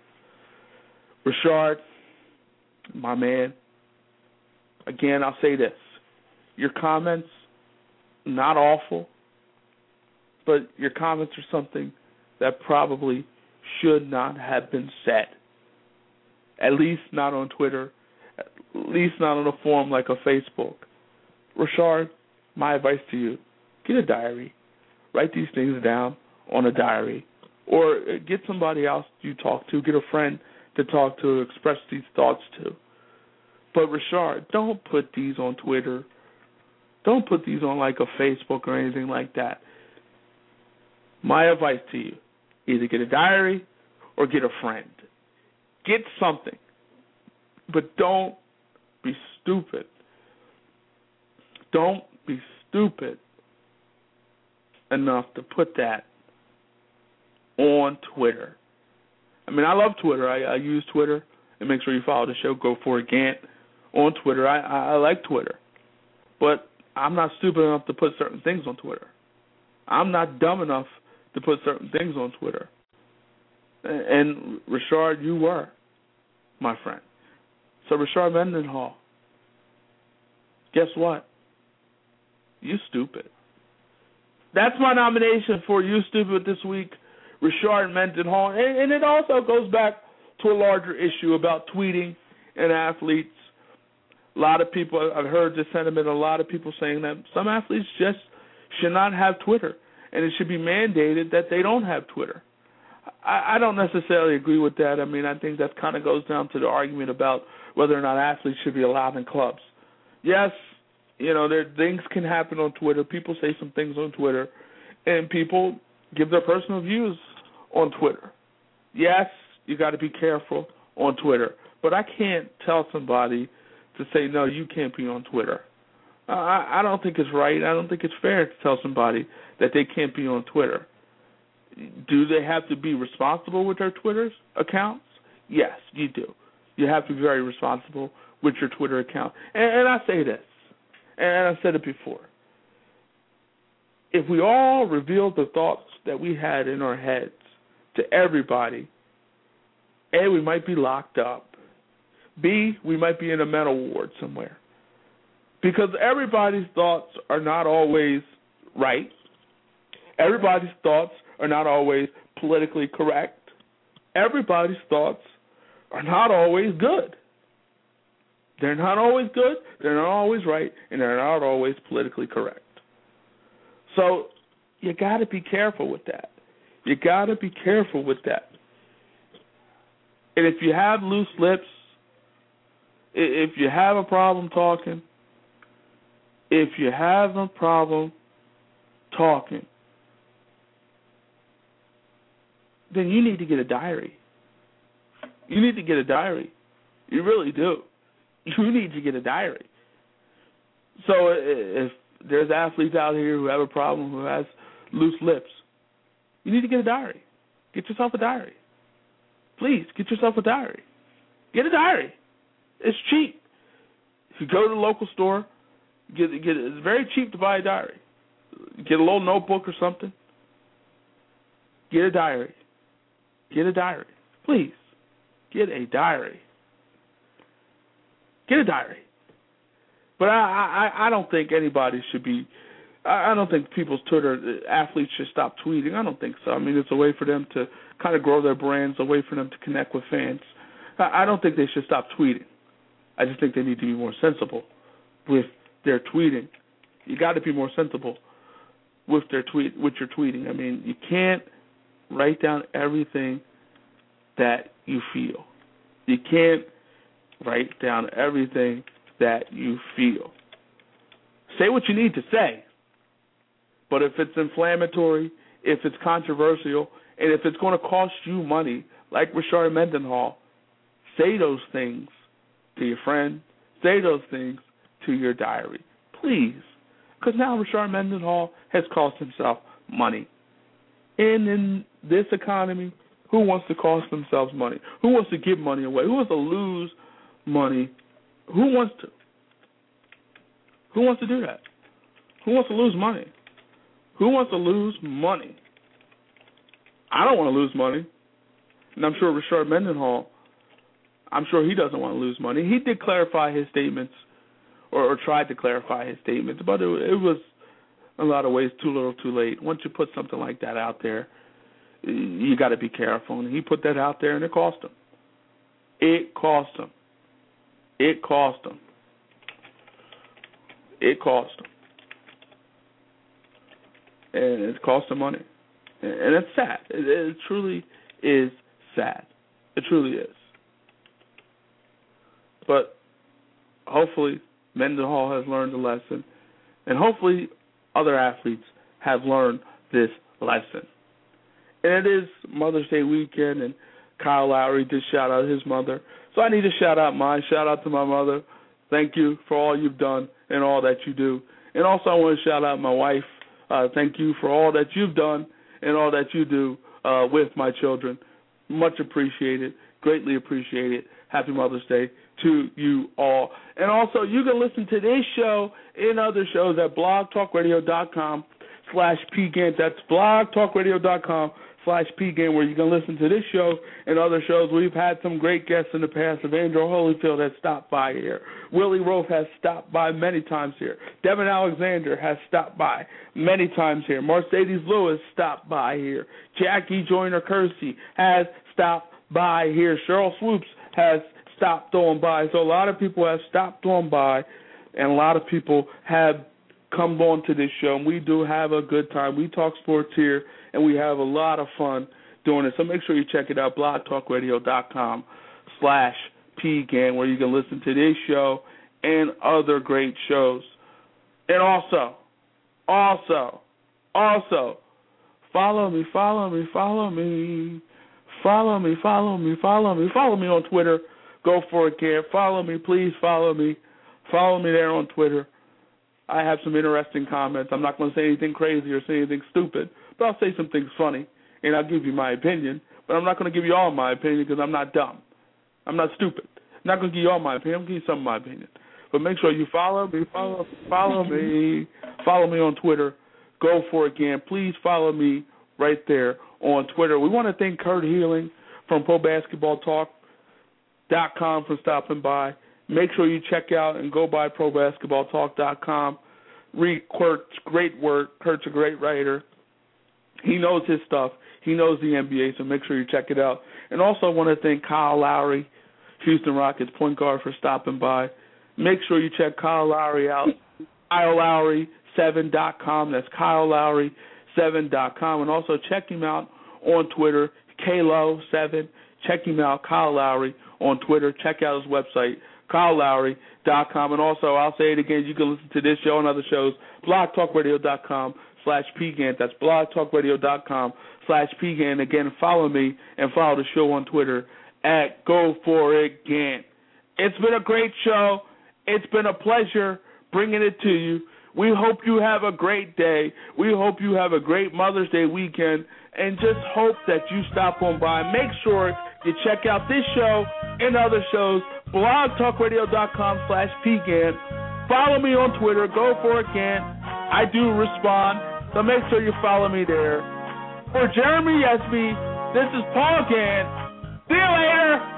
Richard, my man, again, I'll say this. Your comments, not awful, but your comments are something that probably should not have been said. At least not on Twitter, at least not on a forum like a Facebook. Richard, my advice to you, get a diary. Write these things down on a diary. Or get somebody else you talk to, get a friend to talk to, express these thoughts to. But Richard, don't put these on Twitter. Don't put these on like a Facebook or anything like that. My advice to you, either get a diary or get a friend. Get something, but don't be stupid. Don't be stupid enough to put that on Twitter. I mean, I love Twitter. I, I use Twitter. And make sure you follow the show, Go For It Gant, on Twitter. I, I, I like Twitter. But I'm not stupid enough to put certain things on Twitter. I'm not dumb enough to put certain things on Twitter. And, and Richard, you were, my friend. So Richard Mendenhall, guess what? You stupid. That's my nomination for You Stupid this week, Richard Mendenhall. And, and it also goes back to a larger issue about tweeting and athletes. A lot of people, I've heard this sentiment, a lot of people saying that some athletes just should not have Twitter, and it should be mandated that they don't have Twitter. I, I don't necessarily agree with that. I mean, I think that kind of goes down to the argument about whether or not athletes should be allowed in clubs. Yes, you know, there things can happen on Twitter. People say some things on Twitter, and people give their personal views on Twitter. Yes, you got to be careful on Twitter, but I can't tell somebody to say, no, you can't be on Twitter. Uh, I, I don't think it's right. I don't think it's fair to tell somebody that they can't be on Twitter. Do they have to be responsible with their Twitter accounts? Yes, you do. You have to be very responsible with your Twitter account. And, and I say this, and I've said it before. If we all revealed the thoughts that we had in our heads to everybody, A, we might be locked up. B, we might be in a mental ward somewhere. Because everybody's thoughts are not always right. Everybody's thoughts are not always politically correct. Everybody's thoughts are not always good. They're not always good, they're not always right, and they're not always politically correct. So you got to be careful with that. You got to be careful with that. And if you have loose lips, if you have a problem talking, if you have a problem talking, then you need to get a diary. You need to get a diary. You really do. You need to get a diary. So if there's athletes out here who have a problem, who has loose lips, you need to get a diary. Get yourself a diary. Please, get yourself a diary. Get a diary. It's cheap. If you go to the local store, get get it's very cheap to buy a diary. Get a little notebook or something. Get a diary. Get a diary. Please, get a diary. Get a diary. But I, I, I don't think anybody should be, I don't think people's Twitter, athletes should stop tweeting. I don't think so. I mean, it's a way for them to kind of grow their brands, a way for them to connect with fans. I don't think they should stop tweeting. I just think they need to be more sensible with their tweeting. You got to be more sensible with their tweet, with your tweeting. I mean, you can't write down everything that you feel. You can't write down everything that you feel. Say what you need to say, but if it's inflammatory, if it's controversial, and if it's going to cost you money, like Rashard Mendenhall, say those things to your friend. Say those things to your diary, please, because now Rashard Mendenhall has cost himself money. And in this economy, who wants to cost themselves money? Who wants to give money away? Who wants to lose money? Who wants to? Who wants to do that? Who wants to lose money? Who wants to lose money? I don't want to lose money. And I'm sure Rashard Mendenhall, I'm sure he doesn't want to lose money. He did clarify his statements, or, or tried to clarify his statements, but it, it was, in a lot of ways, too little too late. Once you put something like that out there, you got to be careful. And he put that out there, and it cost him. It cost him. It cost him. It cost him. And it cost him money. And it's sad. It, it truly is sad. It truly is. But hopefully Mendenhall has learned the lesson, and hopefully other athletes have learned this lesson. And it is Mother's Day weekend, and Kyle Lowry did shout out his mother. So I need to shout out mine. Shout out to my mother. Thank you for all you've done and all that you do. And also I want to shout out my wife. Uh, thank you for all that you've done and all that you do uh, with my children. Much appreciated. Greatly appreciated. Happy Mother's Day to you all. And also, you can listen to this show and other shows at blogtalkradio.com slash pgant. That's blogtalkradio.com slash pgant, where you can listen to this show and other shows. We've had some great guests in the past. Evander Holyfield has stopped by here. Willie Roaf has stopped by many times here. Devin Alexander has stopped by many times here. Mercedes Lewis stopped by here. Jackie Joyner-Kersee has stopped by here. Cheryl Swoops has stopped on by. So a lot of people have stopped on by, and a lot of people have come on to this show, and we do have a good time. We talk sports here, and we have a lot of fun doing it. So make sure you check it out, blogtalkradio.com slash pgan, where you can listen to this show and other great shows. And also, also, also, follow me, follow me, follow me, follow me, follow me, follow me, follow me on Twitter. Go for it, Gary. Follow me, please follow me. Follow me there on Twitter. I have some interesting comments. I'm not going to say anything crazy or say anything stupid, but I'll say some things funny, and I'll give you my opinion. But I'm not going to give you all my opinion because I'm not dumb. I'm not stupid. I'm not going to give you all my opinion. I'm going to give you some of my opinion. But make sure you follow me, follow, follow me, follow me on Twitter. Go for it, again. Please follow me right there on Twitter. We want to thank Kurt Healing from Pro Basketball Talk dot com for stopping by. Make sure you check out and go by pro basketball talk dot com. Read Kurt's great work. Kurt's a great writer. He knows his stuff. He knows the N B A, so make sure you check it out. And also I want to thank Kyle Lowry, Houston Rockets point guard, for stopping by. Make sure you check Kyle Lowry out, Kyle Lowry seven dot com. That's Kyle Lowry seven dot com. And also check him out on Twitter, K L O seven. Check him out, Kyle Lowry, on Twitter. Check out his website, Kyle Lowry dot com. And also, I'll say it again, you can listen to this show and other shows, blog talk radio dot com slash P G A N. That's blog talk radio dot com slash P G A N. Again, follow me and follow the show on Twitter at Go For It Gant. It's been a great show. It's been a pleasure bringing it to you. We hope you have a great day. We hope you have a great Mother's Day weekend, and just hope that you stop on by. Make sure you check out this show and other shows, blog talk radio dot com slash P G A N. Follow me on Twitter, Go For It Gant. I do respond, so make sure you follow me there. For Jeremy Yesby, this is Paul Gant. See you later.